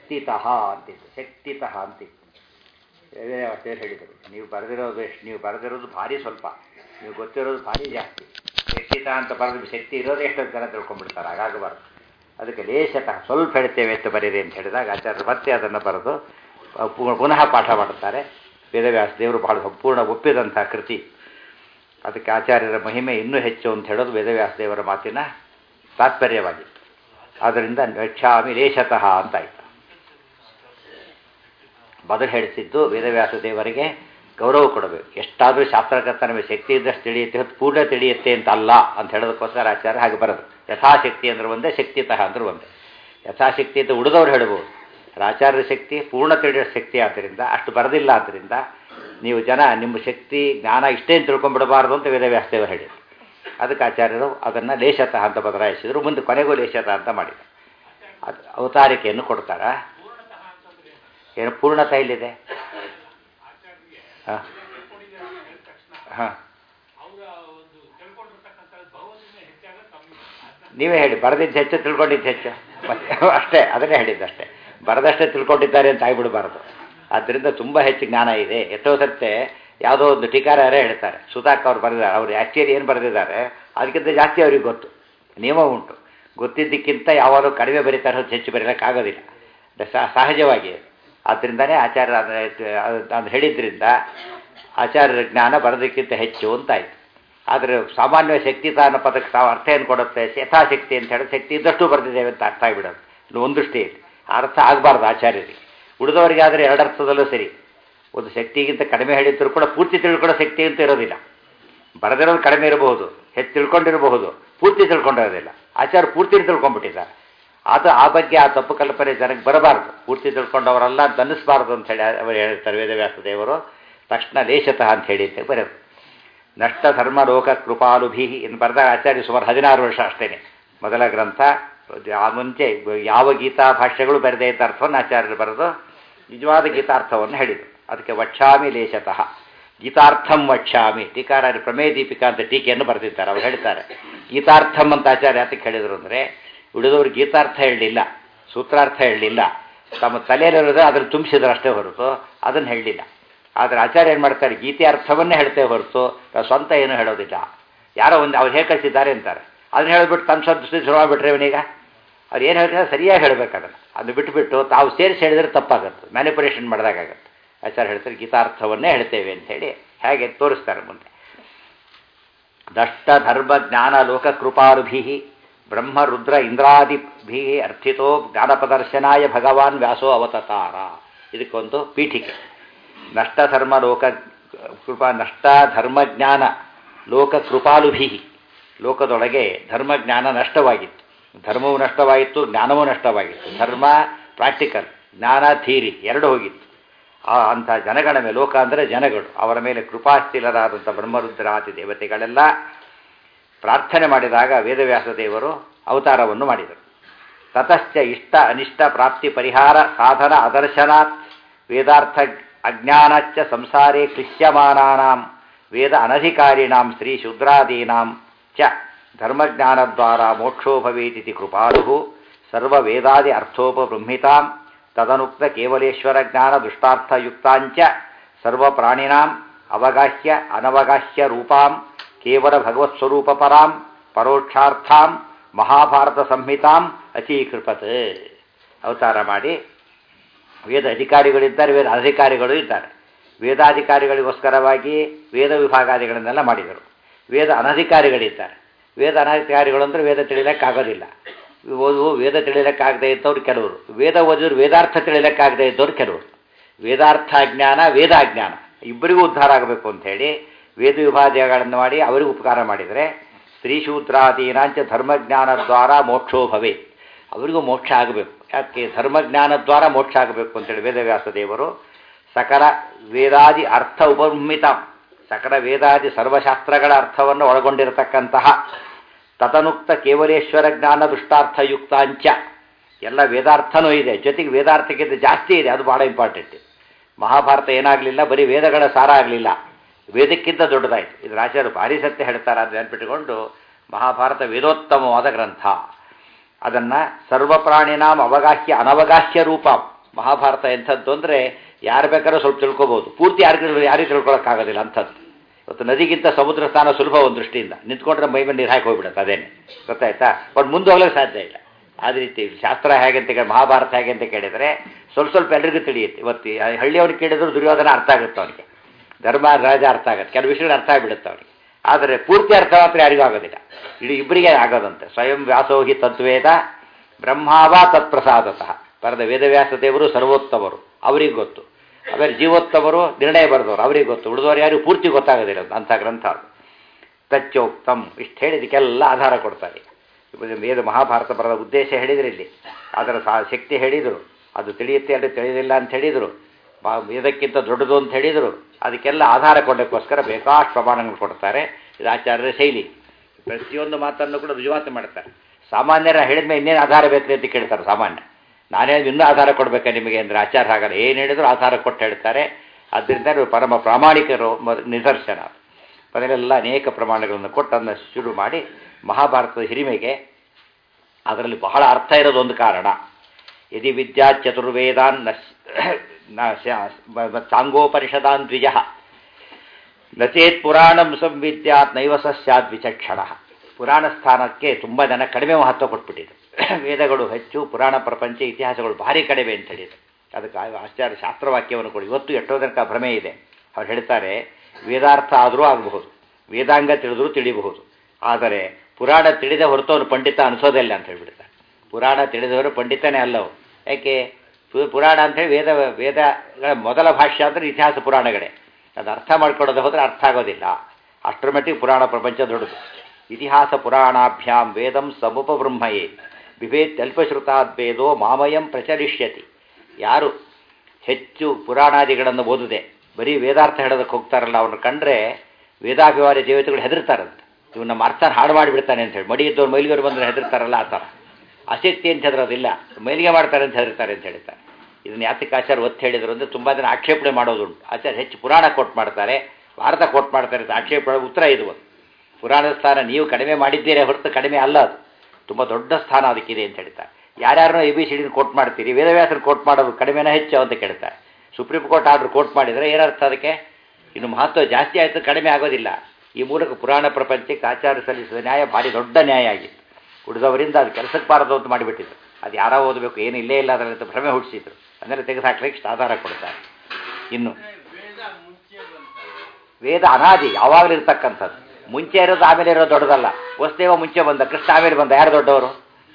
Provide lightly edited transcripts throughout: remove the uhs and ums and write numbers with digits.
ಶಕ್ತಿತಃ ಅಂತಿತ್ತು, ಶಕ್ತಿತಃ ಅಂತಿತ್ತು. ಅಷ್ಟೇ ಹೇಳಿದರು. ನೀವು ಬರೆದಿರೋದು ಎಷ್ಟು, ನೀವು ಬರೆದಿರೋದು ಭಾರಿ ಸ್ವಲ್ಪ, ನೀವು ಗೊತ್ತಿರೋದು ಭಾರಿ ಜಾಸ್ತಿ. ಶಕ್ತಿತಃ ಅಂತ ಬರೆದು ಶಕ್ತಿ ಇರೋದು ಎಷ್ಟೊಂದು ಜನ ತಿಳ್ಕೊಂಡ್ಬಿಡ್ತಾರೆ, ಹಾಗಾಗಬಾರ್ದು. ಅದಕ್ಕೆ ಲೇಷತಃ ಸ್ವಲ್ಪ ಹೇಳ್ತೇವೆ ಅಂತ ಬರೀರಿ ಅಂತ ಹೇಳಿದಾಗ ಆಚಾರ್ಯರು ಮತ್ತೆ ಅದನ್ನು ಬರೆದು ಪುನಃ ಪಾಠ ಮಾಡುತ್ತಾರೆ. ವೇದವ್ಯಾಸ ದೇವರು ಬಹಳ ಸಂಪೂರ್ಣ ಒಪ್ಪಿದಂಥ ಕೃತಿ. ಅದಕ್ಕೆ ಆಚಾರ್ಯರ ಮಹಿಮೆ ಇನ್ನೂ ಹೆಚ್ಚು ಅಂತ ಹೇಳೋದು ವೇದವ್ಯಾಸ ದೇವರ ಮಾತಿನ ತಾತ್ಪರ್ಯವಾಗಿತ್ತು. ಆದ್ದರಿಂದ ವಕ್ಷ್ಯಾಮಿ ಲೇಷತಃ ಅಂತಾಯಿತು. ಬದಲು ಹೇಳಿಸಿದ್ದು ವೇದವ್ಯಾಸ ದೇವರಿಗೆ ಗೌರವ ಕೊಡಬೇಕು. ಎಷ್ಟಾದರೂ ಶಾಸ್ತ್ರಕರ್ತ ನಮಗೆ ಶಕ್ತಿ ಇದ್ದಷ್ಟು ತಿಳಿಯುತ್ತೆ, ಹೊತ್ತು ಪೂರ್ಣ ತಿಳಿಯುತ್ತೆ ಅಂತ ಅಲ್ಲ ಅಂತ ಹೇಳೋದಕ್ಕೋಸ್ಕರ ಆಚಾರ್ಯ ಹಾಗೆ ಬರೋದು. ಯಥಾಶಕ್ತಿ ಅಂದ್ರೆ ಒಂದೇ, ಶಕ್ತಿತಃ ಅಂದ್ರೆ ಒಂದೇ. ಯಥಾಶಕ್ತಿ ಅಂತ ಉಳಿದವ್ರು ಹೇಳ್ಬೋದು, ಆಚಾರ್ಯರ ಶಕ್ತಿ ಪೂರ್ಣ ತಿಳಿಯೋ ಶಕ್ತಿ. ಆದ್ದರಿಂದ ಅಷ್ಟು ಬರೋದಿಲ್ಲ. ಆದ್ದರಿಂದ ನೀವು ಜನ ನಿಮ್ಮ ಶಕ್ತಿ ಜ್ಞಾನ ಇಷ್ಟೇನು ತಿಳ್ಕೊಂಡ್ಬಿಡಬಾರ್ದು ಅಂತ ವೇದವ್ಯಾಸ ದೇವರು ಹೇಳಿದರು. ಅದಕ್ಕೆ ಆಚಾರ್ಯರು ಅದನ್ನು ಲೇಷತಃ ಅಂತ ಬದಲಾಯಿಸಿದರು. ಮುಂದೆ ಕೊನೆಗೂ ಲೇಷತಃ ಅಂತ ಮಾಡಿದರು. ಅದು ಅವತಾರಿಕೆಯನ್ನು ಕೊಡ್ತಾರ. ಏನು ಪೂರ್ಣತ ಇಲ್ಲಿದೆ? ಹಾಂ ಹಾಂ, ನೀವೇ ಹೇಳಿ. ಬರೆದಿದ್ದು ಹೆಚ್ಚು, ತಿಳ್ಕೊಂಡಿದ್ದು ಹೆಚ್ಚು, ಮತ್ತೆ ಅಷ್ಟೇ. ಅದನ್ನೇ ಹೇಳಿದ್ದು ಅಷ್ಟೇ. ಬರದಷ್ಟೇ ತಿಳ್ಕೊಂಡಿದ್ದಾರೆ ಅಂತ ಆಗಿಬಿಡಬಾರ್ದು. ಆದ್ದರಿಂದ ತುಂಬ ಹೆಚ್ಚು ಜ್ಞಾನ ಇದೆ. ಎಷ್ಟೋ ಸತ್ತೆ ಯಾವುದೋ ಒಂದು ಟೀಕಾರರೇ ಹೇಳ್ತಾರೆ, ಸುಧಾಕ್ ಅವ್ರು ಬರೆದಿದ್ದಾರೆ, ಅವ್ರು ಆ್ಯಕ್ಚುಲಿ ಏನು ಬರೆದಿದ್ದಾರೆ ಅದಕ್ಕಿಂತ ಜಾಸ್ತಿ ಅವ್ರಿಗೆ ಗೊತ್ತು. ನಿಯಮ ಉಂಟು, ಗೊತ್ತಿದ್ದಕ್ಕಿಂತ ಯಾವಾಗಲೂ ಕಡಿಮೆ ಬರೀತಾರೆ ಹೊತ್ತು ಹೆಚ್ಚು ಬರೀಲಿಕ್ಕಾಗೋದಿಲ್ಲ, ಸಹಜವಾಗಿ. ಆದ್ದರಿಂದನೇ ಆಚಾರ್ಯ ಅದು ಹೇಳಿದ್ರಿಂದ ಆಚಾರ್ಯರ ಜ್ಞಾನ ಬರೋದಕ್ಕಿಂತ ಹೆಚ್ಚು ಅಂತಾಯಿತು. ಆದರೆ ಸಾಮಾನ್ಯ ಶಕ್ತಿ ಅನ್ನೋ ಪದಕ್ಕೆ ತಾವು ಅರ್ಥ ಏನು ಕೊಡುತ್ತೆ? ಯಥಾಶಕ್ತಿ ಅಂತ ಹೇಳಿ ಶಕ್ತಿ ಇದ್ದಷ್ಟು ಬರೆದಿದ್ದೇವೆ ಅಂತ ಅರ್ಥ ಆಗಿಬಿಡೋದು. ಇನ್ನು ಒಂದು ದೃಷ್ಟಿಯಲ್ಲಿ ಅರ್ಥ ಆಗಬಾರ್ದು ಆಚಾರ್ಯರಿಗೆ. ಉಳಿದವರಿಗೆ ಆದರೆ ಎರಡು ಅರ್ಥದಲ್ಲೂ ಸರಿ. ಒಂದು ಶಕ್ತಿಗಿಂತ ಕಡಿಮೆ ಹೇಳಿದ್ರು ಕೂಡ ಪೂರ್ತಿ ತಿಳ್ಕೊಳ್ಳೋ ಶಕ್ತಿ ಅಂತ ಇರೋದಿಲ್ಲ. ಬರೆದಿರೋದು ಕಡಿಮೆ ಇರಬಹುದು, ಹೆಚ್ಚು ತಿಳ್ಕೊಂಡಿರಬಹುದು, ಪೂರ್ತಿ ತಿಳ್ಕೊಂಡಿರೋದಿಲ್ಲ. ಆಚಾರ್ಯ ಪೂರ್ತಿ ತಿಳ್ಕೊಂಡ್ಬಿಟ್ಟಿದ್ದಾರೆ. ಅದು ಆ ಬಗ್ಗೆ ಆ ತಪ್ಪು ಕಲ್ಪನೆ ಜನಕ್ಕೆ ಬರಬಾರ್ದು. ಪೂರ್ತಿ ತಿಳ್ಕೊಂಡವರೆಲ್ಲ ಅಂತ ಅನ್ನಿಸ್ಬಾರ್ದು ಅಂತ ಹೇಳಿ ಅವರು ಹೇಳ್ತಾರೆ ವೇದವ್ಯಾಸ ದೇವರು. ತಕ್ಷಣ ಲೇಷತಃ ಅಂತ ಹೇಳಿ ಅಂತ ಬರೆಯೋದು. ನಷ್ಟ ಧರ್ಮ ಲೋಕ ಕೃಪಾಲುಭಿ ಎಂದು ಬರೆದಾಗ ಆಚಾರ್ಯ ಸುಮಾರು 16 ವರ್ಷ ಅಷ್ಟೇ. ಮೊದಲ ಗ್ರಂಥ. ಆ ಮುಂಚೆ ಯಾವ ಗೀತಾ ಭಾಷ್ಯಗಳು ಬರೆದೇ ಇದ್ದ ಅರ್ಥವನ್ನು ಆಚಾರ್ಯರು ಬರೆದು ನಿಜವಾದ ಗೀತಾರ್ಥವನ್ನು ಹೇಳಿದರು. ಅದಕ್ಕೆ ವಕ್ಷಾಮಿ ಲೇಷತಃ ಗೀತಾರ್ಥಂ ವಕ್ಷಾಮಿ. ಟೀಕಾರಾಯರು ಪ್ರಮೇಯ ದೀಪಿಕಾ ಅಂತ ಟೀಕೆಯನ್ನು ಬರೆದಿದ್ದಾರೆ. ಅವ್ರು ಹೇಳ್ತಾರೆ ಗೀತಾರ್ಥಂ ಅಂತ ಆಚಾರ್ಯ ಯಾತಕ್ಕೆ ಹೇಳಿದರು ಅಂದರೆ, ಉಳಿದವರು ಗೀತಾರ್ಥ ಹೇಳಲಿಲ್ಲ, ಸೂತ್ರಾರ್ಥ ಹೇಳಲಿಲ್ಲ, ತಮ್ಮ ತಲೆಯಲ್ಲಿರೋದು ಅದನ್ನು ತುಂಬಿಸಿದ್ರು ಅಷ್ಟೇ ಹೊರತು ಅದನ್ನು ಹೇಳಲಿಲ್ಲ. ಆದರೆ ಆಚಾರ್ಯ ಏನು ಮಾಡ್ತಾರೆ, ಗೀತೆ ಅರ್ಥವನ್ನೇ ಹೇಳ್ತೇವೆ ಹೊರತು ನಾವು ಸ್ವಂತ ಏನೂ ಹೇಳೋದಿಲ್ಲ. ಯಾರೋ ಒಂದು ಅವ್ರು ಹೇಗೆ ಕಳಿಸಿದ್ದಾರೆ ಅಂತಾರೆ, ಅದನ್ನ ಹೇಳಿಬಿಟ್ಟು ತನ್ನ ಸ್ವಂತ ಶುರು ಮಾಡಿಬಿಟ್ರೆ ಇವನೀಗ ಅವ್ರು ಏನು ಹೇಳ್ತಾರೆ ಸರಿಯಾಗಿ ಹೇಳಬೇಕಾಗಲ್ಲ. ಅದು ಬಿಟ್ಟುಬಿಟ್ಟು ತಾವು ಸೇರಿಸಿ ಹೇಳಿದರೆ ತಪ್ಪಾಗುತ್ತೆ, ಮ್ಯಾನಿಪುಲೇಷನ್ ಮಾಡಿದಾಗತ್ತೆ. ಆಚಾರ್ಯ ಹೇಳ್ತಾರೆ ಗೀತಾರ್ಥವನ್ನೇ ಹೇಳ್ತೇವೆ ಅಂಥೇಳಿ ಹೇಗೆ ತೋರಿಸ್ತಾರೆ ಮುಂದೆ. ದಷ್ಟ ಧರ್ಮ ಜ್ಞಾನ ಲೋಕ ಕೃಪಾರುಭಿ ಬ್ರಹ್ಮ ರುದ್ರ ಇಂದ್ರಾದಿಭಿ ಅರ್ಥಿತೋ ಜ್ಞಾನಪ್ರದರ್ಶನಾಯ ಭಗವಾನ್ ವ್ಯಾಸೋ ಅವತಾರ. ಇದಕ್ಕೊಂದು ಪೀಠಿಕೆ. ನಷ್ಟ ಧರ್ಮ ಲೋಕ ಕೃಪಾ, ನಷ್ಟ ಧರ್ಮಜ್ಞಾನ ಲೋಕ ಕೃಪಾಲುಭಿ. ಲೋಕದೊಳಗೆ ಧರ್ಮಜ್ಞಾನ ನಷ್ಟವಾಗಿತ್ತು, ಧರ್ಮವೂ ನಷ್ಟವಾಯಿತು, ಜ್ಞಾನವೂ ನಷ್ಟವಾಗಿತ್ತು. ಧರ್ಮ ಪ್ರಾಕ್ಟಿಕಲ್, ಜ್ಞಾನ ಥಿಯರಿ ಎರಡು ಹೋಗಿತ್ತು. ಅಂಥ ಜನಗಳ ಮೇಲೆ, ಲೋಕ ಅಂದರೆ ಜನಗಳು, ಅವರ ಮೇಲೆ ಕೃಪಾಸ್ಥಿಲರಾದಂಥ ಬ್ರಹ್ಮರುದ್ರಾದಿ ದೇವತೆಗಳೆಲ್ಲ ಪ್ರಾರ್ಥನೆ ಮಾಡಿದಾಗ ವೇದವ್ಯಾಸ ದೇವರು ಅವತಾರವನ್ನು ಮಾಡಿದರು. ತತಶ್ಚ ಇಷ್ಟ ಅನಿಷ್ಟ ಪ್ರಾಪ್ತಿ ಪರಿಹಾರ ಸಾಧನ ಅದರ್ಶನಾತ್ ವೇದಾರ್ಥ ಅಜ್ಞಾನಚ್ಚ ಸಂಸಾರೇ ಕ್ಲಿಶ್ಯಮಾನಾನಾಂ ವೇದ ಅನಧಿಕಾರಿಣಾಂ ಸ್ತ್ರೀ ಶೂದ್ರಾದೀನಾಂ ಚ ಧರ್ಮಜ್ಞಾನದ್ವಾರ ಮೋಕ್ಷೋ ಭವೇತಿತಿ ಕೃಪಾಲುಃ ಸರ್ವವೇದಾದಿ ಅರ್ಥೋಪಬೃಂಹಿತಾಂ ತದನುಕ್ತ ಕೇವಲೇಶ್ವರ ಜ್ಞಾನ ದೃಷ್ಟಾರ್ಥಯುಕ್ತಾಂಚ ಸರ್ವಪ್ರಾಣಿನಾಂ ಅವಗಾಹ್ಯ ಅನವಗಾಹ್ಯ ರೂಪಾಂ ಕೇವಲ ಭಗವತ್ಸ್ವರೂಪಪರಾಂ ಪರೋಕ್ಷಾರ್ಥಾಂ ಮಹಾಭಾರತ ಸಂಹಿತಾಂ ಅಚೀಕೃಪತ್. ಅವತಾರ ಮಾಡಿ ವೇದ ಅಧಿಕಾರಿಗಳಿದ್ದಾರೆ, ವೇದ ಅನಧಿಕಾರಿಗಳು ಇದ್ದಾರೆ. ವೇದಾಧಿಕಾರಿಗಳಿಗೋಸ್ಕರವಾಗಿ ವೇದ ವಿಭಾಗಾದಿಗಳನ್ನೆಲ್ಲ ಮಾಡಿದರು. ವೇದ ಅನಧಿಕಾರಿಗಳಿದ್ದಾರೆ. ವೇದ ಅನಧಿಕಾರಿಗಳು ಅಂದರೆ ವೇದ ತಿಳಿಲಿಕ್ಕಾಗೋದಿಲ್ಲ. ವೇದ ತಿಳಿಲಿಕ್ಕಾಗದೇ ಇದ್ದವ್ರು ಕೆಲವರು, ವೇದ ಓದಿದ್ರು ವೇದಾರ್ಥ ತಿಳಿಲಿಕ್ಕಾಗದೇ ಇದ್ದವ್ರು ಕೆಲವರು. ವೇದಾರ್ಥ ಅಜ್ಞಾನ, ವೇದ ಅಜ್ಞಾನ ಇಬ್ಬರಿಗೂ ಉದ್ಧಾರ ಆಗಬೇಕು ಅಂಥೇಳಿ ವೇದ ವಿಭಾಗಗಳನ್ನು ಮಾಡಿ ಅವರಿಗೂ ಉಪಕಾರ ಮಾಡಿದರೆ, ಸ್ತ್ರೀಶೂದ್ರಾದೀನಾಂಚ ಧರ್ಮಜ್ಞಾನದ್ವಾರ ಮೋಕ್ಷೋ ಭವೆ, ಅವರಿಗೂ ಮೋಕ್ಷ ಆಗಬೇಕು. ಯಾಕೆ? ಧರ್ಮಜ್ಞಾನದ್ವಾರ ಮೋಕ್ಷ ಆಗಬೇಕು ಅಂತೇಳಿ ವೇದವ್ಯಾಸ ದೇವರು ಸಕಲ ವೇದಾದಿ ಅರ್ಥ ಉಪಮಿತ, ಸಕಲ ವೇದಾದಿ ಸರ್ವಶಾಸ್ತ್ರಗಳ ಅರ್ಥವನ್ನು ಒಳಗೊಂಡಿರತಕ್ಕಂತಹ ತದನುಕ್ತ ಕೇವಲೇಶ್ವರ ಜ್ಞಾನ ದೃಷ್ಟಾರ್ಥಯುಕ್ತಾಂಚ, ಎಲ್ಲ ವೇದಾರ್ಥನೂ ಇದೆ, ಜೊತೆಗೆ ವೇದಾರ್ಥಕ್ಕಿಂತ ಜಾಸ್ತಿ ಇದೆ. ಅದು ಭಾಳ ಇಂಪಾರ್ಟೆಂಟ್. ಮಹಾಭಾರತ ಏನಾಗಲಿಲ್ಲ, ಬರೀ ವೇದಗಳ ಸಾರ ಆಗಲಿಲ್ಲ, ವೇದಕ್ಕಿಂತ ದೊಡ್ಡದಾಯಿತು. ಇದರ ಆಚಾರ್ಯರು ಭಾರಿ ಸತ್ಯ ಹೇಳ್ತಾರೆ. ಅದು ನೆನಪಿಟ್ಟುಕೊಂಡು ಮಹಾಭಾರತ ವೇದೋತ್ತಮವಾದ ಗ್ರಂಥ. ಅದನ್ನು ಸರ್ವಪ್ರಾಣಿನಾಂ ಅವಗಾಹ್ಯ ಅನವಗಾಹ್ಯ ರೂಪ, ಮಹಾಭಾರತ ಎಂಥದ್ದು ಅಂದರೆ ಯಾರು ಬೇಕಾದ್ರೂ ಸ್ವಲ್ಪ ತಿಳ್ಕೊಬೋದು, ಪೂರ್ತಿ ಯಾರಿಗೂ ತಿಳ್ಕೊಳಕ್ಕಾಗೋದಿಲ್ಲ ಅಂಥದ್ದು. ಇವತ್ತು ನದಿಗಿಂತ ಸಮುದ್ರ ಸ್ಥಾನ ಸುಲಭ ಒಂದು ದೃಷ್ಟಿಯಿಂದ, ನಿಂತ್ಕೊಂಡ್ರೆ ಮೈ ಮೇಲೆ ನೀರು ಹಾಕಿ ಹೋಗ್ಬಿಡುತ್ತೆ ಅದೇನೆ, ಗೊತ್ತಾಯ್ತಾ. ಬಟ್ ಮುಂದೆ ಹೋಗ್ಲಿಕ್ಕೆ ಸಾಧ್ಯ ಇಲ್ಲ. ಅದೇ ರೀತಿ ಶಾಸ್ತ್ರ ಹೇಗೆ ಅಂತ ಮಹಾಭಾರತ ಹೇಗೆ ಅಂತ ಕೇಳಿದರೆ ಸ್ವಲ್ಪ ಎಲ್ರಿಗೂ ತಿಳಿಯುತ್ತೆ. ಇವತ್ತು ಹಳ್ಳಿಯವ್ರಿಗೆ ಕೇಳಿದ್ರು ದುರ್ಯೋಧನ ಅರ್ಥ ಆಗುತ್ತೆ ಅವನಿಗೆ, ಧರ್ಮ ರಾಜ ಅರ್ಥ ಆಗುತ್ತೆ, ಕೆಲವು ವಿಷಯಗಳು ಅರ್ಥ ಆಗಿಬಿಡುತ್ತೆ ಅವನಿಗೆ. ಆದರೆ ಪೂರ್ತಿ ಅರ್ಥ ಮಾತ್ರ ಯಾರಿಗೂ ಆಗೋದಿಲ್ಲ, ಇಡೀ ಇಬ್ಬರಿಗೆ ಆಗೋದಂತೆ. ಸ್ವಯಂ ವ್ಯಾಸೋಹಿ ತತ್ವೇದ ಬ್ರಹ್ಮಾವ ತತ್ಪ್ರಸಾದತಃ. ಬರೆದ ವೇದವ್ಯಾಸ ದೇವರು ಸರ್ವೋತ್ತಮರು, ಅವರಿಗೆ ಗೊತ್ತು. ಆಮೇಲೆ ಜೀವೋತ್ತಮರು ನಿರ್ಣಯ ಬರೆದವರು, ಅವರಿಗೆ ಗೊತ್ತು. ಉಳಿದವರು ಯಾರಿಗೂ ಪೂರ್ತಿ ಗೊತ್ತಾಗೋದಿಲ್ಲ ಅಂಥ ಗ್ರಂಥ ಅದು. ತಚ್ಚೋಕ್ತಂ ಇಷ್ಟು ಹೇಳಿದಕ್ಕೆಲ್ಲ ಆಧಾರ ಕೊಡ್ತಾರೆ. ವೇದ ಮಹಾಭಾರತ ಬರೆದ ಉದ್ದೇಶ ಹೇಳಿದ್ರು, ಇಲ್ಲಿ ಅದರ ಶಕ್ತಿ ಹೇಳಿದರು, ಅದು ತಿಳಿಯುತ್ತೆ ಅಂದರೆ ತಿಳಿದಿಲ್ಲ ಅಂತ ಹೇಳಿದರು, ವೇದಕ್ಕಿಂತ ದೊಡ್ಡದು ಅಂತ ಹೇಳಿದರು. ಅದಕ್ಕೆಲ್ಲ ಆಧಾರ ಕೊಡೋಕ್ಕೋಸ್ಕರ ಬೇಕಾಷ್ಟು ಪ್ರಮಾಣಗಳು ಕೊಡ್ತಾರೆ. ಇದು ಆಚಾರ್ಯರ ಶೈಲಿ. ಪ್ರತಿಯೊಂದು ಮಾತನ್ನು ಕೂಡ ರುಜುವಾತು ಮಾಡ್ತಾರೆ. ಸಾಮಾನ್ಯರ ಹೇಳಿದ ಮೇಲೆ ಇನ್ನೇನು ಆಧಾರ ಬೇಕು ಅಂತ ಕೇಳ್ತಾರೆ. ಸಾಮಾನ್ಯ ನಾನೇ ಇನ್ನೂ ಆಧಾರ ಕೊಡಬೇಕಾ ನಿಮಗೆ ಅಂದರೆ ಆಚಾರ ಹಾಗಲ್ಲ, ಏನು ಹೇಳಿದ್ರು ಆಧಾರ ಕೊಟ್ಟು ಹೇಳ್ತಾರೆ. ಆದ್ದರಿಂದ ಪರಮ ಪ್ರಾಮಾಣಿಕರು ನಿದರ್ಶನ. ಅದನ್ನೆಲ್ಲ ಅನೇಕ ಪ್ರಮಾಣಗಳನ್ನು ಕೊಟ್ಟು ಅದನ್ನು ಶುರು ಮಾಡಿ ಮಹಾಭಾರತದ ಹಿರಿಮೆಗೆ ಅದರಲ್ಲಿ ಬಹಳ ಅರ್ಥ ಇರೋದೊಂದು ಕಾರಣ. ಯದಿ ವಿದ್ಯಾ ಚತುರ್ವೇದಾನ್ ಸಾಂಗೋಪನಿಷದಾನ್ ದ್ವಿಜ ನಚೇತ್ ಪುರಾಣಂ ಸಂವಿದ್ಯಾತ್ ನೈವ ಸ್ಯಾದ್ ವಿಚಕ್ಷಣ. ಪುರಾಣ ಸ್ಥಾನಕ್ಕೆ ತುಂಬ ಜನ ಕಡಿಮೆ ಮಹತ್ವ ಕೊಟ್ಬಿಟ್ಟಿದೆ. ವೇದಗಳು ಹೆಚ್ಚು, ಪುರಾಣ ಪ್ರಪಂಚ ಇತಿಹಾಸಗಳು ಭಾರಿ ಕಡಿಮೆ ಅಂತ ಹೇಳಿದರು. ಅದಕ್ಕೆ ಆಚಾರ್ಯ ಶಾಸ್ತ್ರವಾಕ್ಯವನ್ನು ಕೊಡಿ. ಇವತ್ತು ಎಷ್ಟೋ ತನಕ ಭ್ರಮೆ ಇದೆ. ಅವ್ರು ಹೇಳ್ತಾರೆ ವೇದಾರ್ಥ ಆದರೂ ಆಗಬಹುದು, ವೇದಾಂಗ ತಿಳಿದ್ರೂ ತಿಳಿಬಹುದು, ಆದರೆ ಪುರಾಣ ತಿಳಿದ ಹೊರತು ಅವನು ಪಂಡಿತ ಅನಿಸೋದಿಲ್ಲ ಅಂತ ಹೇಳ್ಬಿಡ್ತಾರೆ. ಪುರಾಣ ತಿಳಿದವರು ಪಂಡಿತನೇ ಅಲ್ಲವು. ಯಾಕೆ? ಪುರಾಣ ಅಂಥೇಳಿ ವೇದಗಳ ಮೊದಲ ಭಾಷ್ಯ ಅಂದರೆ ಇತಿಹಾಸ ಪುರಾಣಗಳೇ. ಅದು ಅರ್ಥ ಮಾಡ್ಕೊಳ್ಳೋದು ಹೋದರೆ ಅರ್ಥ ಆಗೋದಿಲ್ಲ. ಅಷ್ಟರ ಮಟ್ಟಿಗೆ ಪುರಾಣ ಪ್ರಪಂಚ ದೊಡ್ಡದು. ಇತಿಹಾಸ ಪುರಾಣಾಭ್ಯಾಂ ವೇದಂ ಸಮುಪಬ್ರಹ್ಮಯೇ ಬಿಭೇತ್ಯಲ್ಪಶ್ರುತಾದ್ ವೇದೋ ಮಾಮಯಂ ಪ್ರಚರಿಷ್ಯತಿ. ಯಾರು ಹೆಚ್ಚು ಪುರಾಣಾದಿಗಳನ್ನು ಓದಿದೆ ಬರೀ ವೇದಾರ್ಥ ಹೇಳೋದಕ್ಕೆ ಹೋಗ್ತಾರಲ್ಲ, ಅವ್ರನ್ನ ಕಂಡ್ರೆ ವೇದಾಭಿಮಾನಿ ದೇವತೆಗಳು ಹೆದರ್ತಾರಂತೆ. ಇವ್ನು ನಮ್ಮ ಅರ್ಥ ಹಾಳು ಮಾಡಿಬಿಡ್ತಾನೆ ಅಂತ ಹೇಳಿ. ಮಡಿ ಇದ್ದವ್ರು ಮೈಲಿಗೆರು ಬಂದರೆ ಹೆದರ್ತಾರಲ್ಲ ಆ ಥರ. ಆಸಕ್ತಿ ಅಂತ ಹೆದರೋದಿಲ್ಲ, ಮೈಲಿಗೆ ಮಾಡ್ತಾರೆ ಅಂತ ಹೆದರ್ತಾರೆ ಅಂತ ಹೇಳ್ತಾರೆ. ಇದನ್ನು ಯಾತಕ್ಕೆ ಆಚಾರ್ಯ ಒತ್ತು ಹೇಳಿದರು ಅಂದರೆ ತುಂಬ ಜನ ಆಕ್ಷೇಪಣೆ ಮಾಡೋದುಂಟು. ಆಚಾರ್ಯ ಹೆಚ್ಚು ಪುರಾಣ ಕೋಟ್ ಮಾಡ್ತಾರೆ, ಭಾರತ ಕೋಟ್ ಮಾಡ್ತಾರೆ ಅಂತ ಆಕ್ಷೇಪಣೆ ಉತ್ತರ ಇದು. ಪುರಾಣದ ಸ್ಥಾನ ನೀವು ಕಡಿಮೆ ಮಾಡಿದ್ದೀರೇ ಹೊರತು ಕಡಿಮೆ ಅಲ್ಲ, ಅದು ತುಂಬ ದೊಡ್ಡ ಸ್ಥಾನ ಅದಕ್ಕಿದೆ ಅಂತ ಹೇಳ್ತಾರೆ. ಯಾರ್ಯಾರನ್ನೋ ABCD ಕೋಟ್ ಮಾಡ್ತೀರಿ, ವೇದವ್ಯಾಸರು ಕೋಟ್ ಮಾಡೋದು ಕಡಿಮೆನೇ ಹೆಚ್ಚು ಅಂತ ಕೇಳ್ತಾರೆ. ಸುಪ್ರೀಂ ಕೋರ್ಟ್ ಆರ್ಡರ್ ಕೋಟ್ ಮಾಡಿದರೆ ಏನರ್ಥ ಅದಕ್ಕೆ? ಇನ್ನು ಮಹತ್ವ ಜಾಸ್ತಿ ಆಯಿತು, ಕಡಿಮೆ ಆಗೋದಿಲ್ಲ. ಈ ಮೂಲಕ ಪುರಾಣ ಪ್ರಪಂಚಕ್ಕೆ ಆಚಾರ್ಯ ಸಲ್ಲಿಸಿದ ನ್ಯಾಯ ಭಾರಿ ದೊಡ್ಡ ನ್ಯಾಯ ಆಗಿತ್ತು. ಉಳಿದವರಿಂದ ಅದು ಕೆಲಸಕ್ಕೆ ಬಾರದು ಅಂತ ಮಾಡಿಬಿಟ್ಟಿದ್ರು. ಅದು ಯಾರೋ ಓದಬೇಕು, ಏನು ಇಲ್ಲೇ ಇಲ್ಲ ಅದರಂತ ಭ್ರಮೆ ಹುಟ್ಟಿಸಿದ್ರು. ಅದನ್ನೆಲ್ಲ ತೆಗೆದುಹಾಕ್ಲಿಕ್ಕೆ ಇಷ್ಟು ಆಧಾರ ಕೊಡ್ತಾರೆ. ಇನ್ನು ವೇದ ಅನಾದಿ ಯಾವಾಗಲೂ ಇರ್ತಕ್ಕಂಥದ್ದು. ಮುಂಚೆ ಇರೋದು ಆಮೇಲೆ ಇರೋದು ದೊಡ್ಡದಲ್ಲ. ವಸುದೇವ ಮುಂಚೆ ಬಂದ, ಕೃಷ್ಣ ಆಮೇಲೆ ಬಂದ, ಯಾರು ದೊಡ್ಡವರು?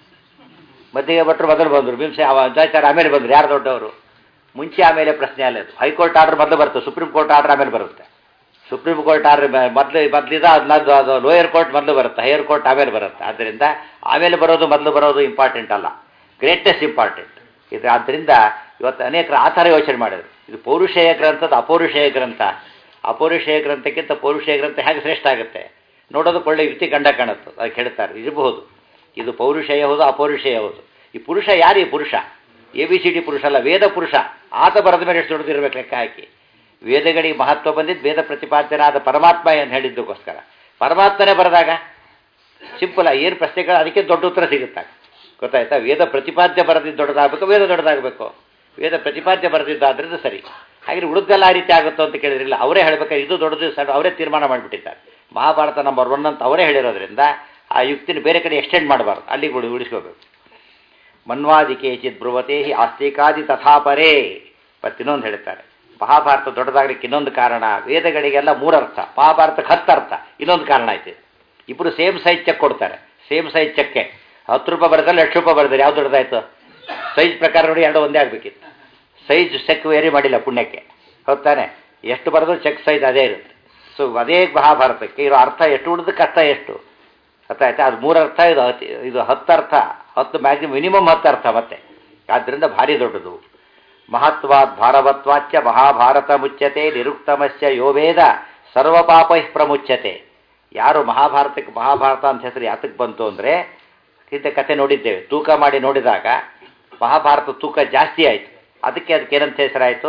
ಮಧ್ಯೆ ಭಟ್ರು ಮೊದಲು ಬಂದರು, ಭೀಮಸೇನ ಅಜಾಚಾರ್ಯ ಆಮೇಲೆ ಬಂದರು, ಯಾರು ದೊಡ್ಡವರು? ಮುಂಚೆ ಆಮೇಲೆ ಪ್ರಶ್ನೆ ಅಲ್ಲ. ಅದು ಹೈಕೋರ್ಟ್ ಆರ್ಡರ್ ಮೊದಲು ಬರುತ್ತೆ, ಸುಪ್ರೀಂ ಕೋರ್ಟ್ ಆರ್ಡರ್ ಆಮೇಲೆ ಬರುತ್ತೆ. ಸುಪ್ರೀಂ ಕೋರ್ಟ್ ಆರ್ಡರ್ ಮೊದಲಿದ ಅದು ಲೋಯರ್ ಕೋರ್ಟ್ ಮೊದಲು ಬರುತ್ತೆ, ಹೈಯರ್ ಕೋರ್ಟ್ ಆಮೇಲೆ ಬರುತ್ತೆ. ಆದ್ದರಿಂದ ಆಮೇಲೆ ಬರೋದು ಮೊದಲು ಬರೋದು ಇಂಪಾರ್ಟೆಂಟ್ ಅಲ್ಲ, ಗ್ರೇಟೆಸ್ಟ್ ಇಂಪಾರ್ಟೆಂಟ್ ಇದು. ಆದ್ದರಿಂದ ಇವತ್ತು ಅನೇಕರು ಆ ಥರ ಯೋಚನೆ ಮಾಡಿದರು. ಇದು ಪೌರುಷೇಯ ಗ್ರಂಥದ ಅಪೌರುಷೇಯ ಗ್ರಂಥ. ಅಪೌರುಷೇಯ ಗ್ರಂಥಕ್ಕಿಂತ ಪೌರುಷೇಯ ಗ್ರಂಥ ಹೇಗೆ ಶ್ರೇಷ್ಠ ಆಗುತ್ತೆ ನೋಡೋದಕ್ಕೆ ಒಳ್ಳೆ ಯುಕ್ತಿ ಕಂಡ ಕಾಣುತ್ತೆ. ಅದಕ್ಕೆ ಹೇಳ್ತಾರೆ ಇರಬಹುದು, ಇದು ಪೌರುಷೇಯ ಹೌದು, ಅಪೌರುಷೇಯ ಹೌದು. ಈ ಪುರುಷ ಯಾರು? ಈ ಪುರುಷ ABCD ಪುರುಷ ಅಲ್ಲ, ವೇದ ಪುರುಷ. ಆತ ಬರೆದ ಮೇಲೆ ಎಷ್ಟು ದೊಡ್ಡದಿರ್ಬೇಕು ಲೆಕ್ಕ ಹಾಕಿ. ವೇದಗಳಿಗೆ ಮಹತ್ವ ಬಂದಿದ್ದು ವೇದ ಪ್ರತಿಪಾದ್ಯನಾದ ಪರಮಾತ್ಮ ಏನು ಹೇಳಿದ್ದಕ್ಕೋಸ್ಕರ. ಪರಮಾತ್ಮನೇ ಬರೆದಾಗ ಸಿಂಪಲ್ ಏನು ಪ್ರಶ್ನೆಗಳು, ಅದಕ್ಕೆ ದೊಡ್ಡ ಉತ್ತರ ಸಿಗುತ್ತಾಗ. ಗೊತ್ತಾಯ್ತಾ? ವೇದ ಪ್ರತಿಪಾದ್ಯ ಬರೆದಿದ್ದು ದೊಡ್ಡದಾಗಬೇಕು, ವೇದ ದೊಡ್ಡದಾಗಬೇಕು. ವೇದ ಪ್ರತಿಪಾದ್ಯ ಬರೆದಿದ್ದಾದ್ರಿಂದ ಸರಿ. ಹಾಗೆ ಉಳಿದೆಲ್ಲ ಆ ರೀತಿ ಆಗುತ್ತೋ ಅಂತ ಕೇಳಿದ್ರಿಲ್ಲ. ಅವರೇ ಹೇಳ್ಬೇಕಾದ್ರೆ ಇದು ದೊಡ್ಡದು ಸಣ್ಣ ಅವರೇ ತೀರ್ಮಾನ ಮಾಡಿಬಿಟ್ಟಿದ್ದಾರೆ. ಮಹಾಭಾರತ ನಂಬರ್ 1 ಅಂತ ಅವರೇ ಹೇಳಿರೋದ್ರಿಂದ ಆ ಯುಕ್ತಿನ ಬೇರೆ ಕಡೆ ಎಕ್ಸ್ಟೆಂಡ್ ಮಾಡಬಾರ್ದು, ಅಲ್ಲಿಗೆ ಉಳಿಸ್ಕೋಬೇಕು. ಮನ್ವಾದಿಕೆ ಚಿತ್ ಬ್ರುವತೆ ಹಿ ಆಸ್ತಿಕಾದಿ ತಥಾಪರೇ. ಮತ್ತಿನ್ನೊಂದು ಹೇಳ್ತಾರೆ, ಮಹಾಭಾರತ ದೊಡ್ಡದಾಗಲಿಕ್ಕೆ ಇನ್ನೊಂದು ಕಾರಣ, ವೇದಗಳಿಗೆಲ್ಲ 3 ಅರ್ಥ, ಮಹಾಭಾರತಕ್ಕೆ 10 ಅರ್ಥ. ಇನ್ನೊಂದು ಕಾರಣ ಐತೆ. ಇಬ್ಬರು ಸೇಮ್ ಸೈಜ್ ಚೆಕ್ ಕೊಡ್ತಾರೆ, ಸೇಮ್ ಸೈಜ್ ಚೆಕ್ಕೆ. 10 ರೂಪಾಯಿ ಬರೆದಲ್ಲಿ 1 ಲಕ್ಷ ರೂಪಾಯಿ ಬರೆದಾರೆ, ಯಾವ್ದು ದೊಡ್ಡದಾಯ್ತು? ಸೈಜ್ ಪ್ರಕಾರ ನೋಡಿ ಎರಡು ಒಂದೇ ಆಗಬೇಕಿತ್ತು. ಸೈಜ್ ಚೆಕ್ ವೇರಿ ಮಾಡಿಲ್ಲ ಪುಣ್ಯಕ್ಕೆ, ಹೊತ್ತಾನೆ. ಎಷ್ಟು ಬರೆದು ಚೆಕ್ ಸೈಜ್ ಅದೇ ಇರುತ್ತೆ. ಸೊ ಅದೇ ಮಹಾಭಾರತಕ್ಕೆ ಇರೋ ಅರ್ಥ ಎಷ್ಟು, ಉಳಿದಕ್ಕೆ ಅರ್ಥ ಎಷ್ಟು ಗೊತ್ತಾಯ್ತಾ? ಅದು 3 ಅರ್ಥ, ಇದು 10 ಅರ್ಥ. 10 ಮ್ಯಾಕ್ಸಿಮಮ್ ಮಿನಿಮಮ್ 10 ಅರ್ಥ ಮತ್ತೆ. ಆದ್ದರಿಂದ ಭಾರಿ ದೊಡ್ಡದು. ಮಹತ್ವಾತ್ ಭಾರವತ್ವಾಚ್ಯ ಮಹಾಭಾರತ ಮುಚ್ಯತೆ ನಿರುಕ್ತಮಸ್ಯ ಯೋವೇದ ಸರ್ವಪಾಪೈ ಪ್ರಮುಚ್ಯತೆ. ಯಾರು ಮಹಾಭಾರತಕ್ಕೆ ಮಹಾಭಾರತ ಅಂತ ಹೆಸರು ಯಾತಕ್ಕೆ ಬಂತು ಅಂದರೆ, ಇಂಥ ಕಥೆ ನೋಡಿದ್ದೇವೆ. ತೂಕ ಮಾಡಿ ನೋಡಿದಾಗ ಮಹಾಭಾರತ ತೂಕ ಜಾಸ್ತಿ ಆಯಿತು. ಅದಕ್ಕೆ ಏನಂತ ಹೆಸರಾಯಿತು?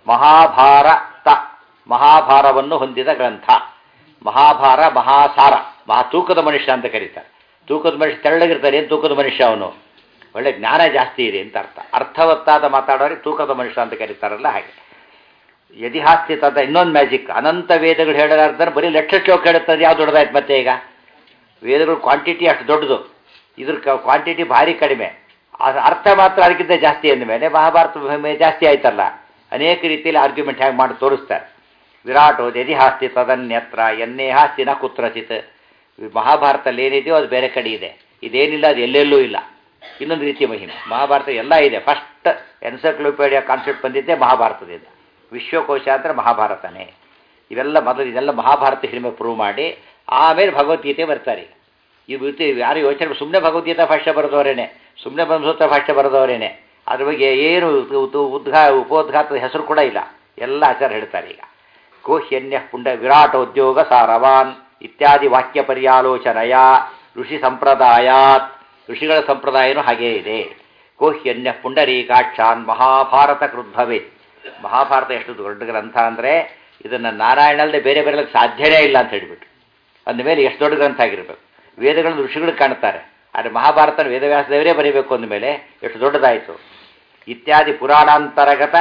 ಮಹಾಭಾರತ. ಮಹಾಭಾರವನ್ನು ಹೊಂದಿದ ಗ್ರಂಥ. ಮಹಾಭಾರ ಮಹಾಸಾರ, ತೂಕದ ಮನುಷ್ಯ ಅಂತ ಕರೀತಾರೆ. ತೂಕದ ಮನುಷ್ಯ ತೆಳ್ಳಗಿರ್ತಾರೆ, ಏನು ತೂಕದ ಮನುಷ್ಯ ಅವನು? ಒಳ್ಳೆ ಜ್ಞಾನ ಜಾಸ್ತಿ ಇದೆ ಅಂತ ಅರ್ಥ. ಅರ್ಥವತ್ತಾದ ಮಾತಾಡೋರಿಗೆ ತೂಕದ ಮನುಷ್ಯ ಅಂತ ಕರೀತಾರಲ್ಲ ಹಾಗೆ. ಯದಿಹಾಸ್ತಿ ತದ ಇನ್ನೊಂದು ಮ್ಯಾಜಿಕ್, ಅನಂತ ವೇದಗಳು ಹೇಳಲಾರ್ದಾರೆ ಬರೀ ಲಕ್ಷ ಶ್ಲೋಕ ಹೇಳುತ್ತದೆ. ಯಾವ್ದು ದೊಡ್ಡದಾಯ್ತು ಮತ್ತೆ ಈಗ? ವೇದಗಳು ಕ್ವಾಂಟಿಟಿ ಅಷ್ಟು ದೊಡ್ಡದು, ಇದ್ರ ಕ್ವಾಂಟಿಟಿ ಭಾರಿ ಕಡಿಮೆ, ಅರ್ಥ ಮಾತ್ರ ಅದಕ್ಕಿಂತ ಜಾಸ್ತಿ ಅಂದಮೇಲೆ ಮಹಾಭಾರತ ಜಾಸ್ತಿ ಆಯ್ತಲ್ಲ. ಅನೇಕ ರೀತಿಯಲ್ಲಿ ಆರ್ಗ್ಯುಮೆಂಟ್ ಹೇಗೆ ಮಾಡಿ ತೋರಿಸ್ತಾರೆ. ವಿರಾಟೋ ಯದಿಹಾಸ್ತಿ ತದನ್ಯತ್ರ ಎನ್ನೇ ಹಾಸ್ತಿ ನ ಕುತ್ರಚಿತ್. ಮಹಾಭಾರತದಲ್ಲಿ ಏನಿದೆಯೋ ಅದು ಬೇರೆ ಕಡೆ ಇದೆ, ಇದೇನಿಲ್ಲ ಅದು ಎಲ್ಲೆಲ್ಲೂ ಇಲ್ಲ. ಇನ್ನೊಂದು ರೀತಿಯ ಮಹಿಮೆ ಮಹಾಭಾರತ ಎಲ್ಲ ಇದೆ. ಫಸ್ಟ್ ಎನ್ಸೈಕ್ಲೋಪೀಡಿಯಾ ಕಾನ್ಸೆಪ್ಟ್ ಬಂದಿದ್ದೆ ಮಹಾಭಾರತದಿಂದ. ವಿಶ್ವಕೋಶ ಅಂದರೆ ಮಹಾಭಾರತನೇ. ಇವೆಲ್ಲ ಮೊದಲು ಇದೆಲ್ಲ ಮಹಾಭಾರತ ಹಿರಿಮೆ ಪ್ರೂವ್ ಮಾಡಿ ಆಮೇಲೆ ಭಗವದ್ಗೀತೆ ಬರ್ತಾರೆ. ಈ ರೀತಿ ಯಾರು ಯೋಚನೆ ಸುಮ್ಮನೆ ಭಗವದ್ಗೀತಾ ಭಾಷ್ಯ ಬರೆದವರೇನೆ, ಸುಮ್ಮನೆ ಬ್ರಹ್ಮಸೂತ್ರ ಭಾಷ್ಯ ಬರೆದವರೇನೆ, ಅದ್ರ ಬಗ್ಗೆ ಏನು ಉಪೋದ್ಘಾತದ ಹೆಸರು ಕೂಡ ಇಲ್ಲ. ಎಲ್ಲ ಆಚಾರ ಹೇಳ್ತಾರೆ. ಈಗ ಕೋಹ್ಯನ್ಯ ಪುಂಡ ವಿರಾಟೋದ್ಯೋಗ ಸಾರವಾನ್ ಇತ್ಯಾದಿ ವಾಕ್ಯ ಪರ್ಯಾಲೋಚನೆಯ ಋಷಿ ಸಂಪ್ರದಾಯಾತ್, ಋಷಿಗಳ ಸಂಪ್ರದಾಯನೂ ಹಾಗೇ ಇದೆ. ಕೋಹ್ಯನ್ಯ ಪುಂಡರೀಕಾಕ್ಷಾನ್ ಮಹಾಭಾರತ ಕೃದ್ಭವೆ. ಮಹಾಭಾರತ ಎಷ್ಟು ದೊಡ್ಡ ಗ್ರಂಥ ಅಂದರೆ ಇದನ್ನು ನಾರಾಯಣಲ್ಲದೆ ಬೇರೆ ಬೇರೆ ಸಾಧ್ಯನೇ ಇಲ್ಲ ಅಂತ ಹೇಳಿಬಿಟ್ಟು, ಅಂದಮೇಲೆ ಎಷ್ಟು ದೊಡ್ಡ ಗ್ರಂಥ ಆಗಿರಬೇಕು. ವೇದಗಳನ್ನು ಋಷಿಗಳು ಕಾಣ್ತಾರೆ, ಆದರೆ ಮಹಾಭಾರತ ವೇದವ್ಯಾಸದೇವರೇ ಬರೀಬೇಕು ಅಂದಮೇಲೆ ಎಷ್ಟು ದೊಡ್ಡದಾಯಿತು. ಇತ್ಯಾದಿ ಪುರಾಣಾಂತರ್ಗತ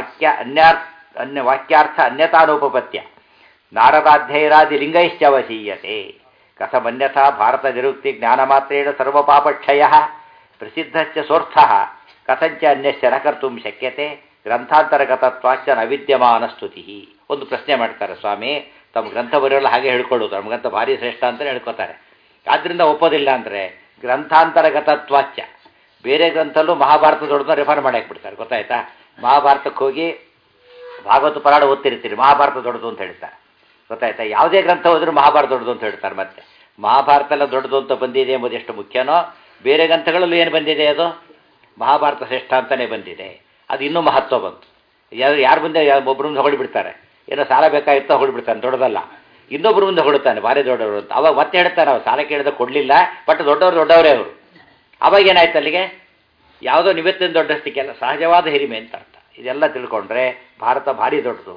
ವಾಕ್ಯಾರ್ಥ ಅನ್ಯತಾನೋಪಪತ್ಯ ನಾರದಾಧ್ಯಯರಾದಿ ಲಿಂಗೈಶ್ಚವಶೀಯತೆ ಕಥಮನ್ಯಥಾ ಭಾರತ ನಿರುಕ್ತಿ ಜ್ಞಾನಮಾತ್ರೇಣ ಸರ್ವಪಾಪಕ್ಷಯ ಪ್ರಸಿದ್ಧಶ್ಚ ಸೋರ್ಥಃ ಕಥಂಚ ಅನ್ಯಶ್ಚ ನ ಕರ್ತುಂ ಶಕ್ಯತೆ ಗ್ರಂಥಾಂತರ್ಗತತ್ವಾಚ ಅವಿದ್ಯಮಾನ ಸ್ತುತಿ. ಒಂದು ಪ್ರಶ್ನೆ ಮಾಡ್ತಾರೆ ಸ್ವಾಮಿ, ತಮ್ಮ ಗ್ರಂಥ ಬರೆಯೋಲ್ಲ ಹಾಗೆ ಹೇಳ್ಕೊಳ್ಳೋದು, ನಮ್ಮ ಗ್ರಂಥ ಭಾರಿ ಶ್ರೇಷ್ಠ ಅಂತಲೇ ಹೇಳ್ಕೊತಾರೆ. ಆದ್ದರಿಂದ ಒಪ್ಪೋದಿಲ್ಲ ಅಂದರೆ ಗ್ರಂಥಾಂತರ್ಗತತ್ವಾಚ, ಬೇರೆ ಗ್ರಂಥಲ್ಲೂ ಮಹಾಭಾರತ ದೊಡ್ಡದನ್ನ ರೆಫರ್ ಮಾಡಿ ಹಾಕ್ಬಿಡ್ತಾರೆ. ಗೊತ್ತಾಯ್ತಾ? ಮಹಾಭಾರತಕ್ಕೆ ಹೋಗಿ ಭಾಗವತ ಪುರಾಣ ಓದ್ತಿರ್ತೀರಿ, ಮಹಾಭಾರತ ದೊಡ್ಡದು ಅಂತ ಹೇಳ್ತಾರೆ. ಗೊತ್ತಾಯ್ತಾ? ಯಾವುದೇ ಗ್ರಂಥ ಹೋದರೂ ಮಹಾಭಾರತ ದೊಡ್ಡದು ಅಂತ ಹೇಳ್ತಾರೆ. ಮತ್ತೆ ಮಹಾಭಾರತ ಎಲ್ಲ ದೊಡ್ಡದು ಅಂತ ಬಂದಿದೆ ಎಂಬುದು ಎಷ್ಟು ಮುಖ್ಯನೋ, ಬೇರೆ ಗ್ರಂಥಗಳಲ್ಲೂ ಏನು ಬಂದಿದೆ, ಅದು ಮಹಾಭಾರತ ಶ್ರೇಷ್ಠ ಅಂತಲೇ ಬಂದಿದೆ. ಅದು ಇನ್ನೂ ಮಹತ್ವ ಬಂತು. ಯಾರು ಮುಂದೆ ಒಬ್ಬರು ಮುಂದೆ ಹೊಗಳಿಬಿಡ್ತಾರೆ, ಏನೋ ಸಾಲ ಬೇಕಾಗಿತ್ತೋ ಹೊಗಳಿಬಿಡ್ತಾನೆ, ದೊಡ್ಡದಲ್ಲ. ಇನ್ನೊಬ್ಬರು ಮುಂದೆ ಹೊಡುತ್ತಾನೆ ಭಾರಿ ದೊಡ್ಡವರು ಅಂತ. ಅವಾಗ ಮತ್ತೆ ಹೇಳ್ತಾನೆ, ಅವ್ರು ಸಾಲ ಕೇಳಿದ ಕೊಡಲಿಲ್ಲ, ಬಟ್ ದೊಡ್ಡವರೇ ಅವರು. ಅವಾಗ ಏನಾಯ್ತು ಅಲ್ಲಿಗೆ? ಯಾವುದೋ ನಿಮಿತ್ತದಿಂದ ದೊಡ್ಡಷ್ಟಕ್ಕೆಲ್ಲ ಸಹಜವಾದ ಹಿರಿಮೆ ಅಂತ ಅರ್ಥ. ಇದೆಲ್ಲ ತಿಳ್ಕೊಂಡ್ರೆ ಭಾರತ ಭಾರಿ ದೊಡ್ಡದು.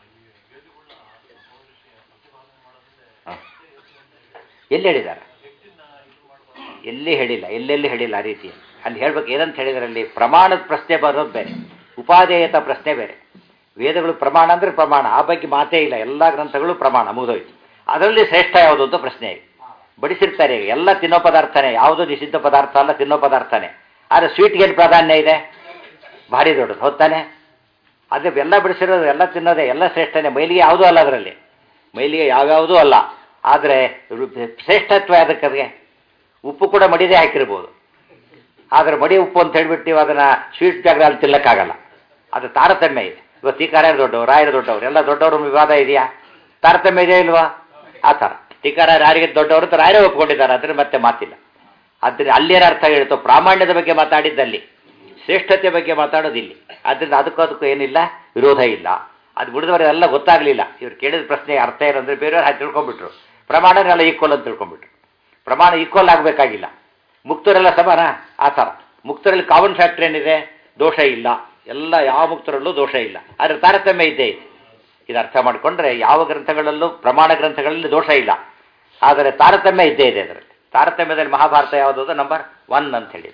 ಎಲ್ಲಿ ಹೇಳಿದ್ದಾರೆ? ಎಲ್ಲಿ ಹೇಳಿಲ್ಲ, ಎಲ್ಲೆಲ್ಲಿ ಹೇಳಿಲ್ಲ ಆ ರೀತಿ. ಅಲ್ಲಿ ಹೇಳ್ಬೇಕು ಏನಂತ ಹೇಳಿದರೆ, ಅಲ್ಲಿ ಪ್ರಮಾಣದ ಪ್ರಶ್ನೆ ಬರೋದು ಬೇರೆ, ಉಪಾದೇಯತ ಪ್ರಶ್ನೆ ಬೇರೆ. ವೇದಗಳು ಪ್ರಮಾಣ ಅಂದರೆ ಪ್ರಮಾಣ, ಆ ಬಗ್ಗೆ ಮಾತೇ ಇಲ್ಲ. ಎಲ್ಲ ಗ್ರಂಥಗಳು ಪ್ರಮಾಣ, ಮುಗಿದೋಯ್ತು. ಅದರಲ್ಲಿ ಶ್ರೇಷ್ಠ ಯಾವುದು ಅಂತ ಪ್ರಶ್ನೆ ಬಡಿಸಿರ್ತಾರೆ. ಎಲ್ಲ ತಿನ್ನೋ ಪದಾರ್ಥನೇ, ಯಾವುದೋ ನಿಷಿದ್ಧ ಪದಾರ್ಥ ಅಲ್ಲ, ತಿನ್ನೋ ಪದಾರ್ಥನೇ. ಆದರೆ ಸ್ವೀಟ್ಗೇನು ಪ್ರಾಧಾನ್ಯ ಇದೆ? ಭಾರಿ ದೊಡ್ಡದು, ಹೊತ್ತಾನೆ. ಅದೇ ಎಲ್ಲ ಬಿಡಿಸಿರೋದು, ಎಲ್ಲ ತಿನ್ನೋದೇ, ಎಲ್ಲ ಶ್ರೇಷ್ಠನೇ. ಮೈಲಿಗೆ ಯಾವುದೂ ಅಲ್ಲ ಅದರಲ್ಲಿ, ಮೈಲಿಗೆ ಯಾವ್ಯಾವುದೂ ಅಲ್ಲ. ಆದರೆ ಶ್ರೇಷ್ಠತ್ವ ಅದಕ್ಕೆ ಉಪ್ಪು ಕೂಡ ಮಡಿದೇ ಹಾಕಿರ್ಬೋದು, ಆದರೆ ಮಡಿ ಉಪ್ಪು ಅಂತ ಹೇಳ್ಬಿಟ್ಟು ನೀವು ಅದನ್ನು ಸ್ವೀಟ್ ಜಾಗದಲ್ಲಿ ತಿನ್ನಕ್ಕಾಗಲ್ಲ. ಅದು ತಾರತಮ್ಯ ಇದೆ. ಇವತ್ತು ಟೀಕಾರಾಯರು ದೊಡ್ಡವರು, ರಾಯರು ದೊಡ್ಡವರು, ಎಲ್ಲ ದೊಡ್ಡವರು ವಿವಾದ ಇದೆಯಾ? ತಾರತಮ್ಯ ಇದೆಯಾ ಇಲ್ವಾ? ಆ ಥರ ಟೀಕಾರಾಯರು ಯಾರಿಗೆ ದೊಡ್ಡವರು ಅಂತ ರಾಯರೇ ಒಪ್ಕೊಂಡಿದ್ದಾರೆ, ಆದರೆ ಮತ್ತೆ ಮಾತಿಲ್ಲ. ಆದ್ದರಿಂದ ಅಲ್ಲೇನು ಅರ್ಥ ಹೇಳ್ತೋ, ಪ್ರಾಮಾಣ್ಯದ ಬಗ್ಗೆ ಮಾತಾಡಿದ್ದಲ್ಲಿ, ಶ್ರೇಷ್ಠತೆ ಬಗ್ಗೆ ಮಾತಾಡೋದಿಲ್ಲಿ. ಆದ್ದರಿಂದ ಅದಕ್ಕೂ ಏನಿಲ್ಲ, ವಿರೋಧ ಇಲ್ಲ. ಅದು ಬಿಡಿದವರೆಲ್ಲ ಗೊತ್ತಾಗಲಿಲ್ಲ. ಇವ್ರು ಕೇಳಿದ ಪ್ರಶ್ನೆ ಅರ್ಥ ಏನಂದರೆ, ಬೇರೆಯವ್ರು ಹಾಗೆ ತಿಳ್ಕೊಂಡ್ಬಿಟ್ರು, ಪ್ರಮಾಣನೆಲ್ಲ ಈಕ್ವಲ್ ಅಂತ ತಿಳ್ಕೊಂಡ್ಬಿಟ್ರು. ಪ್ರಮಾಣ ಈಕ್ವಲ್ ಆಗಬೇಕಾಗಿಲ್ಲ. ಮುಕ್ತರೆಲ್ಲ ಸಮಾನ, ಆ ಥರ. ಮುಕ್ತರಲ್ಲಿ ಕಾಮನ್ ಫ್ಯಾಕ್ಟರ್ ಏನಿದೆ? ದೋಷ ಇಲ್ಲ. ಎಲ್ಲ ಯಾವ ಮುಕ್ತರಲ್ಲೂ ದೋಷ ಇಲ್ಲ, ಆದರೆ ತಾರತಮ್ಯ ಇದ್ದೇ ಇದೆ. ಇದು ಅರ್ಥ ಮಾಡಿಕೊಂಡ್ರೆ ಯಾವ ಗ್ರಂಥಗಳಲ್ಲೂ, ಪ್ರಮಾಣ ಗ್ರಂಥಗಳಲ್ಲಿ ದೋಷ ಇಲ್ಲ, ಆದರೆ ತಾರತಮ್ಯ ಇದ್ದೇ ಇದೆ. ಅದರಲ್ಲಿ ತಾರತಮ್ಯದಲ್ಲಿ ಮಹಾಭಾರತ ಯಾವುದು? ನಂಬರ್ 1 ಅಂತ ಹೇಳಿ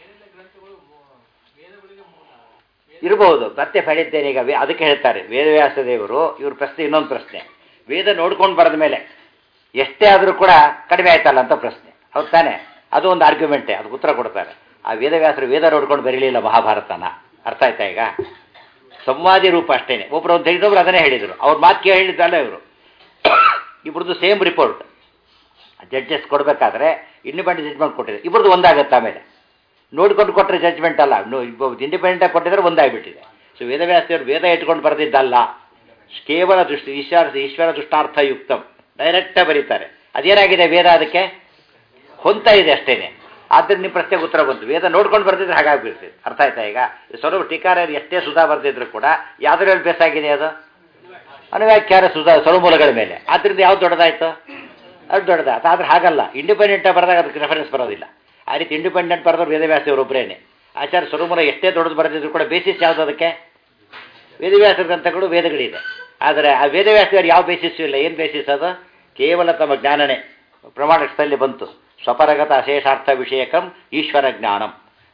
ಇರಬಹುದು. ಮತ್ತೆ ಹೇಳಿದ್ದೇನೆ ಈಗ, ಅದಕ್ಕೆ ಹೇಳ್ತಾರೆ ವೇದವ್ಯಾಸ ದೇವರು. ಇವ್ರ ಪ್ರಶ್ನೆ ಇನ್ನೊಂದು ಪ್ರಶ್ನೆ, ವೇದ ನೋಡ್ಕೊಂಡು ಬರೆದ ಮೇಲೆ ಎಷ್ಟೇ ಆದರೂ ಕೂಡ ಕಡಿಮೆ ಆಯ್ತಲ್ಲ ಅಂತ ಪ್ರಶ್ನೆ. ಹೌದು ತಾನೆ? ಅದು ಒಂದು ಆರ್ಗ್ಯುಮೆಂಟೇ, ಅದಕ್ಕೆ ಉತ್ತರ ಕೊಡ್ತಾರೆ. ಆ ವೇದವ್ಯಾಸರು ವೇದ ನೋಡ್ಕೊಂಡು ಬರೀಲಿಲ್ಲ ಮಹಾಭಾರತನ. ಅರ್ಥ ಆಯ್ತಾ? ಈಗ ಸಂವಾದಿ ರೂಪ ಅಷ್ಟೇನೆ. ಒಬ್ಬರು ಒಂದು ಹೇಳಿದವರು ಅದನ್ನೇ ಹೇಳಿದರು, ಅವ್ರ ಮಾತು ಕೇಳಿ ಹೇಳಿದ್ದಲ್ಲ ಇವರು. ಇಬ್ಬರದ್ದು ಸೇಮ್ ರಿಪೋರ್ಟ್ ಜಡ್ಜಸ್ ಕೊಡಬೇಕಾದ್ರೆ ಇಂಡಿಪೆಂಡೆಂಟ್ ಜಡ್ಜ್ಮೆಂಟ್ ಕೊಟ್ಟಿದೆ. ಇಬ್ಬರದ್ದು ಒಂದಾಗುತ್ತೆ. ಆಮೇಲೆ ನೋಡಿಕೊಂಡು ಕೊಟ್ಟರೆ ಜಡ್ಜ್ಮೆಂಟ್ ಅಲ್ಲ, ಇಂಡಿಪೆಂಡೆಂಟಾಗಿ ಕೊಟ್ಟಿದ್ರೆ ಒಂದಾಗಿಬಿಟ್ಟಿದೆ. ಸೊ ವೇದವ್ಯಾಸರು ವೇದ ಇಟ್ಕೊಂಡು ಬರೆದಿದ್ದಲ್ಲ, ಕೇವಲ ಈಶ್ವರ ದುಷ್ಟಾರ್ಥಯುಕ್ತಂ ಡೈರೆಕ್ಟಾಗಿ ಬರೀತಾರೆ. ಅದೇನಾಗಿದೆ? ವೇದ ಅದಕ್ಕೆ ಹೊಂತ ಇದೆ ಅಷ್ಟೇನೆ. ಆದ್ದರಿಂದ ನಿಮ್ಮ ಪ್ರಶ್ನೆಗೆ ಉತ್ತರ ಬಂತು. ವೇದ ನೋಡ್ಕೊಂಡು ಬರ್ತಿದ್ರೆ ಹಾಗಾಗಿಬಿಡ್ತಿದೆ. ಅರ್ಥ ಆಯ್ತಾ? ಈಗ ಸ್ವರೂಪ ಟೀಕಾರರು ಎಷ್ಟೇ ಸುಧಾ ಬರೆದಿದ್ರು ಕೂಡ ಯಾವುದ್ರಲ್ಲಿ ಬೇಸಾಗಿದೆ? ಅದು ಅನುವ್ಯಾಖ್ಯಾನ ಸ್ವರಮೂಲಗಳ ಮೇಲೆ. ಆದ್ದರಿಂದ ಯಾವ್ದು ದೊಡ್ಡದಾಯ್ತು? ಅದು ದೊಡ್ಡದಾಯ್ತು. ಆದರೆ ಹಾಗಲ್ಲ, ಇಂಡಿಪೆಂಡೆಂಟಾಗಿ ಬರೆದಾಗ ಅದಕ್ಕೆ ರೆಫರೆನ್ಸ್ ಬರೋದಿಲ್ಲ. ಆ ರೀತಿ ಇಂಡಿಪೆಂಡೆಂಟ್ ಬರೆದವರು ವೇದವ್ಯಾಸ ಇವರೊಬ್ಬರೇನೆ. ಆಚಾರ್ಯ ಸ್ವರಮೂಲ ಎಷ್ಟೇ ದೊಡ್ಡದು ಬರೆದಿದ್ರು ಕೂಡ ಬೇಸಿಸ್ ಯಾವುದು ಅದಕ್ಕೆ? ವೇದವ್ಯಾಸ ಗ್ರಂಥಗಳು ವೇದಗಳಿದೆ. ಆದರೆ ಆ ವೇದವ್ಯಾಸರು ಯಾವ ಬೇಸಿಸ್ಸು ಇಲ್ಲ. ಏನು ಬೇಸಿಸ್ ಅದು? ಕೇವಲ ತಮ್ಮ ಜ್ಞಾನನೇ. ಪ್ರಮಾಣದಲ್ಲಿ ಬಂತು, ಸ್ವಪರಗತ ಅಶೇಷಾರ್ಥ ವಿಷಯಕಂ ಈಶ್ವರ ಜ್ಞಾನಂ.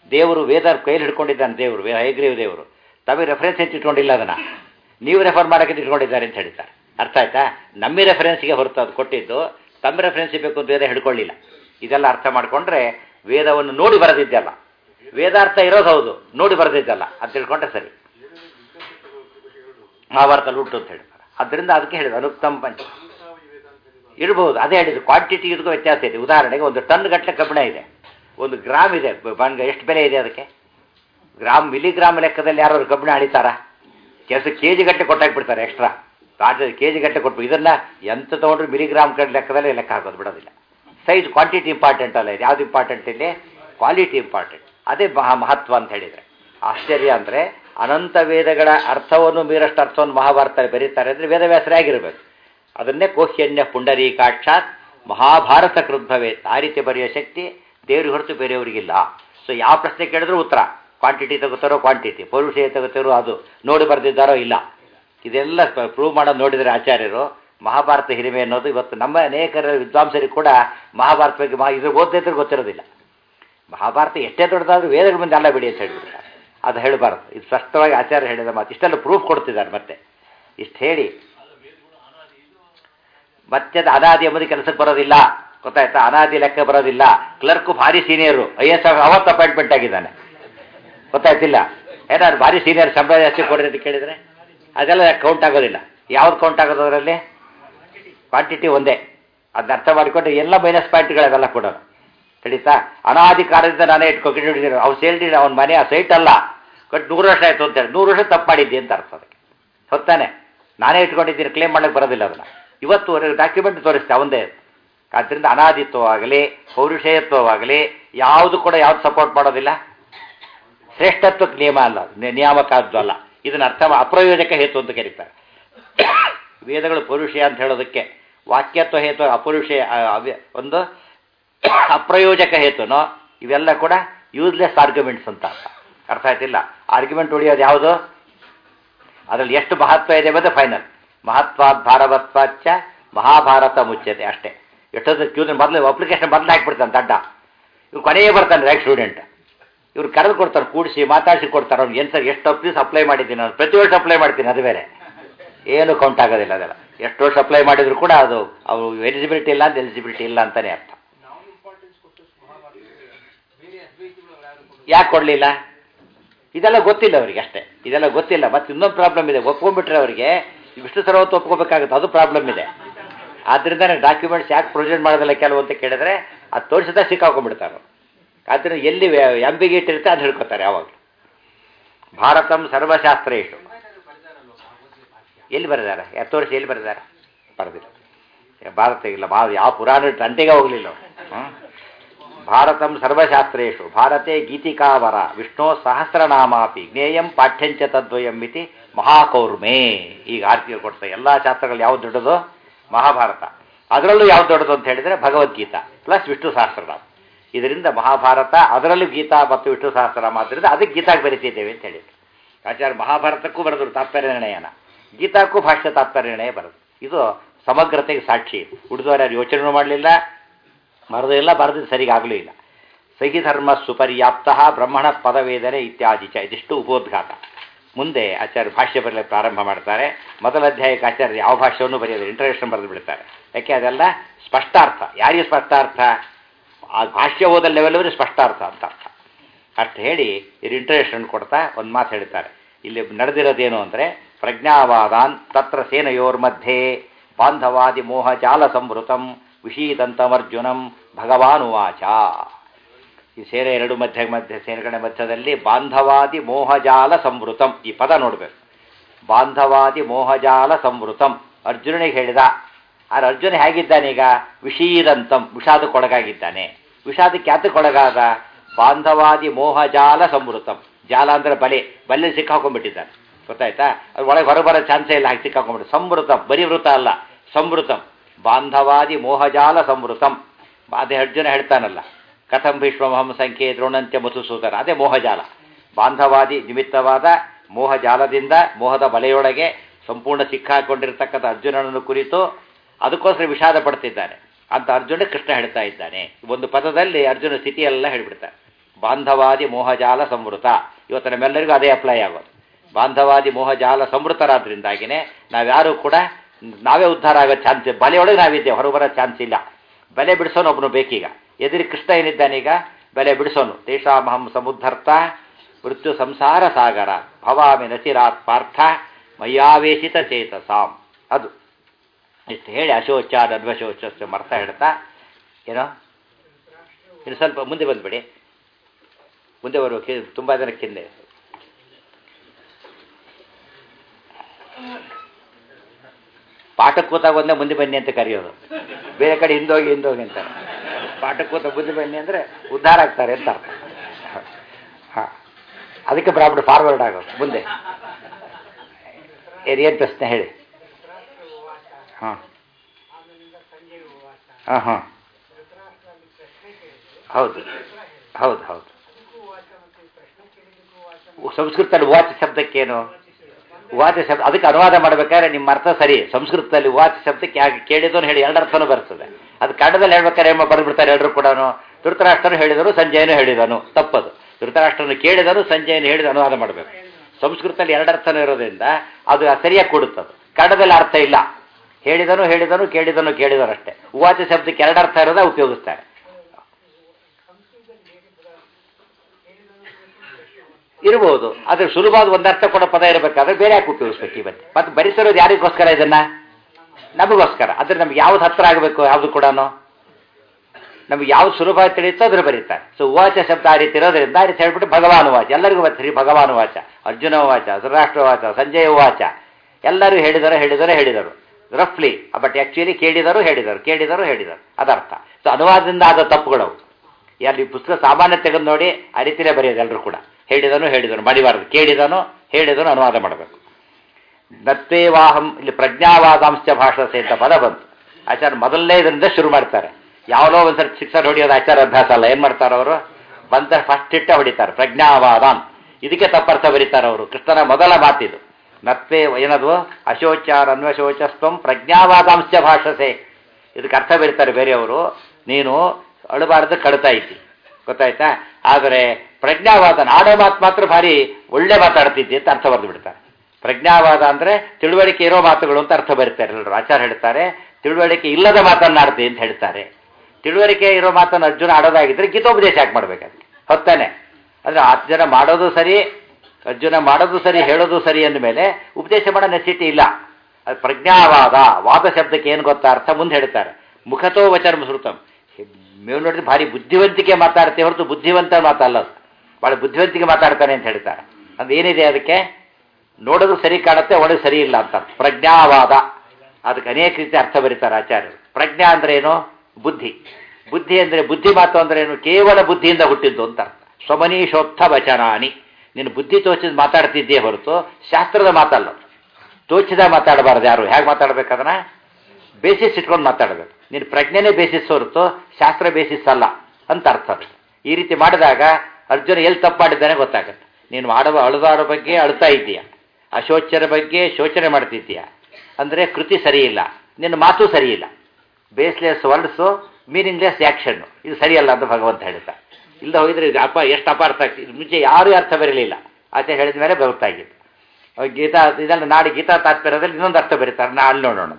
ದೇವರು ವೇದ ಕೈಯಲ್ಲಿ ಹಿಡ್ಕೊಂಡಿದ್ದಾನೆ ದೇವರು ಹಯಗ್ರೀವ ದೇವರು. ತಮಗೆ ರೆಫರೆನ್ಸ್ ಹೆಚ್ಚು ಇಟ್ಕೊಂಡಿಲ್ಲ, ಅದನ್ನು ನೀವು ರೆಫರ್ ಮಾಡೋಕ್ಕೆ ಇಟ್ಕೊಂಡಿದ್ದಾರೆ ಅಂತ ಹೇಳ್ತಾರೆ. ಅರ್ಥ ಆಯ್ತಾ? ನಮ್ಮ ರೆಫರೆನ್ಸ್ಗೆ ಹೊರತು ಅದು ಕೊಟ್ಟಿದ್ದು, ತಮ್ಮ ರೆಫರೆನ್ಸ್ ಬೇಕು ಅಂತ ವೇದ ಹಿಡ್ಕೊಳ್ಳಿಲ್ಲ. ಇದೆಲ್ಲ ಅರ್ಥ ಮಾಡಿಕೊಂಡ್ರೆ ವೇದವನ್ನು ನೋಡಿ ಬರೆದಿದ್ದಲ್ಲ, ವೇದಾರ್ಥ ಇರೋದು ಹೌದು, ನೋಡಿ ಬರೆದಿದ್ದಲ್ಲ ಅಂತ ತಿಳ್ಕೊಂಡ್ರೆ ಸರಿ. ಮಹಾಭಾರತದಲ್ಲಿ ಉಂಟು ಅಂತ ಹೇಳ್ತಾರೆ. ಅದರಿಂದ ಅದಕ್ಕೆ ಹೇಳಿದ್ರು ಅನುಕ್ತಂ ಪಂಚ ಇರ್ಬೋದು. ಅದೇ ಹೇಳಿದ್ರು ಕ್ವಾಂಟಿಟಿ ಇದಕ್ಕೂ ವ್ಯತ್ಯಾಸ ಇದೆ. ಉದಾಹರಣೆಗೆ ಒಂದು ಟನ್ ಗಟ್ಟಲೆ ಕಬ್ಬಿಣ ಇದೆ, ಒಂದು ಗ್ರಾಮ್ ಇದೆ, ಎಷ್ಟು ಬೆಲೆ ಇದೆ ಅದಕ್ಕೆ? ಮಿಲಿಗ್ರಾಮ್ ಲೆಕ್ಕದಲ್ಲಿ ಯಾರು ಕಬ್ಬಿಣ ಅಳಿತಾರಾ? ಕೆಲಸ ಕೆ ಜಿ ಗಟ್ಟಲೆ ಕೊಟ್ಟಾಕ್ಬಿಡ್ತಾರೆ ಎಕ್ಸ್ಟ್ರಾ. ಕೆ ಜಿ ಗಟ್ಟಲೆ ಕೊಟ್ಟು ಇದನ್ನು ಎಂತ ತೊಗೊಂಡ್ರೆ ಮಿಲಿಗ್ರಾಮ್ ಲೆಕ್ಕದಲ್ಲಿ ಲೆಕ್ಕ ಹಾಕೋದು ಬಿಡೋದಿಲ್ಲ. ಸೈಜ್ ಕ್ವಾಂಟಿಟಿ ಇಂಪಾರ್ಟೆಂಟ್ ಅಲ್ಲ, ಇದು ಯಾವುದು ಇಂಪಾರ್ಟೆಂಟ್ ಇಲ್ಲಿ? Quality important. ಅದೇ ಮಹತ್ವ ಅಂತ ಹೇಳಿದರೆ. ಆಶ್ಚರ್ಯ ಅಂದರೆ ಅನಂತ ವೇದಗಳ ಅರ್ಥವನ್ನು ಮೀರಷ್ಟು ಅರ್ಥವನ್ನು ಮಹಾಭಾರತ ಬರೀತಾರೆ ಅಂದರೆ ವೇದವ್ಯಾಸರೇ ಆಗಿರಬೇಕು. ಅದನ್ನೇ ಕೋಶ್ಯನ್ಯ ಪುಂಡರೀಕಾಕ್ಷಾತ್ ಮಹಾಭಾರತ ಕೃದ್ಭವೇ. ಆ ರೀತಿ ಬರೆಯೋ ಶಕ್ತಿ ದೇವ್ರಿಗೆ ಹೊರತು ಬೇರೆಯವರಿಗಿಲ್ಲ. ಸೊ ಯಾವ ಪ್ರಶ್ನೆ ಕೇಳಿದ್ರೂ ಉತ್ತರ. ಕ್ವಾಂಟಿಟಿ ತಗೋತಾರೋ ಕ್ವಾಂಟಿಟಿ, ಪೌರುಷೇಯ ತಗೋತಾರೋ ಅದು, ನೋಡಿ ಬರೆದಿದ್ದಾರೋ ಇಲ್ಲ, ಇದೆಲ್ಲ ಪ್ರೂವ್ ಮಾಡೋದು ನೋಡಿದರೆ ಆಚಾರ್ಯರು. ಮಹಾಭಾರತ ಹಿರಿಮೆ ಅನ್ನೋದು ಇವತ್ತು ನಮ್ಮ ಅನೇಕರ ವಿದ್ವಾಂಸರಿಗೆ ಕೂಡ ಮಹಾಭಾರತ ಬಗ್ಗೆ ಇದ್ರ ಓದಿದ್ರೆ ಗೊತ್ತಿರೋದಿಲ್ಲ. ಮಹಾಭಾರತ ಎಷ್ಟೇ ದೊಡ್ಡದಾದ್ರೂ ವೇದಗಳ ಮುಂದೆ ಅಲ್ಲ ಬಿಡಿ ಅಂತ ಹೇಳಿಬಿಡ್ತಾರೆ. ಅದು ಹೇಳಬಾರ್ದು. ಇದು ಸ್ಪಷ್ಟವಾಗಿ ಆಚಾರ್ಯ ಹೇಳಿದ ಮಾತು. ಇಷ್ಟೆಲ್ಲ ಪ್ರೂಫ್ ಕೊಡ್ತಿದ್ದಾರೆ. ಮತ್ತೆ ಇಷ್ಟು ಹೇಳಿ ಮತ್ತೆ ಅದು ಅನಾದಿ ಎಂಬುದು ಕೆಲಸಕ್ಕೆ ಬರೋದಿಲ್ಲ, ಗೊತ್ತಾಯ್ತಾ? ಅನಾದಿ ಲೆಕ್ಕ ಬರೋದಿಲ್ಲ. ಕ್ಲರ್ಕು ಭಾರಿ ಸೀನಿಯರು, IAS ಅವತ್ತು ಅಪಾಯಿಂಟ್ಮೆಂಟ್ ಆಗಿದ್ದಾನೆ, ಗೊತ್ತಾಯ್ತಿಲ್ಲ? ಏನಾದ್ರು ಭಾರಿ ಸೀನಿಯರ್ ಸಂಬಳ ಜಾಸ್ತಿ ಕೊಡ್ರಿ ಅಂತ ಕೇಳಿದರೆ ಅದೆಲ್ಲ ಕೌಂಟ್ ಆಗೋದಿಲ್ಲ. ಯಾವ್ದು ಕೌಂಟ್ ಆಗೋದು ಅದರಲ್ಲಿ? ಕ್ವಾಂಟಿಟಿ ಒಂದೇ. ಅದನ್ನ ಅರ್ಥ ಮಾಡಿಕೊಂಡ್ರೆ ಎಲ್ಲ ಮೈನಸ್ ಪಾಯಿಂಟ್ಗಳೆಲ್ಲ ಕೊಡೋದು. ತಿಳಿತಾ? ಅನಾದಿ ಕಾಲದಿಂದ ನಾನೇ ಇಟ್ಕೊಂಡಿದ್ದೀನಿ, ಅವ್ರು ಸೇಲ್ಡಿ ಅವ್ನ ಮನೆ ಆ ಸೈಟ್ ಅಲ್ಲ, ಬಟ್ 100 ವರ್ಷ ಆಯಿತು ಅಂತೇಳಿ 100 ವರ್ಷ ತಪ್ಪು ಮಾಡಿದ್ದೆ ಅಂತ ಅರ್ಥ ಅದಕ್ಕೆ. ಹೊತ್ತಾನೆ ನಾನೇ ಇಟ್ಕೊಂಡಿದ್ದೀನಿ, ಕ್ಲೇಮ್ ಮಾಡಕ್ಕೆ ಬರೋದಿಲ್ಲ. ಅದನ್ನು ಇವತ್ತು ಡಾಕ್ಯುಮೆಂಟ್ ತೋರಿಸ್ತೆ ಅವಂದೇ. ಆದ್ದರಿಂದ ಅನಾದಿತ್ವವಾಗಲಿ ಪೌರುಷೇಯತ್ವವಾಗಲಿ ಯಾವುದು ಕೂಡ ಯಾವ್ದು ಸಪೋರ್ಟ್ ಮಾಡೋದಿಲ್ಲ. ಶ್ರೇಷ್ಠತ್ವಕ್ಕೆ ನಿಯಮ ಅಲ್ಲ, ನಿಯಾಮಕಾದ್ದು ಅಲ್ಲ. ಇದನ್ನು ಅರ್ಥ ಅಪ್ರಯೋಜಕ ಹೇತು ಅಂತ ಕರೀತಾರೆ. ವೇದಗಳು ಪೌರುಷೇಯ ಅಂತ ಹೇಳೋದಕ್ಕೆ ವಾಕ್ಯತ್ವ ಹೇತು, ಅಪೌರುಷೇಯ ಒಂದು ಅಪ್ರಯೋಜಕ ಹೇತುನೋ, ಇವೆಲ್ಲ ಕೂಡ ಯೂಸ್ಲೆಸ್ ಆರ್ಗ್ಯುಮೆಂಟ್ಸ್ ಅಂತ ಅರ್ಥ ಆಯ್ತಿಲ್ಲ. ಆರ್ಗ್ಯುಮೆಂಟ್ ಉಳಿಯೋದು ಯಾವುದು? ಅದರಲ್ಲಿ ಎಷ್ಟು ಮಹತ್ವ ಇದೆ ಮತ್ತು ಫೈನಲ್. ಮಹತ್ವಾದ್ ಭಾರವತ್ವಾಚ್ಚ ಮಹಾಭಾರತ ಮುಚ್ಚತೆ ಅಷ್ಟೇ. ಎಷ್ಟೊತ್ತು ಕ್ಯೂದ್ರೆ ಮೊದಲು ಅಪ್ಲಿಕೇಶನ್ ಮೊದಲು ಹಾಕಿಬಿಡ್ತಾನೆ ದಡ್ಡ. ಇವ್ರು ಕೊನೆಯೇ ಬರ್ತಾನೆ ರ್ಯಾಂಕ್ ಸ್ಟೂಡೆಂಟ್. ಇವ್ರು ಕರೆದು ಕೊಡ್ತಾರೆ, ಕೂಡಿಸಿ ಮಾತಾಡಿಸಿ ಕೊಡ್ತಾರೆ. ಅವ್ನು ಏನು ಸರ್ ಎಷ್ಟು ಅಪ್ಲೀಸ್ ಅಪ್ಲೈ ಮಾಡಿದ್ದೀನಿ ನಾನು, ಪ್ರತಿ ವರ್ಷ ಅಪ್ಲೈ ಮಾಡ್ತೀನಿ, ಅದು ಬೇರೆ ಏನು ಕೌಂಟ್ ಆಗೋದಿಲ್ಲ. ಅದೆಲ್ಲ ಎಷ್ಟು ವರ್ಷ ಅಪ್ಲೈ ಮಾಡಿದ್ರು ಕೂಡ ಅದು ಅವು ಎಲಿಜಿಬಿಲಿಟಿ ಇಲ್ಲ ಅಂತ ಎಲಿಜಿಬಿಲಿಟಿ ಇಲ್ಲ ಅಂತಲೇ ಅರ್ಥ. ಯಾಕೆ ಕೊಡಲಿಲ್ಲ? ಇದೆಲ್ಲ ಗೊತ್ತಿಲ್ಲ ಅವರಿಗೆ ಅಷ್ಟೇ. ಇದೆಲ್ಲ ಗೊತ್ತಿಲ್ಲ. ಮತ್ತು ಇನ್ನೊಂದು ಪ್ರಾಬ್ಲಮ್ ಇದೆ, ಒಪ್ಕೊಂಡ್ಬಿಟ್ರೆ ಅವರಿಗೆ ವಿಷ್ಣು ಸರ್ವತ್ತು ಒಪ್ಕೋಬೇಕಾಗುತ್ತೆ, ಅದು ಪ್ರಾಬ್ಲಮ್ ಇದೆ. ಆದ್ದರಿಂದ ಡಾಕ್ಯುಮೆಂಟ್ಸ್ ಯಾಕೆ ಪ್ರೊಜೆಕ್ಟ್ ಮಾಡೋದಿಲ್ಲ ಕೆಲವು ಅಂತ ಕೇಳಿದ್ರೆ ಅದು ತೋರಿಸಿದಾಗ ಸಿಕ್ಕಾಕೊಂಡ್ಬಿಡ್ತಾರೆ. ಆದ್ದರಿಂದ ಎಲ್ಲಿ ಅಂಬಿಗೇಟ್ ಇರುತ್ತೆ ಅದು ಹೇಳ್ಕೊತಾರೆ ಯಾವಾಗಲೂ. ಭಾರತಂ ಸರ್ವಶಾಸ್ತ್ರೇಶು ಎಲ್ಲಿ ಬರೆದಾರೆ? ತೋರಿಸಿ ಎಲ್ಲಿ ಬರೆದಾರೆ? ಬರೆದಿಲ್ಲ. ಭಾರತ ಇಲ್ಲ, ಯಾವ ಪುರಾಣ ತಂಟೆಗೆ ಹೋಗಲಿಲ್ಲ. ಭಾರತಂ ಸರ್ವಶಾಸ್ತ್ರೇಶು ಭಾರತೆ ಗೀತಿಕಾವರ ವಿಷ್ಣು ಸಹಸ್ರನಾಮಾಪಿ ಜ್ಞೇಯಂ ಪಾಠ್ಯಂಚ ತದ್ವಯಂ ಇತಿ ಮಹಾಕೌರ್ಮೆ. ಈಗ ಆರ್ತಿಗಳು ಕೊಡ್ತಾರೆ. ಎಲ್ಲ ಶಾಸ್ತ್ರಗಳು ಯಾವ್ದು ದೊಡ್ಡದು? ಮಹಾಭಾರತ. ಅದರಲ್ಲೂ ಯಾವ್ದು ದೊಡ್ಡದು ಅಂತ ಹೇಳಿದರೆ ಭಗವದ್ಗೀತಾ ಪ್ಲಸ್ ವಿಷ್ಣು ಸಹಸ್ರನಾಮ. ಇದರಿಂದ ಮಹಾಭಾರತ, ಅದರಲ್ಲೂ ಗೀತಾ ಮತ್ತು ವಿಷ್ಣು ಸಹಸ್ರನಾಮ. ಆದ್ದರಿಂದ ಅದಕ್ಕೆ ಗೀತಾಗೆ ಬರೀತಿದ್ದೇವೆ ಅಂತ ಹೇಳಿದ್ರು ಆಚಾರ್ಯ. ಮಹಾಭಾರತಕ್ಕೂ ಬರೆದ್ರು ತಾತ್ಪರ್ಯ ನಿರ್ಣಯನ, ಗೀತಾಕ್ಕೂ ಭಾಷ್ಯ ತಾತ್ಪರ್ಯ ನಿರ್ಣಯ ಬರೆದು. ಇದು ಸಮಗ್ರತೆಗೆ ಸಾಕ್ಷಿ. ಉಳಿದವರು ಯಾರು ಯೋಚನೆ ಮಾಡಲಿಲ್ಲ, ಬರೆದಿಲ್ಲ, ಬರೆದಿದ್ದು ಸರಿಗಾಗಲೂ ಇಲ್ಲ. ಸಹಿ ಧರ್ಮ ಸುಪರ್ಯಾಪ್ತ ಬ್ರಹ್ಮಣ ಪದವೇದನೆ ಇತ್ಯಾದಿ ಚ. ಇದಿಷ್ಟು ಉಪೋದ್ಘಾತ. ಮುಂದೆ ಆಚಾರ್ಯ ಭಾಷ್ಯ ಬರೆಯಲಿಕ್ಕೆ ಪ್ರಾರಂಭ ಮಾಡ್ತಾರೆ. ಮೊದಲ ಅಧ್ಯಾಯಕ್ಕೆ ಆಚಾರ್ಯ ಯಾವ ಭಾಷ್ಯವನ್ನು ಬರೆಯೋದು, ಇಂಟ್ರಡಕ್ಷನ್ ಬರೆದು ಬಿಡ್ತಾರೆ. ಯಾಕೆ ಅದೆಲ್ಲ ಸ್ಪಷ್ಟಾರ್ಥ. ಯಾರಿಗೆ ಸ್ಪಷ್ಟಾರ್ಥ? ಆ ಭಾಷ್ಯ ಓದೋ ಲೆವೆಲ್ವರೆಗೆ ಸ್ಪಷ್ಟಾರ್ಥ ಅಂತ ಅರ್ಥ. ಅಷ್ಟು ಹೇಳಿ ಇದು ಇಂಟ್ರಡಕ್ಷನ್ ಕೊಡ್ತಾ ಒಂದು ಮಾತು ಹೇಳ್ತಾರೆ. ಇಲ್ಲಿ ನಡೆದಿರೋದೇನು ಅಂದರೆ ಪ್ರಜ್ಞಾವಾದಾನ್ ತತ್ರ ಸೇನೆಯೋರ್ಮಧ್ಯೆ ಬಾಂಧವಾದಿ ಮೋಹಜಾಲ ಸಂವೃತಂ ವಿಷೀದಂತಮರ್ಜುನಂ ಭಗವಾನುವಾಚ. ಈ ಸೇನೆ ಎರಡು ಸೇನೆಗಳ ಮಧ್ಯದಲ್ಲಿ ಬಾಂಧವಾದಿ ಮೋಹಜಾಲ ಸಂವೃತಂ, ಈ ಪದ ನೋಡಬೇಕು. ಬಾಂಧವಾದಿ ಮೋಹಜಾಲ ಸಂವೃತಂ ಅರ್ಜುನನಿಗೆ ಹೇಳಿದ. ಆದರೆ ಅರ್ಜುನ ಹೇಗಿದ್ದಾನೀಗ? ವಿಷೀದಂತಂ, ವಿಷಾದಕ್ಕೊಳಗಾಗಿದ್ದಾನೆ. ವಿಷಾದಕ್ಕೆ ಯಾತಕ್ಕೊಳಗಾದ? ಬಾಂಧವಾದಿ ಮೋಹಜಾಲ ಸಂವೃತಂ. ಜಾಲ ಅಂದರೆ ಬಲೆ ಸಿಕ್ಕಾಕೊಂಡ್ಬಿಟ್ಟಿದ್ದಾನೆ, ಗೊತ್ತಾಯ್ತಾ? ಅದು ಒಳಗೆ ಹೊರಬರೋ ಚಾನ್ಸೇ ಇಲ್ಲ, ಹಾಗೆ ಸಿಕ್ಕಾಕೊಂಡ್ಬಿಟ್ಟು. ಸಂವೃತಂ, ಬರೀ ವೃತ ಅಲ್ಲ, ಸಂವೃತಂ. ಬಾಂಧವಾದಿ ಮೋಹಜಾಲ ಸಂವೃತಂ. ಅದೇ ಅರ್ಜುನ ಹೇಳ್ತಾನಲ್ಲ, ಕಥಂ ಭೀಷ್ಮಹಂ ಸಂಖ್ಯೆ ದ್ರೋಣಂತ್ಯ ಮಧುಸೂದನ. ಅದೇ ಮೋಹಜಾಲ. ಬಾಂಧವಾದಿ ನಿಮಿತ್ತವಾದ ಮೋಹಜಾಲದಿಂದ ಮೋಹದ ಬಲೆಯೊಳಗೆ ಸಂಪೂರ್ಣ ಸಿಕ್ಕಾಕೊಂಡಿರ್ತಕ್ಕಂಥ ಅರ್ಜುನನನ್ನು ಕುರಿತು ಅದಕ್ಕೋಸ್ಕರ ವಿಷಾದ ಪಡ್ತಿದ್ದಾನೆ ಅಂತ ಅರ್ಜುನ ಕೃಷ್ಣ ಹೇಳ್ತಾ ಇದ್ದಾನೆ. ಒಂದು ಪದದಲ್ಲಿ ಅರ್ಜುನ ಸ್ಥಿತಿಯೆಲ್ಲ ಹೇಳಿಬಿಡ್ತಾನೆ. ಬಾಂಧವಾದಿ ಮೋಹಜಾಲ ಸಂವೃತ. ಇವತ್ತು ನಮ್ಮೆಲ್ಲರಿಗೂ ಅದೇ ಅಪ್ಲೈ ಆಗೋದು. ಬಾಂಧವಾದಿ ಮೋಹಜಾಲ ಸಂವೃತರಾದ್ರಿಂದಾಗಿನೇ ನಾವ್ಯಾರೂ ಕೂಡ ನಾವೇ ಉದ್ಧಾರ ಆಗೋ ಚಾನ್ಸ್, ಬಲೆಯೊಳಗೆ ನಾವಿದ್ದೇವೆ, ಹೊರಬರೋ ಚಾನ್ಸ್ ಇಲ್ಲ. ಬಲೆ ಬಿಡಿಸೋನು ಒಬ್ಬನು ಬೇಕೀಗ. ಎದುರಿ ಕೃಷ್ಣ ಏನಿದ್ದಾನೀಗ ಬಲೆ ಬಿಡಿಸೋನು. ತೇಷಾಮಹಂ ಸಮುದ್ಧರ್ತ ಮೃತ್ಯು ಸಂಸಾರ ಸಾಗರ ಭವಾಮಿ ನಚಿರಾತ್ ಪಾರ್ಥ ಮಯ್ಯಾವೇಶಿತ ಚೇತಸಾಂ. ಅದು ಇಷ್ಟು ಹೇಳಿ ಅಶೋಚ ನನ್ವಶೋಚ ಮರ್ಥ ಹೇಳ್ತಾ ಏನೋ ಇನ್ನು ಸ್ವಲ್ಪ ಮುಂದೆ ಬಂದ್ಬಿಡಿ, ಮುಂದೆ ಬರುವ ತುಂಬ ಜನಕ್ಕಿಂದೆ ಪಾಠಕ್ಕೆ ಕೂತಾಗ ಒಂದೇ ಮುಂದೆ ಬನ್ನಿ ಅಂತ ಕರೆಯೋದು, ಬೇರೆ ಕಡೆ ಹಿಂದೋಗಿ ಅಂತಾರೆ. ಪಾಠಕ್ಕೆ ಕೂತ ಮುಂದೆ ಬನ್ನಿ ಅಂದರೆ ಉದ್ಧಾರ ಆಗ್ತಾರೆ ಅಂತ ಅರ್ಥ. ಹಾಂ, ಅದಕ್ಕೆ ಬ್ರಾಹ್ಮಣ ಫಾರ್ವರ್ಡ್ ಆಗೋದು ಮುಂದೆ. ಏನು ಪ್ರಶ್ನೆ ಹೇಳಿ. ಹಾಂ ಹಾಂ ಹಾಂ ಹೌದು ಹೌದು ಹೌದು. ಸಂಸ್ಕೃತದಲ್ಲಿ ಉವಾಚ ಶಬ್ದಕ್ಕೇನು? ಉವಾಚ ಶಬ್ದ ಅದಕ್ಕೆ ಅನುವಾದ ಮಾಡಬೇಕಾದ್ರೆ ನಿಮ್ಮ ಅರ್ಥ ಸರಿ. ಸಂಸ್ಕೃತದಲ್ಲಿ ಉವಾಚ ಶಬ್ದಕ್ಕೆ ಹಾಗೆ ಕೇಳಿದವನು ಹೇಳಿ ಎರಡು ಅರ್ಥನೂ ಬರ್ತದೆ. ಅದು ಕನ್ನಡದಲ್ಲಿ ಹೇಳ್ಬೇಕಾದ್ರೆ ಏನು ಬರೆದ್ಬಿಡ್ತಾರೆ ಎಲ್ಲರೂ ಕೂಡ. ಧೃತರಾಷ್ಟ್ರನು ಹೇಳಿದನು, ಸಂಜಯನು ಹೇಳಿದನು, ತಪ್ಪದು. ಧೃತರಾಷ್ಟ್ರನು ಕೇಳಿದನು, ಸಂಜಯನು ಹೇಳಿದ ಅನುವಾದ ಮಾಡಬೇಕು. ಸಂಸ್ಕೃತದಲ್ಲಿ ಎರಡು ಅರ್ಥನೂ ಇರೋದ್ರಿಂದ ಅದು ಸರಿಯಾಗಿ ಕೊಡುತ್ತದು. ಕನ್ನಡದಲ್ಲಿ ಅರ್ಥ ಇಲ್ಲ. ಹೇಳಿದನು ಕೇಳಿದನು ಅಷ್ಟೇ. ಉವಾಚ ಶಬ್ದಕ್ಕೆ ಎರಡು ಅರ್ಥ ಇರೋದ ಉಪಯೋಗಿಸ್ತಾರೆ. ಇರ್ಬೋದು, ಆದರೆ ಸುಲಭವಾದ ಒಂದರ್ಥ ಕೊಡೋ ಪದ ಇರಬೇಕಾದ್ರೆ ಬೇರೆ ಯಾಕೆ ಉಪಯೋಗಿಸ್ಬೇಕು ಇವತ್ತು? ಮತ್ತೆ ಬರಿಸಿರೋದು ಯಾರಿಗೋಸ್ಕರ? ಇದನ್ನ ನಮಗೋಸ್ಕರ. ಆದರೆ ನಮ್ಗೆ ಯಾವ್ದು ಹತ್ರ ಆಗಬೇಕು, ಯಾವುದು ಕೂಡ ನಮ್ಗೆ ಯಾವ್ದು ಸುಲಭ ತಿಳಿಯುತ್ತೋ ಅದ್ರ ಬರೀತಾರೆ. ಸೊ ಉವಾಚ ಶಬ್ದ ಆ ರೀತಿ ಇರೋದ್ರಿಂದ ಆ ರೀತಿ ಹೇಳ್ಬಿಟ್ಟು ಭಗವಾನ್ ವಾಚ ಎಲ್ಲರಿಗೂ ಬರ್ತೀರಿ. ಭಗವಾನ್ ವಾಚ, ಅರ್ಜುನ ವಾಚ, ಧೃತರಾಷ್ಟ್ರ ವಾಚ, ಸಂಜಯ ವಾಚ, ಎಲ್ಲರೂ ಹೇಳಿದರು ರಫ್ಲಿ. ಬಟ್ ಆ್ಯಕ್ಚುಲಿ ಕೇಳಿದರು ಅದರ್ಥ. ಸೊ ಅನುವಾದದಿಂದ ಆದ ತಪ್ಪುಗಳು ಅಲ್ಲಿ ಪುಸ್ತಕ ಸಾಮಾನ್ಯ ತೆಗೆದು ನೋಡಿ ಆ ರೀತಿಯೇ ಬರೆಯೋದು. ಎಲ್ಲರೂ ಕೂಡ ಹೇಳಿದನು ಮಡಿಬಾರದು, ಹೇಳಿದನು ಅನುವಾದ ಮಾಡಬೇಕು. ನತ್ವೇವಾಹಂ ಇಲ್ಲಿ ಪ್ರಜ್ಞಾವಾದಾಂಶ ಭಾಷಸೆ ಅಂತ ಪದ ಬಂತು. ಆಚಾರ್ಯ ಮೊದಲನೇ ಇದರಿಂದ ಶುರು ಮಾಡ್ತಾರೆ. ಯಾವಲೋ ಒಂದ್ಸರಿ ಶಿಕ್ಷಣ ಹೊಡಿಯೋದು ಆಚಾರ ಅಭ್ಯಾಸ ಅಲ್ಲ. ಏನು ಮಾಡ್ತಾರೆ ಅವರು? ಬಂದ ಫಸ್ಟ್ ಇಟ್ಟ ಹೊಡಿತಾರೆ ಪ್ರಜ್ಞಾವಾದಾನ್. ಇದಕ್ಕೆ ತಪ್ಪರ್ಥ ಬರೀತಾರೆ ಅವರು. ಕೃಷ್ಣನ ಮೊದಲ ಮಾತಿದು ನತ್ವೇ ಏನದು? ಅಶೋಚಾರ ಅನ್ವಶೋಚಸ್ತ್ವಂ ಪ್ರಜ್ಞಾವಾದಾಂಶ ಭಾಷಸೆ. ಇದಕ್ಕೆ ಅರ್ಥ ಬರೀತಾರೆ ಬೇರೆಯವರು. ನೀನು ಅಳಬಾರದು, ಕಡ್ತಾ ಇದ್ದಿ, ಗೊತ್ತಾಯ್ತಾ? ಆದರೆ ಪ್ರಜ್ಞಾವಾದ ಆಡೋ ಮಾತು ಮಾತ್ರ ಭಾರಿ ಒಳ್ಳೆ ಮಾತಾಡ್ತಿದ್ದಿ ಅಂತ ಅರ್ಥ ಬರೆದು ಬಿಡ್ತಾರೆ. ಪ್ರಜ್ಞಾವಾದ ಅಂದರೆ ತಿಳುವಳಿಕೆ ಇರೋ ಮಾತುಗಳು ಅಂತ ಅರ್ಥ ಬರೀತಾರೆ ಎಲ್ಲರೂ. ಆಚಾರ ಹೇಳ್ತಾರೆ ತಿಳುವಳಿಕೆ ಇಲ್ಲದ ಮಾತನ್ನಾಡ್ತಿ ಅಂತ ಹೇಳ್ತಾರೆ. ತಿಳುವಳಿಕೆ ಇರೋ ಮಾತನ್ನು ಅರ್ಜುನ ಆಡೋದಾಗಿದ್ದರೆ ಗೀತೋಪದೇಶ ಯಾಕೆ ಮಾಡಬೇಕಾದ್ರೆ? ಹೊತ್ತಾನೆ. ಅಂದರೆ 10 ಜನ ಮಾಡೋದು ಸರಿ, ಅರ್ಜುನ ಮಾಡೋದು ಸರಿ, ಹೇಳೋದು ಸರಿ ಅಂದಮೇಲೆ ಉಪದೇಶ ಮಾಡೋ ನೆಸಿಟಿ ಇಲ್ಲ. ಅದು ಪ್ರಜ್ಞಾವಾದ. ವಾದ ಶಬ್ದಕ್ಕೆ ಏನು ಗೊತ್ತಾ ಅರ್ಥ ಮುಂದೆ ಹೇಳ್ತಾರೆ. ಮುಖತೋ ವಚನ ಶ್ರುತಂ. ಮೇವು ನೋಡಿದ್ರೆ ಭಾರಿ ಬುದ್ಧಿವಂತಿಕೆ ಮಾತಾಡ್ತೇವೆ ಹೊರತು ಬುದ್ಧಿವಂತ ಮಾತಲ್ಲ. ಭಾಳ ಬುದ್ಧಿವಂತಿಕೆ ಮಾತಾಡ್ತಾನೆ ಅಂತ ಹೇಳ್ತಾರೆ. ಅದು ಏನಿದೆ ಅದಕ್ಕೆ? ನೋಡೋದು ಸರಿ ಕಾಣುತ್ತೆ, ಒಳಗೆ ಸರಿ ಇಲ್ಲ ಅಂತ ಪ್ರಜ್ಞಾವಾದ. ಅದಕ್ಕೆ ಅನೇಕ ರೀತಿ ಅರ್ಥ ಬರೀತಾರೆ ಆಚಾರ್ಯರು. ಪ್ರಜ್ಞಾ ಅಂದ್ರೆ ಏನು? ಬುದ್ಧಿ. ಬುದ್ಧಿ ಅಂದರೆ ಬುದ್ಧಿ ಮಾತು ಅಂದ್ರೆ ಏನು? ಕೇವಲ ಬುದ್ಧಿಯಿಂದ ಹುಟ್ಟಿದ್ದು ಅಂತ ಅರ್ಥ. ಸ್ವಮನೀಶೋತ್ಥ ವಚನಾನಿ. ನೀನು ಬುದ್ಧಿ ತೋಚಿದ ಮಾತಾಡ್ತಿದ್ದೀಯ ಹೊರತು ಶಾಸ್ತ್ರದ ಮಾತಲ್ಲ. ತೋಚಿದ ಮಾತಾಡಬಾರ್ದು ಯಾರು. ಹೇಗೆ ಮಾತಾಡ್ಬೇಕದನ್ನ ಬೇಸಿಸ್ ಇಟ್ಕೊಂಡು ಮಾತಾಡಬೇಕು. ನೀನು ಪ್ರಜ್ಞೆನೇ ಬೇಸಿಸ್ ಹೊರತು ಶಾಸ್ತ್ರ ಬೇಸಿಸ್ ಅಲ್ಲ ಅಂತ ಅರ್ಥ. ಈ ರೀತಿ ಮಾಡಿದಾಗ ಅರ್ಜುನ ಎಲ್ಲಿ ತಪ್ಪು ಮಾಡಿದ್ದಾನೆ ಗೊತ್ತಾಗುತ್ತೆ. ನೀನು ಅಳುದಾಡೋ ಬಗ್ಗೆ ಅಳ್ತಾ ಇದ್ದೀಯ, ಅಶೋಚರ ಬಗ್ಗೆ ಶೋಚನೆ ಮಾಡ್ತಿದ್ದೀಯ ಅಂದರೆ ಕೃತಿ ಸರಿ ಇಲ್ಲ, ನಿನ್ನ ಮಾತು ಸರಿ ಇಲ್ಲ. ಬೇಸ್ಲೆಸ್ ವರ್ಡ್ಸು, ಮೀನಿಂಗ್ಲೆಸ್ ಆ್ಯಕ್ಷನ್ನು, ಇದು ಸರಿಯಲ್ಲ ಅಂತ ಭಗವಂತ ಹೇಳ್ತಾರೆ. ಇಲ್ಲ ಹೋಗಿದ್ರೆ ಎಷ್ಟು ಅಪಾರ್ಥ ಆಗ್ತಿದೆ. ಮುಂಚೆ ಯಾರೂ ಅರ್ಥ ಬರಲಿಲ್ಲ, ಆಚೆ ಹೇಳಿದ ಮೇಲೆ ಗೊತ್ತಾಗಿತ್ತು. ಗೀತಾ ಇದನ್ನು ನಾಡಿ ಗೀತಾ ತಾತ್ಪರ್ಯದಲ್ಲಿ ಇನ್ನೊಂದು ಅರ್ಥ ಬರೀತಾರೆ. ಅಲ್ಲಿ ನೋಡೋಣ.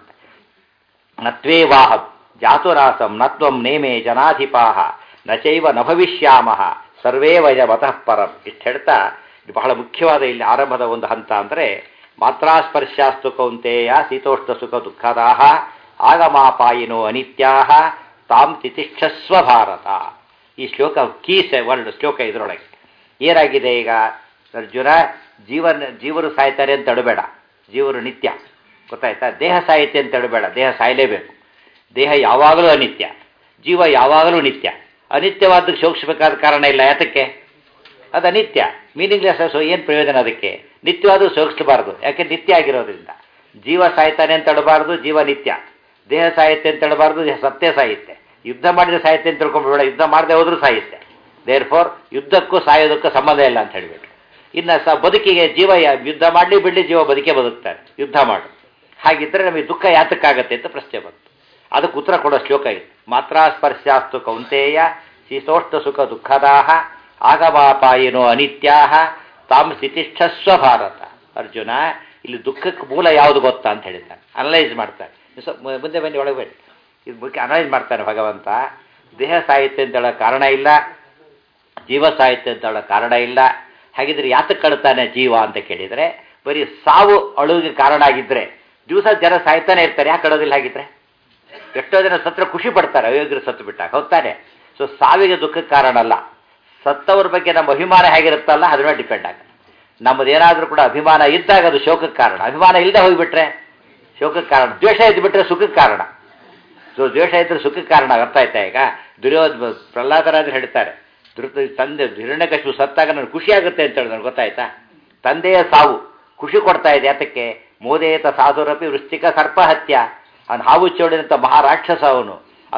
ನತ್ವೇ ವಾಹಂ ಜಾತುರಾಸಂ ನತ್ವಂ ನೇಮೇ ಜನಾಧಿಪಾಹ ನಚೈವ ನ ಭವಿಷ್ಯಾಮಃ ಸರ್ವೇ ವಯ ಮತಃ ಪರಂ. ಇಷ್ಟು ಹೇಳ್ತಾ ಬಹಳ ಮುಖ್ಯವಾದ ಇಲ್ಲಿ ಆರಂಭದ ಒಂದು ಹಂತ ಅಂದರೆ ಮಾತ್ರಾಸ್ಪರ್ಶಾಸ್ತು ಕೌಂತೆಯ ಶೀತೋಷ್ಣ ಸುಖ ದುಃಖದಾಹ ಆಗಮಾಪಾಯಿನೋ ಅನಿತ್ಯಾಹ ತಾಂ ತಿತಿಷ್ಠಸ್ವ ಭಾರತ. ಈ ಶ್ಲೋಕ ಕೀಸ್ ವರ್ಡ್ ಶ್ಲೋಕ. ಇದರೊಳಗೆ ಏನಾಗಿದೆ ಈಗ? ಅರ್ಜುನ ಜೀವರು ಸಾಯ್ತಾರೆ ಅಂತ ಅಡಬೇಡ, ಜೀವರು ನಿತ್ಯ, ಗೊತ್ತಾಯ್ತಾ? ದೇಹ ಸಾಹಿತ್ಯ ಅಂತ ಹೇಳಬೇಡ, ದೇಹ ಸಾಯಲೇಬೇಕು. ದೇಹ ಯಾವಾಗಲೂ ಅನಿತ್ಯ, ಜೀವ ಯಾವಾಗಲೂ ನಿತ್ಯ. ಅನಿತ್ಯವಾದಕ್ಕೆ ಶೋಕಿಸಬೇಕಾದ ಕಾರಣ ಇಲ್ಲ. ಯಾತಕ್ಕೆ? ಅದು ಅನಿತ್ಯ, ಮೀನಿಂಗ್ಲೆಸ್. ಸೊ ಏನು ಪ್ರಯೋಜನ ಅದಕ್ಕೆ? ನಿತ್ಯವಾದರೂ ಶೋಕಿಸಬಾರ್ದು, ಯಾಕೆ? ನಿತ್ಯ ಆಗಿರೋದ್ರಿಂದ. ಜೀವ ಸಾಯ್ತಾನೆ ಅಂತ ಹೇಳಬಾರ್ದು, ಜೀವ ನಿತ್ಯ. ದೇಹ ಸಾಹಿತ್ಯ ಅಂತ ಹೇಳಬಾರ್ದು, ದೇಹ ಸತ್ಯ ಸಾಹಿತ್ಯ. ಯುದ್ಧ ಮಾಡಿದ ಸಾಹಿತ್ಯ ಅಂತ ತಿಳ್ಕೊಂಡ್ಬೇಡ, ಯುದ್ಧ ಮಾಡದೆ ಹೋದ್ರೂ ಸಾಹಿತ್ಯ. ದೇರ್ ಫಾರ್ ಯುದ್ಧಕ್ಕೂ ಸಾಯೋದಕ್ಕೂ ಸಂಬಂಧ ಇಲ್ಲ ಅಂತ ಹೇಳಿಬಿಟ್ಟು. ಇನ್ನು ಬದುಕಿಗೆ ಜೀವ ಯುದ್ಧ ಮಾಡಲಿ ಬಿಡಲಿ, ಜೀವ ಬದುಕೇ ಬದುಕ್ತಾರೆ, ಯುದ್ಧ ಮಾಡು. ಹಾಗಿದ್ದರೆ ನಮಗೆ ದುಃಖ ಯಾತಕ್ಕಾಗತ್ತೆ ಅಂತ ಪ್ರಶ್ನೆ ಬಂತು. ಅದಕ್ಕೆ ಉತ್ತರ ಕೊಡೋ ಶ್ಲೋಕ ಇದು. ಮಾತ್ರಾಸ್ಪರ್ಶಾಸ್ತು ಕೌಂತೆಯ ಶೀತೋಷ್ಣ ಸುಖ ದುಃಖದಾಹ ಆಗಮಾಪಾಯಿನೋ ಅನಿತ್ಯಾಹ ತಾಮ್ ಸ್ಥಿತಿಷ್ಠಸ್ವ ಭಾರತ. ಅರ್ಜುನ, ಇಲ್ಲಿ ದುಃಖಕ್ಕೆ ಮೂಲ ಯಾವುದು ಗೊತ್ತಾ ಅಂತ ಹೇಳಿದ್ದಾನೆ. ಅನಲೈಸ್ ಮಾಡ್ತಾರೆ. ಮುಂದೆ ಬನ್ನಿ, ಒಳಗೆ ಬನ್ನಿ. ಇದು ಮುಖ್ಯ ಅನಲೈಸ್ ಮಾಡ್ತಾನೆ ಭಗವಂತ. ದೇಹ ಸಾಹಿತ್ಯ ಅಂತ ಹೇಳೋ ಕಾರಣ ಇಲ್ಲ, ಜೀವ ಸಾಹಿತ್ಯ ಅಂತ ಹೇಳೋ ಕಾರಣ ಇಲ್ಲ. ಹಾಗಿದ್ರೆ ಯಾತಕ್ಕೆ ಕಳ್ತಾನೆ ಜೀವ ಅಂತ ಕೇಳಿದರೆ, ಬರೀ ಸಾವು ಅಳುವಿಗೆ ಕಾರಣ ಆಗಿದ್ದರೆ ದಿವಸ ಜನ ಸಾಯ್ತಾನೆ ಇರ್ತಾರೆ. ಯಾಕೆ ಅಳೋದಿಲ್ಲ? ಹಾಗಿದ್ರೆ ಎಷ್ಟೋ ಜನ ಸತ್ರ ಖುಷಿ ಪಡ್ತಾರೆ, ಅಯೋಗ್ಯರು ಸತ್ತು ಬಿಟ್ಟಾಗ. ಹೋಗ್ತಾನೆ. ಸೊ ಸಾವಿಗೆ ದುಃಖಕ್ಕೆ ಕಾರಣ ಅಲ್ಲ. ಸತ್ತವ್ರ ಬಗ್ಗೆ ನಮ್ಮ ಅಭಿಮಾನ ಹೇಗಿರುತ್ತಲ್ಲ ಅದ್ರ ಮೇಲೆ ಡಿಪೆಂಡ್ ಆಗುತ್ತೆ. ನಮ್ಮದೇನಾದರೂ ಕೂಡ ಅಭಿಮಾನ ಇದ್ದಾಗ ಅದು ಶೋಕಕ್ಕೆ ಕಾರಣ. ಅಭಿಮಾನ ಇಲ್ಲದೆ ಹೋಗಿಬಿಟ್ರೆ ಶೋಕಕ್ಕೆ ಕಾರಣ. ದ್ವೇಷ ಇದ್ದುಬಿಟ್ರೆ ಸುಖಕ್ಕೆ ಕಾರಣ. ಸೊ ದ್ವೇಷ ಇದ್ದರೆ ಸುಖಕ್ಕೆ ಕಾರಣ. ಅರ್ಥ ಆಯ್ತಾ? ಈಗ ಪ್ರಹ್ಲಾದರಾಜರು ಹೇಳ್ತಾರೆ, ತಂದೆ ಹಿರಣ್ಯಕಶಿಪು ಸತ್ತಾಗ ನನಗೆ ಖುಷಿ ಆಗುತ್ತೆ ಅಂತ ಹೇಳಿದ್ರು. ಗೊತ್ತಾಯ್ತಾ? ತಂದೆಯ ಸಾವು ಖುಷಿ ಕೊಡ್ತಾ ಇದೆ. ಯಾತಕ್ಕೆ? ಮೋದೇತ ಸಾಧುರಪಿ ವೃಶ್ಚಿಕ ಸರ್ಪಹತ್ಯ. ಅವನು ಹಾವು ಚೋಡಿನಂಥ ಮಹಾರಾಕ್ಷಸ. ಅವನು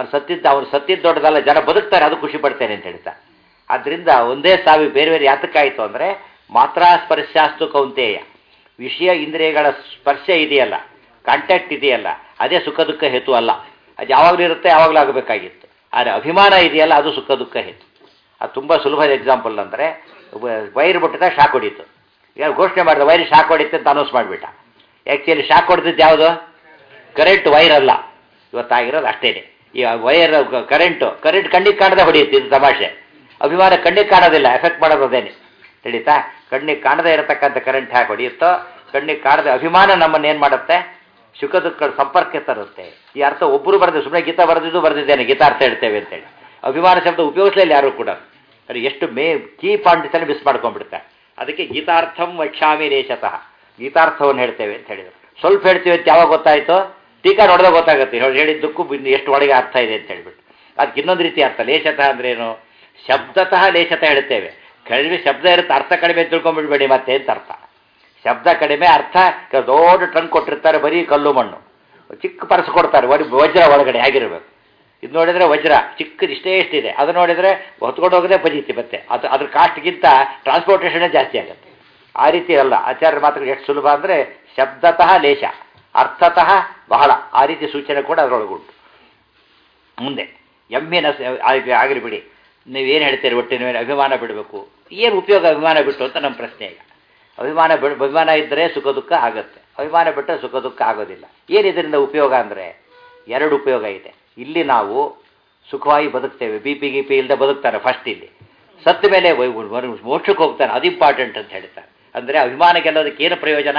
ಸತ್ತಿದ್ದ ದೊಡ್ಡದಲ್ಲ, ಜನ ಬದುಕ್ತಾರೆ, ಅದು ಖುಷಿ ಪಡ್ತೇನೆ ಅಂತ ಹೇಳ್ತಾ. ಆದ್ದರಿಂದ ಒಂದೇ ಸಾವಿ ಬೇರೆ ಬೇರೆ ಯಾತಕ್ಕಾಯಿತು ಅಂದರೆ, ಮಾತ್ರ ಸ್ಪರ್ಶಾಸ್ತು ಕೌಂತೆಯ, ವಿಷಯ ಇಂದ್ರಿಯಗಳ ಸ್ಪರ್ಶ ಇದೆಯಲ್ಲ, ಕಾಂಟ್ಯಾಕ್ಟ್ ಇದೆಯಲ್ಲ, ಅದೇ ಸುಖ ದುಃಖ ಹೇತು ಅಲ್ಲ. ಅದು ಯಾವಾಗಲೂ ಇರುತ್ತೆ, ಯಾವಾಗಲೂ ಆಗಬೇಕಾಗಿತ್ತು. ಆದರೆ ಅಭಿಮಾನ ಇದೆಯಲ್ಲ, ಅದು ಸುಖ ದುಃಖ ಹೇತು. ಅದು ತುಂಬ ಸುಲಭದ ಎಕ್ಸಾಂಪಲ್. ಅಂದರೆ ವೈರ್ ಬಿಟ್ಟಿದ್ದಾಗ ಶಾಕ್ ಹೊಡೀತು. ಈಗ ಘೋಷಣೆ ಮಾಡಿದ ವೈರ್ ಶಾಕ್ ಹೊಡಿತು ಅಂತ ಅನೌನ್ಸ್ ಮಾಡಿಬಿಟ್ಟ. ಆ್ಯಕ್ಚುಲಿ ಶಾಕ್ ಹೊಡೆದಿದ್ದು ಯಾವುದು? ಕರೆಂಟ್, ವೈರ್ ಅಲ್ಲ. ಇವತ್ತಾಗಿರೋದು ಅಷ್ಟೇ. ಈ ವೈರ್ ಕರೆಂಟ್ ಕಣ್ಣಿಗೆ ಕಾಣದೆ ಹೊಡೆಯುತ್ತೆ. ಇದು ತಮಾಷೆ. ಅಭಿಮಾನ ಕಣ್ಣಿಗೆ ಕಾಣೋದಿಲ್ಲ, ಎಫೆಕ್ಟ್ ಮಾಡೋದು ಅದೇನೆ. ತಿಳಿತಾ? ಕಣ್ಣಿಗೆ ಕಾಣದೇ ಇರತಕ್ಕಂಥ ಕರೆಂಟ್ ಹೇಗೆ ಹೊಡೆಯುತ್ತೋ, ಕಣ್ಣಿಗೆ ಕಾಣದೆ ಅಭಿಮಾನ ನಮ್ಮನ್ನು ಏನು ಮಾಡುತ್ತೆ? ಸುಖ ದುಃಖ ಸಂಪರ್ಕ ತರುತ್ತೆ. ಈ ಅರ್ಥ ಒಬ್ಬರು ಬರೆದು, ಸುಮ್ಮನೆ ಗೀತಾ ಬರೆದಿದ್ದೇನೆ, ಗೀತಾ ಅರ್ಥ ಹೇಳ್ತೇವೆ ಅಂತೇಳಿ ಅಭಿಮಾನ ಶಬ್ದ ಉಪಯೋಗಿಸಲಿಲ್ಲ ಯಾರು ಕೂಡ. ಅದು ಎಷ್ಟು ಕೀ ಪಾಯಿಂಟ್ಸಲ್ಲಿ ಮಿಸ್ ಮಾಡ್ಕೊಂಡ್ಬಿಡ್ತಾರೆ. ಅದಕ್ಕೆ ಗೀತಾರ್ಥಂ ವಕ್ಷ್ಯಾಮಿ ರೇಷತಃ, ಗೀತಾರ್ಥವನ್ನು ಹೇಳ್ತೇವೆ ಅಂತ ಹೇಳಿದರು. ಸ್ವಲ್ಪ ಹೇಳ್ತೀವಿ ಅಂತ ಯಾವಾಗ ಗೊತ್ತಾಯಿತು? ಟೀಕಾ ನೋಡಿದಾಗ ಗೊತ್ತಾಗುತ್ತೆ ಹೇಳಿದ್ದಕ್ಕೂ ಎಷ್ಟು ಒಳಗೆ ಅರ್ಥ ಇದೆ ಅಂತ ಹೇಳ್ಬಿಟ್ಟು. ಅದಕ್ಕೆ ಇನ್ನೊಂದು ರೀತಿ ಅರ್ಥ. ಲೇಷತಃ ಅಂದ್ರೇನು? ಶಬ್ದತಃ ಲೇಷತಃ ಹೇಳ್ತೇವೆ. ಕಡಿಮೆ ಶಬ್ದ ಇರುತ್ತೆ, ಅರ್ಥ ಕಡಿಮೆ ತಿಳ್ಕೊಂಡ್ಬಿಡ್ಬೇಡಿ ಮತ್ತೆ ಅಂತ ಅರ್ಥ. ಶಬ್ದ ಕಡಿಮೆ, ಅರ್ಥ ದೊಡ್ಡ ಟ್ರಂಕ್ ಕೊಟ್ಟಿರ್ತಾರೆ, ಬರೀ ಕಲ್ಲು ಮಣ್ಣು. ಚಿಕ್ಕ ಪರಸು ಕೊಡ್ತಾರೆ, ವಜ್ರ ಒಳಗಡೆ ಹೇಗಿರಬೇಕು. ಇದು ನೋಡಿದರೆ ವಜ್ರ ಚಿಕ್ಕದು ಇಷ್ಟೇ ಎಷ್ಟಿದೆ, ಅದು ನೋಡಿದರೆ ಹೊತ್ಕೊಂಡು ಹೋಗೋದೇ ಪಜಿತಿ. ಮತ್ತೆ ಅದ್ರ ಕಾಸ್ಟ್ಗಿಂತ ಟ್ರಾನ್ಸ್ಪೋರ್ಟೇಷನ್ನೇ ಜಾಸ್ತಿ ಆಗುತ್ತೆ. ಆ ರೀತಿ ಅಲ್ಲ. ಆಚಾರ್ಯರ ಮಾತುಗಳು ಎಷ್ಟು ಸುಲಭ ಅಂದರೆ, ಶಬ್ದತಃ ಲೇಷ, ಅರ್ಥತಃ ಬಹಳ. ಆ ರೀತಿ ಸೂಚನೆ ಕೂಡ ಅದರೊಳಗುಂಟು. ಮುಂದೆ ಎಮ್ಮಿನ ಆಗಲಿ ಬಿಡಿ, ನೀವೇನು ಹೇಳ್ತೀರಿ ಒಟ್ಟಿನ ಮೇಲೆ ಅಭಿಮಾನ ಬಿಡಬೇಕು. ಏನು ಉಪಯೋಗ ಅಭಿಮಾನ ಬಿಟ್ಟು ಅಂತ ನಮ್ಮ ಪ್ರಶ್ನೆ. ಈಗ ಅಭಿಮಾನ ಇದ್ದರೆ ಸುಖ ದುಃಖ ಆಗುತ್ತೆ, ಅಭಿಮಾನ ಬಿಟ್ಟರೆ ಸುಖ ದುಃಖ ಆಗೋದಿಲ್ಲ. ಏನಿದರಿಂದ ಉಪಯೋಗ ಅಂದರೆ ಎರಡು ಉಪಯೋಗ ಇದೆ. ಇಲ್ಲಿ ನಾವು ಸುಖವಾಗಿ ಬದುಕ್ತೇವೆ, ಬಿ ಪಿ ಇಲ್ಲದೆ ಬದುಕ್ತಾನೆ ಫಸ್ಟ್. ಇಲ್ಲಿ ಸತ್ತ ಮೇಲೆ ಮೋಕ್ಷಕ್ಕೆ ಹೋಗ್ತಾನೆ, ಅದು ಇಂಪಾರ್ಟೆಂಟ್ ಅಂತ ಹೇಳ್ತಾರೆ. ಅಂದರೆ ಅಭಿಮಾನ ಗೆಲ್ಲೋದಕ್ಕೆ ಏನು ಪ್ರಯೋಜನ?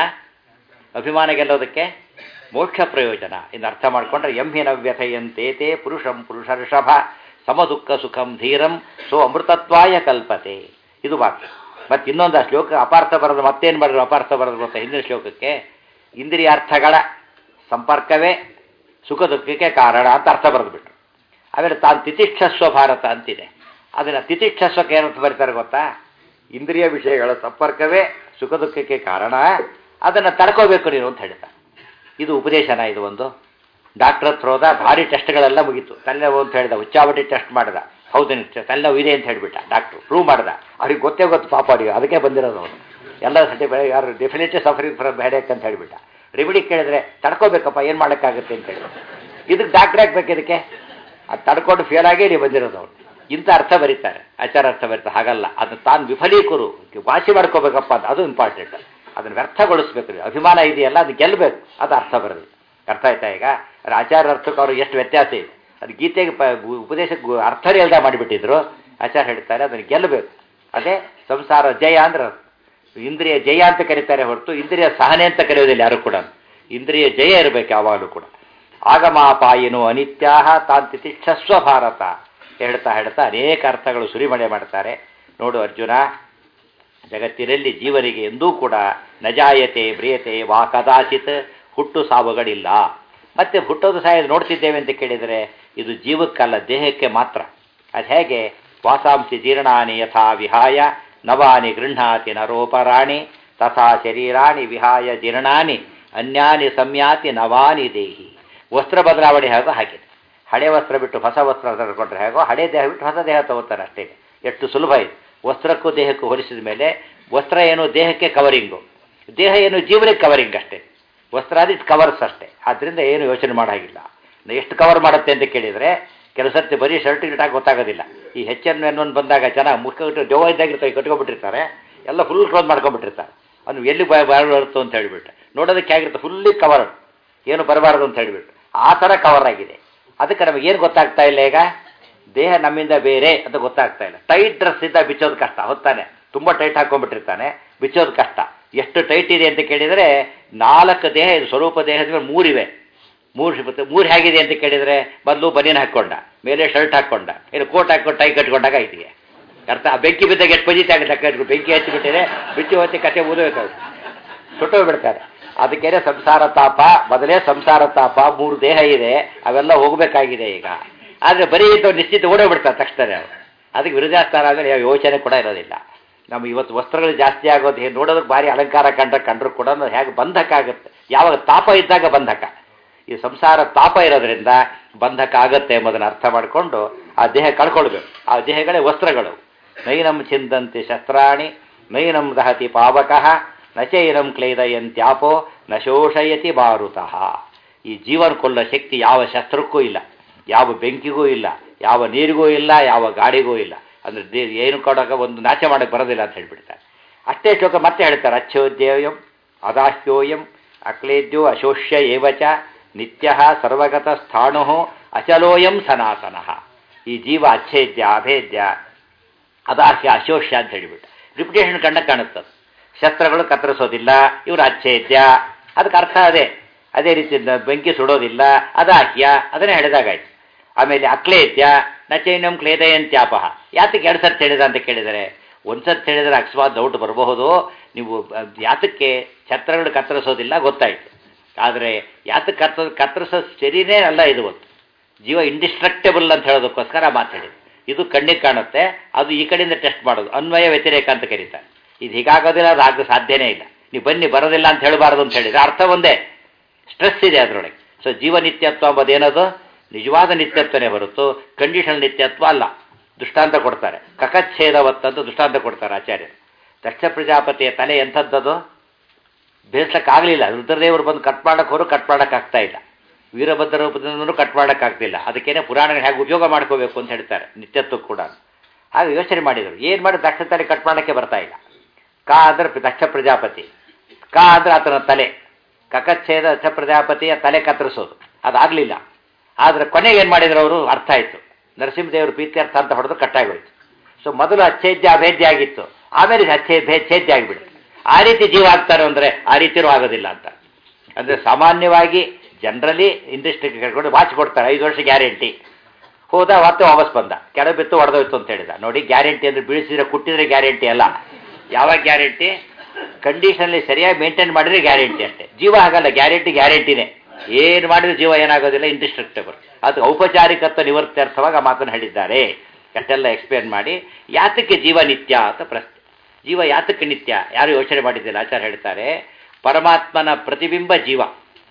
ಅಭಿಮಾನ ಗೆಲ್ಲೋದಕ್ಕೆ ಮೋಕ್ಷ ಪ್ರಯೋಜನ. ಇನ್ನು ಅರ್ಥ ಮಾಡಿಕೊಂಡ್ರೆ, ಎಂಹಿನ ವ್ಯಥೆಯಂತೇತೆ ಪುರುಷಂ ಪುರುಷರ್ಷಭ ಸಮದುಃಖ ಸುಖಂ ಧೀರಂ ಸೋ ಅಮೃತತ್ವಾಯ ಕಲ್ಪತೆ. ಇದು ವಾಕ್ಯ. ಮತ್ತು ಇನ್ನೊಂದು ಆ ಶ್ಲೋಕ ಅಪಾರ್ಥ ಬರೋದು. ಮತ್ತೇನು ಮಾಡಿದ್ರು ಅಪಾರ್ಥ ಬರೋದು ಗೊತ್ತಾ? ಹಿಂದಿನ ಶ್ಲೋಕಕ್ಕೆ ಇಂದ್ರಿಯಾರ್ಥಗಳ ಸಂಪರ್ಕವೇ ಸುಖ ದುಃಖಕ್ಕೆ ಕಾರಣ ಅಂತ ಅರ್ಥ ಬರೆದುಬಿಟ್ರು. ಆಮೇಲೆ ತಾನು ತಿತಿಕ್ಷಸ್ವ ಭಾರತ ಅಂತಿದೆ. ಅದನ್ನು ತಿತಿಕ್ಷಸ್ವಕ್ಕೆ ಏನಂತ ಬರೀತಾರೆ ಗೊತ್ತಾ? ಇಂದ್ರಿಯ ವಿಷಯಗಳ ಸಂಪರ್ಕವೇ ಸುಖ ದುಃಖಕ್ಕೆ ಕಾರಣ, ಅದನ್ನು ತಡ್ಕೋಬೇಕು ನೀನು ಅಂತ ಹೇಳ್ತಾರೆ. ಇದು ಉಪದೇಶನ. ಇದು ಒಂದು ಡಾಕ್ಟ್ರ್ ಹತ್ರ ಹೋದ, ಭಾರಿ ಟೆಸ್ಟ್ಗಳೆಲ್ಲ ಮುಗೀತು. ತಲೆನೋವು ಅಂತ ಹೇಳಿದ, ಹುಚ್ಚಾಬಟ್ಟಿ ಟೆಸ್ಟ್ ಮಾಡಿದ. ಹೌದು ತಲೆನೋವು ಇದೆ ಅಂತ ಹೇಳಿಬಿಟ್ಟ ಡಾಕ್ಟ್ರು, ಪ್ರೂವ್ ಮಾಡಿದ. ಅವ್ರಿಗೆ ಗೊತ್ತೇ ಗೊತ್ತು ಪಾಪ, ಅವ್ರಿಗೆ ಅದಕ್ಕೆ ಬಂದಿರೋದು ಅವರು ಎಲ್ಲ ಸರ್ಟಿಫೈ. ಯಾರು ಡೆಫಿನೆಟ್ಲಿ ಸಫರಿಂಗ್ ಫ್ರಮ್ ಹೆಡೇಕ್ ಅಂತ ಹೇಳಿಬಿಟ್ಟ. ರೆಮಿಡಿ ಕೇಳಿದ್ರೆ ತಡ್ಕೋಬೇಕಪ್ಪ, ಏನು ಮಾಡೋಕ್ಕಾಗುತ್ತೆ ಅಂತ ಹೇಳಿ. ಇದಕ್ಕೆ ಡಾಕ್ಟ್ರ್ ಹಾಕ್ಬೇಕು, ಇದಕ್ಕೆ ಅದು ತಡ್ಕೊಂಡು ಫೇಲ್ ಆಗೇ ನೀವು ಬಂದಿರೋದು ಅವ್ರು. ಇಂಥ ಅರ್ಥ ಬರೀತಾರೆ, ಆಚಾರ ಅರ್ಥ ಬರೀತಾರೆ. ಹಾಗಲ್ಲ, ಅದು ತಾನು ವಿಫಲೀಕರು ವಾಸಿ ಮಾಡ್ಕೋಬೇಕಪ್ಪ ಅಂತ, ಅದು ಇಂಪಾರ್ಟೆಂಟ್. ಅದನ್ನು ವ್ಯರ್ಥಗೊಳಿಸ್ಬೇಕು. ಅಭಿಮಾನ ಇದೆಯಲ್ಲ, ಅದು ಗೆಲ್ಲಬೇಕು, ಅದು ಅರ್ಥ ಬರೋದು. ಅರ್ಥ ಆಯ್ತಾ? ಈಗ ಆಚಾರ ಅರ್ಥಕ್ಕೆ ಅವ್ರಿಗೆ ಎಷ್ಟು ವ್ಯತ್ಯಾಸ ಇದೆ. ಅದು ಗೀತೆಗೆ ಉಪದೇಶಕ್ಕೆ ಅರ್ಥನೇ ಇಲ್ದ ಮಾಡಿಬಿಟ್ಟಿದ್ರು. ಆಚಾರ ಹೇಳ್ತಾರೆ ಅದನ್ನು ಗೆಲ್ಲಬೇಕು. ಅದೇ ಸಂಸಾರ ಜಯ ಅಂದ್ರೆ ಇಂದ್ರಿಯ ಜಯ ಅಂತ ಕರೀತಾರೆ ಹೊರತು ಇಂದ್ರಿಯ ಸಹನೆ ಅಂತ ಕರೆಯೋದಿಲ್ಲ ಯಾರು ಕೂಡ. ಇಂದ್ರಿಯ ಜಯ ಇರಬೇಕು ಯಾವಾಗಲೂ ಕೂಡ. ಆಗಮಾಪಾಯಿನೋ ಅನಿತ್ಯಾಹ ತಾಂತಿತಿಕ್ಷಸ್ವ ಭಾರತ ಹೇಳ್ತಾ ಅನೇಕ ಅರ್ಥಗಳು ಸುರಿಮಳೆ ಮಾಡ್ತಾರೆ. ನೋಡು ಅರ್ಜುನ, ಜಗತ್ತಿನಲ್ಲಿ ಜೀವನಿಗೆ ಎಂದೂ ಕೂಡ ನಜಾಯತೆ ಬ್ರಿಯತೆ ವಾ ಕದಾಚಿತ್ ಹುಟ್ಟು ಸಾವುಗಳಿಲ್ಲ. ಮತ್ತೆ ಹುಟ್ಟೋದು ಸಾಯೋದು ನೋಡ್ತಿದ್ದೇವೆ ಅಂತ ಕೇಳಿದರೆ ಇದು ಜೀವಕ್ಕಲ್ಲ, ದೇಹಕ್ಕೆ ಮಾತ್ರ. ಅದು ಹೇಗೆ? ವಾಸಾಂಸಿ ಜೀರ್ಣಾನಿ ಯಥಾ ವಿಹಾಯ ನವಾನಿ ಗೃಹ್ಣಾತಿ ನರೋಪರಾಣಿ ತಥಾ ಶರೀರಾಣಿ ವಿಹಾಯ ಜೀರ್ಣಾನಿ ಅನ್ಯಾನಿ ಸಂಯಾತಿ ನವಾನಿ ದೇಹಿ. ವಸ್ತ್ರ ಬದಲಾವಣೆ ಹೇಗೋ ಹಾಗೆ. ಹಳೆ ವಸ್ತ್ರ ಬಿಟ್ಟು ಹೊಸ ವಸ್ತ್ರ ತಗೊಂಡ್ರೆ ಹೇಗೋ, ಹಳೆ ದೇಹ ಬಿಟ್ಟು ಹೊಸ ದೇಹ ತಗೋತಾರೆ ಅಷ್ಟೇ. ಎಷ್ಟು ಸುಲಭ ಇದೆ. ವಸ್ತ್ರಕ್ಕೂ ದೇಹಕ್ಕೂ ಹೋಲಿಸಿದ ಮೇಲೆ ವಸ್ತ್ರ ಏನು ದೇಹಕ್ಕೆ ಕವರಿಂಗು, ದೇಹ ಏನು ಜೀವನಕ್ಕೆ ಕವರಿಂಗ್ ಅಷ್ಟೇ. ವಸ್ತ್ರ ಅದು ಕವರ್ಸ್ ಅಷ್ಟೇ. ಆದ್ದರಿಂದ ಏನು ಯೋಚನೆ ಮಾಡೋ ಹಾಗಿಲ್ಲ. ಎಷ್ಟು ಕವರ್ ಮಾಡುತ್ತೆ ಅಂತ ಕೇಳಿದರೆ ಕೆಲವು ಸರ್ತಿ ಬರೀ ಶರ್ಟ್ ಗಿಟ್ ಹಾಕಿ ಗೊತ್ತಾಗೋದಿಲ್ಲ. ಈ H1N1 ಬಂದಾಗ ಜನ ಮುಖ ದೆವ್ವ ಇದ್ದಾಗಿರ್ತಾರೆ, ಕಟ್ಕೊಂಡ್ಬಿಟ್ಟಿರ್ತಾರೆ, ಎಲ್ಲ ಫುಲ್ ಕ್ಲೋಸ್ ಮಾಡ್ಕೊಂಡ್ಬಿಟ್ಟಿರ್ತಾರೆ. ಅವ್ನು ಎಲ್ಲಿ ಬರುತ್ತೋ ಅಂತ ಹೇಳಿಬಿಟ್ಟು ನೋಡೋದಕ್ಕೆ ಆಗಿರುತ್ತೆ ಫುಲ್ಲಿ ಕವರ್, ಏನು ಬರಬಾರ್ದು ಅಂತ ಹೇಳಿಬಿಟ್ಟು ಆ ಥರ ಕವರ್ ಆಗಿದೆ. ಅದಕ್ಕೆ ನಮಗೆ ಏನು ಗೊತ್ತಾಗ್ತಾ ಇಲ್ಲ, ಈಗ ದೇಹ ನಮ್ಮಿಂದ ಬೇರೆ ಅಂತ ಗೊತ್ತಾಗ್ತಾ ಇಲ್ಲ. ಟೈಟ್ ಡ್ರೆಸ್ ಇದ್ದ ಬಿಚ್ಚೋದು ಕಷ್ಟ, ಹೊತ್ತಾನೆ ತುಂಬ ಟೈಟ್ ಹಾಕೊಂಡ್ಬಿಟ್ಟಿರ್ತಾನೆ, ಬಿಚ್ಚೋದು ಕಷ್ಟ. ಎಷ್ಟು ಟೈಟ್ ಇದೆ ಅಂತ ಕೇಳಿದರೆ 4 ದೇಹ ಇದು, ಸ್ವರೂಪ ದೇಹದ ಮೇಲೆ 3 ಇವೆ. 3 ಹೇಗಿದೆ ಅಂತ ಕೇಳಿದರೆ ಮೊದಲು ಬನಿಯನ್ ಹಾಕ್ಕೊಂಡ, ಮೇಲೆ ಶರ್ಟ್ ಹಾಕ್ಕೊಂಡ, ಇನ್ನು ಕೋಟ್ ಹಾಕ್ಕೊಂಡು ಟೈ ಕಟ್ಕೊಂಡಾಗ ಇದೆಯೇ ಅರ್ಥ. ಆ ಬೆಂಕಿ ಬಿದ್ದಾಗ ಎಷ್ಟು ಪಜಿತಿ ಆಗುತ್ತೆ, ಬೆಂಕಿ ಹಚ್ಚಿಬಿಟ್ಟಿದೆ, ಬಿಚ್ಚಿ ಹೊತ್ತಿ ಕತೆ ಊದಬೇಕಾಗುತ್ತೆ, ಸುಟ್ಟೋಗ್ಬಿಡ್ತಾರೆ. ಅದಕ್ಕೇನೆ ಸಂಸಾರ ತಾಪ, ಮೊದಲೇ ಸಂಸಾರ ತಾಪ, 3 ದೇಹ ಇದೆ, ಅವೆಲ್ಲ ಹೋಗಬೇಕಾಗಿದೆ ಈಗ. ಆದರೆ ಬರೀ ಇದ್ದವ್ರು ನಿಶ್ಚಿತ ಓಡೋಗ್ಬಿಡ್ತಾರೆ ತಕ್ಷಣ. ಅದಕ್ಕೆ ವಿರಜಾಸ್ಥಾನ ಅಂದರೆ ಯಾವ ಯೋಚನೆ ಕೂಡ ಇರೋದಿಲ್ಲ. ನಮ್ಗೆ ಇವತ್ತು ವಸ್ತ್ರಗಳು ಜಾಸ್ತಿ ಆಗೋದು ನೋಡೋದಕ್ಕೆ ಭಾರಿ ಅಲಂಕಾರ ಕಂಡ್ರೂ ಕೂಡ ಹೇಗೆ ಬಂಧಕ ಆಗುತ್ತೆ, ಯಾವಾಗ ತಾಪ ಇದ್ದಾಗ ಬಂಧಕ. ಈ ಸಂಸಾರ ತಾಪ ಇರೋದ್ರಿಂದ ಬಂಧಕ ಆಗತ್ತೆ ಎಂಬುದನ್ನು ಅರ್ಥ ಮಾಡಿಕೊಂಡು ಆ ದೇಹ ಕಳ್ಕೊಳ್ಬೇಕು. ಆ ದೇಹಗಳೇ ವಸ್ತ್ರಗಳು. ನೈನಂ ಚಿಂದಂತಿ ಶಸ್ತ್ರಾಣಿ ನೈನಂ ದಹತಿ ಪಾವಕಃ ನಚೈನಂ ಕ್ಲೇದಯಂತ್ಯಾಪೋ ನ ಶೋಷಯತಿ ಮಾರುತಃ. ಈ ಜೀವನ ಕೊಲ್ಲೋ ಶಕ್ತಿ ಯಾವ ಶಸ್ತ್ರಕ್ಕೂ ಇಲ್ಲ, ಯಾವ ಬೆಂಕಿಗೂ ಇಲ್ಲ, ಯಾವ ನೀರಿಗೂ ಇಲ್ಲ, ಯಾವ ಗಾಡಿಗೂ ಇಲ್ಲ. ಅಂದರೆ ಏನು ಕೊಡೋಕೆ ಒಂದು ನಾಶ ಮಾಡೋಕ್ಕೆ ಬರೋದಿಲ್ಲ ಅಂತ ಹೇಳ್ಬಿಡ್ತಾರೆ. ಅಷ್ಟೇ ಶ್ಲೋಕ ಮತ್ತೆ ಹೇಳ್ತಾರೆ, ಅಚ್ಛೋದ್ಯಯಂ ಅದಾಹ್ಯೋಯಂ ಅಕ್ಲೇದ್ಯೋ ಅಶೋಷ್ಯ ಏವಚ ನಿತ್ಯ ಸರ್ವಗತ ಸ್ಥಾಣು ಅಚಲೋಯಂ ಸನಾತನಃ. ಈ ಜೀವ ಅಚ್ಛೇದ್ಯ ಅಭೇದ್ಯ ಅದಾಹ್ಯ ಅಶೋಷ್ಯ ಅಂತ ಹೇಳಿಬಿಟ್ಟು ರಿಪಿಟೇಷನ್ ಕಾಣುತ್ತದೆ. ಶಸ್ತ್ರಗಳು ಕತ್ತರಿಸೋದಿಲ್ಲ, ಇವರು ಅಚ್ಛೇದ್ಯ, ಅದಕ್ಕೆ ಅರ್ಥ ಅದೇ ರೀತಿ ಬೆಂಕಿ ಸುಡೋದಿಲ್ಲ, ಅದಾಹ್ಯ, ಅದನ್ನೇ ಹೇಳಿದಾಗಾಯ್ತು. ಆಮೇಲೆ ಅಕ್ಲೇದ್ಯ ನಚೈನಂ ಕ್ಲೇದಯಂತ್ಯಾಪಹ. ಯಾತಕ್ಕೆ 2 ಸರ್ತಿ ಹೇಳಿದ ಅಂತ ಕೇಳಿದರೆ, ಒಂದು ಸರ್ತಿ ಹೇಳಿದರೆ ಅಕಸ್ಮಾತ್ ಡೌಟ್ ಬರಬಹುದು. ನೀವು ಯಾತಕ್ಕೆ ಛತ್ರಗಳು ಕತ್ತರಿಸೋದಿಲ್ಲ ಗೊತ್ತಾಯಿತು, ಆದರೆ ಯಾತಕ್ಕೆ ಕತ್ತರಿಸೋ ಸರಿನೇ ಅಲ್ಲ ಇದು. ಒಂದು ಜೀವ ಇಂಡಿಸ್ಟ್ರಕ್ಟೇಬಲ್ ಅಂತ ಹೇಳೋದಕ್ಕೋಸ್ಕರ ಮಾತು ಹೇಳಿದೆ. ಇದು ಕಣ್ಣಿಗೆ ಕಾಣುತ್ತೆ, ಅದು ಈ ಕಡೆಯಿಂದ ಟೆಸ್ಟ್ ಮಾಡೋದು, ಅನ್ವಯ ವ್ಯತಿರೇಕ ಅಂತ ಕರೀತಾರೆ. ಇದು ಹೀಗಾಗೋದಿಲ್ಲ, ಅದು ಆಗೋ ಸಾಧ್ಯನೇ ಇಲ್ಲ. ನೀವು ಬನ್ನಿ ಬರೋದಿಲ್ಲ ಅಂತ ಹೇಳಬಾರ್ದು ಅಂತ ಹೇಳಿದರೆ ಅರ್ಥ ಒಂದೇ, ಸ್ಟ್ರೆಸ್ ಇದೆ ಅದರೊಳಗೆ. ಸೊ ಜೀವ ನಿತ್ಯತ್ವ ಅಂಬೋದೇನದು ನಿಜವಾದ ನಿತ್ಯತ್ವನೇ ಹೊರತು ಕಂಡೀಷನ್ ನಿತ್ಯತ್ವ ಅಲ್ಲ. ದೃಷ್ಟಾಂತ ಕೊಡ್ತಾರೆ, ಕಕಚ್ಛೇದವತ್ತಂತ ದೃಷ್ಟಾಂತ ಕೊಡ್ತಾರೆ ಆಚಾರ್ಯರು. ದಕ್ಷ ಪ್ರಜಾಪತಿಯ ತಲೆ ಎಂಥದ್ದದು, ಬೇಯಿಸ್ಲಿಕ್ಕಾಗಲಿಲ್ಲ. ರುದ್ರದೇವರು ಬಂದು ಕಟ್ ಮಾಡೋಕ್ಕೆ ಹೋದ್ರು ಕಟ್ ಮಾಡೋಕ್ಕಾಗ್ತಾ ಇಲ್ಲ, ವೀರಭದ್ರ ರೂಪದಿಂದಲೂ ಕಟ್ ಮಾಡೋಕ್ಕಾಗ್ತಿಲ್ಲ. ಅದಕ್ಕೇನೆ ಪುರಾಣಗಳು ಹೇಗೆ ಉಪಯೋಗ ಮಾಡ್ಕೋಬೇಕು ಅಂತ ಹೇಳ್ತಾರೆ ನಿತ್ಯತ್ವ ಕೂಡ. ಹಾಗೆ ಯೋಚನೆ ಮಾಡಿದರು, ಏನು ಮಾಡಿ ದಕ್ಷ ತಲೆ ಕಟ್ ಮಾಡೋಕ್ಕೆ ಬರ್ತಾ ಇಲ್ಲ. ಕ ಅಂದರೆ ದಕ್ಷ ಪ್ರಜಾಪತಿ, ಕ ಅಂದರೆ ಆತನ ತಲೆ, ಕಕಚ್ಛೇದ ದಕ್ಷ ಪ್ರಜಾಪತಿಯ ತಲೆ ಕತ್ತರಿಸೋದು, ಅದಾಗಲಿಲ್ಲ. ಆದರೆ ಕೊನೆಗೆ ಏನು ಮಾಡಿದ್ರು ಅವರು, ಅರ್ಥ ಆಯಿತು, ನರಸಿಂಹದೇವರು ಪ್ರೀತ್ಯರ್ಥ ಅಂತ ಹೊಡೆದು ಕಟ್ಟಾಗೋಯ್ತು. ಸೊ ಮೊದಲು ಅಚ್ಛೇದ್ಯ ಅಭೇದ್ಯ ಆಗಿತ್ತು, ಆಮೇಲೆ ಛೇದ್ಯ ಆಗಿಬಿಡುತ್ತೆ. ಆ ರೀತಿ ಜೀವ ಆಗ್ತಾರೆ ಅಂದರೆ ಆ ರೀತಿಯೂ ಆಗೋದಿಲ್ಲ ಅಂತ. ಅಂದರೆ ಸಾಮಾನ್ಯವಾಗಿ ಜನರಲಿ ಇಂಡಸ್ಟ್ರಿಗೆ ಕರ್ಕೊಂಡು ವಾಚ್ ಕೊಡ್ತಾರೆ, 5 ವರ್ಷ ಗ್ಯಾರಂಟಿ. ಹೋದ ಮತ್ತೆ ವಾಪಸ್ ಬಂದ, ಕೆಳಗೆ ಬಿತ್ತು ಹೊಡೆದೋಯ್ತು ಅಂತ ಹೇಳಿದ. ನೋಡಿ, ಗ್ಯಾರಂಟಿ ಅಂದರೆ ಬೀಳಿಸಿದ್ರೆ ಕುಟ್ಟಿದ್ರೆ ಗ್ಯಾರಂಟಿ ಅಲ್ಲ. ಯಾವಾಗ ಗ್ಯಾರಂಟಿ, ಕಂಡೀಷನಲ್ಲಿ ಸರಿಯಾಗಿ ಮೇಂಟೈನ್ ಮಾಡಿದ್ರೆ ಗ್ಯಾರಂಟಿ ಅಷ್ಟೇ. ಜೀವ ಹಾಗಲ್ಲ, ಗ್ಯಾರಂಟಿನೇ. ಏನು ಮಾಡಿದ್ರೆ ಜೀವ ಏನಾಗೋದಿಲ್ಲ, ಇಂಡಿಸ್ಟ್ರಕ್ಟೇಬಲ್. ಅದು ಔಪಚಾರಿಕತ್ವ ನಿವೃತ್ತರ್ಥವಾಗಿ ಆ ಮಾತನ್ನು ಹೇಳಿದ್ದಾರೆ. ಅಷ್ಟೆಲ್ಲ ಎಕ್ಸ್ಪ್ಲೇನ್ ಮಾಡಿ ಯಾತಕ್ಕೆ ಜೀವ ನಿತ್ಯ ಅಂತ ಪ್ರಶ್ನೆ. ಜೀವ ಯಾತಕ್ಕೆ ನಿತ್ಯ ಯಾರು ಯೋಚನೆ ಮಾಡಿದ್ದಿಲ್ಲ. ಆಚಾರ್ಯ ಹೇಳ್ತಾರೆ, ಪರಮಾತ್ಮನ ಪ್ರತಿಬಿಂಬ ಜೀವ,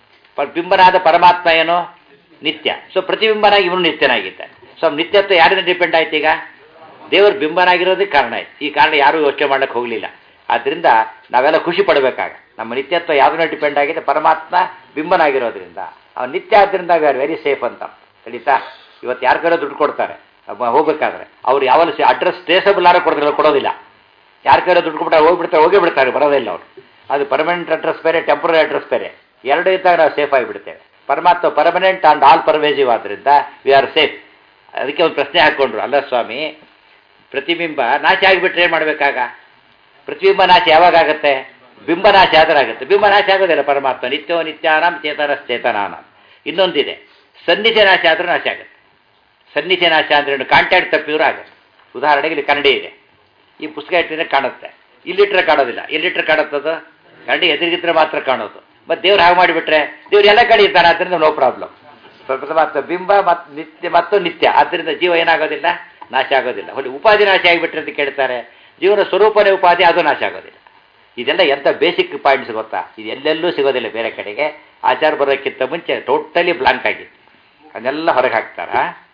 ಬಿಂಬನಾದ ಪರಮಾತ್ಮ ಏನು ನಿತ್ಯ. ಸೊ ಪ್ರತಿಬಿಂಬನಾಗಿ ಇವನು ನಿತ್ಯನಾಗಿದ್ದ. ಸೊ ನಿತ್ಯತ್ವ ಯಾರಿಂದ ಡಿಪೆಂಡ್ ಆಯ್ತು, ಈಗ ದೇವರು ಬಿಂಬನಾಗಿರೋದಕ್ಕೆ ಕಾರಣ ಆಯ್ತು. ಈ ಕಾರಣ ಯಾರೂ ಯೋಚನೆ ಮಾಡಕ್ಕೆ ಹೋಗಲಿಲ್ಲ. ಆದ್ದರಿಂದ ನಾವೆಲ್ಲ ಖುಷಿ ಪಡಬೇಕಾಗ, ನಮ್ಮ ನಿತ್ಯತ್ವ ಯಾವುದನ್ನ ಡಿಪೆಂಡ್ ಆಗಿದೆ, ಪರಮಾತ್ಮ ಬಿಂಬನಾಗಿರೋದ್ರಿಂದ. ಅವ್ನು ನಿತ್ಯ ಆದ್ದರಿಂದ ವಿ ಆರ್ ವೆರಿ ಸೇಫ್ ಅಂತ ತಿಳಿತಾ. ಇವತ್ತು ಯಾರ ಕಡೆ ದುಡ್ಡು ಕೊಡ್ತಾರೆ ಹೋಗ್ಬೇಕಾದ್ರೆ, ಅವ್ರು ಯಾವಲ್ಲ ಅಡ್ರೆಸ್ ಟ್ರೇಸಬಲ್ ಆರೋ ಕೊಡೋದಿಲ್ಲ. ಯಾರ ಕಡೆ ದುಡ್ಡು ಕೊಟ್ಬಿಟ್ಟಾರೆ ಹೋಗೇ ಬಿಡ್ತಾರೆ, ಬರೋದಿಲ್ಲ ಅವರು. ಅದು ಪರ್ಮನೆಂಟ್ ಅಡ್ರೆಸ್ ಬೇರೆ, ಟೆಂಪ್ರರಿ ಅಡ್ರೆಸ್ ಬೇರೆ, ಎರಡೂ ಇದ್ದಾಗ ನಾವು ಸೇಫ್ ಆಗಿಬಿಡ್ತೇವೆ. ಪರಮಾತ್ಮ ಪರ್ಮನೆಂಟ್ ಆ್ಯಂಡ್ ಆಲ್ ಪರ್ವೇಸಿವ್ ಆದ್ದರಿಂದ ವಿ ಆರ್ ಸೇಫ್. ಅದಕ್ಕೆ ಒಂದು ಪ್ರಶ್ನೆ ಹಾಕ್ಕೊಂಡ್ರು, ಅಲ್ಲ ಸ್ವಾಮಿ, ಪ್ರತಿಬಿಂಬ ನಾಶ ಆಗಿಬಿಟ್ರೆ ಏನು ಮಾಡಬೇಕಾಗ? ಪ್ರತಿಬಿಂಬ ನಾಶ ಯಾವಾಗ ಆಗುತ್ತೆ? ಬಿಂಬನಾಶ ಆದ್ರೆ ಆಗುತ್ತೆ. ಬಿಂಬನಾಶ ಆಗೋದಿಲ್ಲ. ಪರಮಾತ್ಮ ನಿತ್ಯೋ ನಿತ್ಯಾನಾಂ ಚೇತನಶ್ಚೇತನಾನಾಂ. ಇನ್ನೊಂದಿದೆ, ಸನ್ನಿಧ್ಯ ನಾಶ ಆದರೂ ನಾಶ ಆಗುತ್ತೆ. ಸನ್ನಿಧ್ಯ ನಾಶ ಅಂದ್ರೆ ಕಾಂಟ್ಯಾಕ್ಟ್ ತಪ್ಪಿದ್ರು ಆಗುತ್ತೆ. ಉದಾಹರಣೆಗೆ ಇಲ್ಲಿ ಕನ್ನಡಿ ಇದೆ, ಈ ಪುಸ್ತಕ ಇಟ್ಟಿದ್ರೆ ಕಾಣುತ್ತೆ, ಇಲ್ಲಿಟ್ರೆ ಕಾಣೋದಿಲ್ಲ. ಎಲ್ಲಿಟ್ರೆ ಕಾಣುತ್ತದು? ಕನ್ನಡಿ ಎದುರಿಗಿದ್ರೆ ಮಾತ್ರ ಕಾಣೋದು. ಮತ್ತು ದೇವ್ರು ಹಾಗೆ ಮಾಡಿಬಿಟ್ರೆ ದೇವ್ರು ಎಲ್ಲ ಕಡೆ ಇರ್ತಾನೆ, ಆದ್ದರಿಂದ ನೋ ಪ್ರಾಬ್ಲಮ್. ಪರಮಾತ್ಮ ಬಿಂಬ ಮತ್ತು ನಿತ್ಯ ಮತ್ತು ನಿತ್ಯ, ಆದ್ದರಿಂದ ಜೀವ ಏನಾಗೋದಿಲ್ಲ, ನಾಶ ಆಗೋದಿಲ್ಲ. ಹೊಲಿ ಉಪಾಧಿ ನಾಶ ಆಗಿಬಿಟ್ರೆ ಅಂತ ಕೇಳ್ತಾರೆ. ಜೀವನ ಸ್ವರೂಪನೇ ಉಪಾಧಿ, ಅದು ನಾಶ ಆಗೋದಿಲ್ಲ. ಇದೆಲ್ಲ ಎಂಥ ಬೇಸಿಕ್ ಪಾಯಿಂಟ್ಸ್ ಗೊತ್ತಾ? ಇದು ಎಲ್ಲೆಲ್ಲೂ ಸಿಗೋದಿಲ್ಲ ಬೇರೆ ಕಡೆಗೆ. ಆಚಾರ ಬರೋಕ್ಕಿಂತ ಮುಂಚೆ ಟೋಟಲಿ ಬ್ಲಾಂಕ್ ಆಗಿತ್ತು, ಅದನ್ನೆಲ್ಲ ಹೊರಗೆ ಹಾಕ್ತಾರ.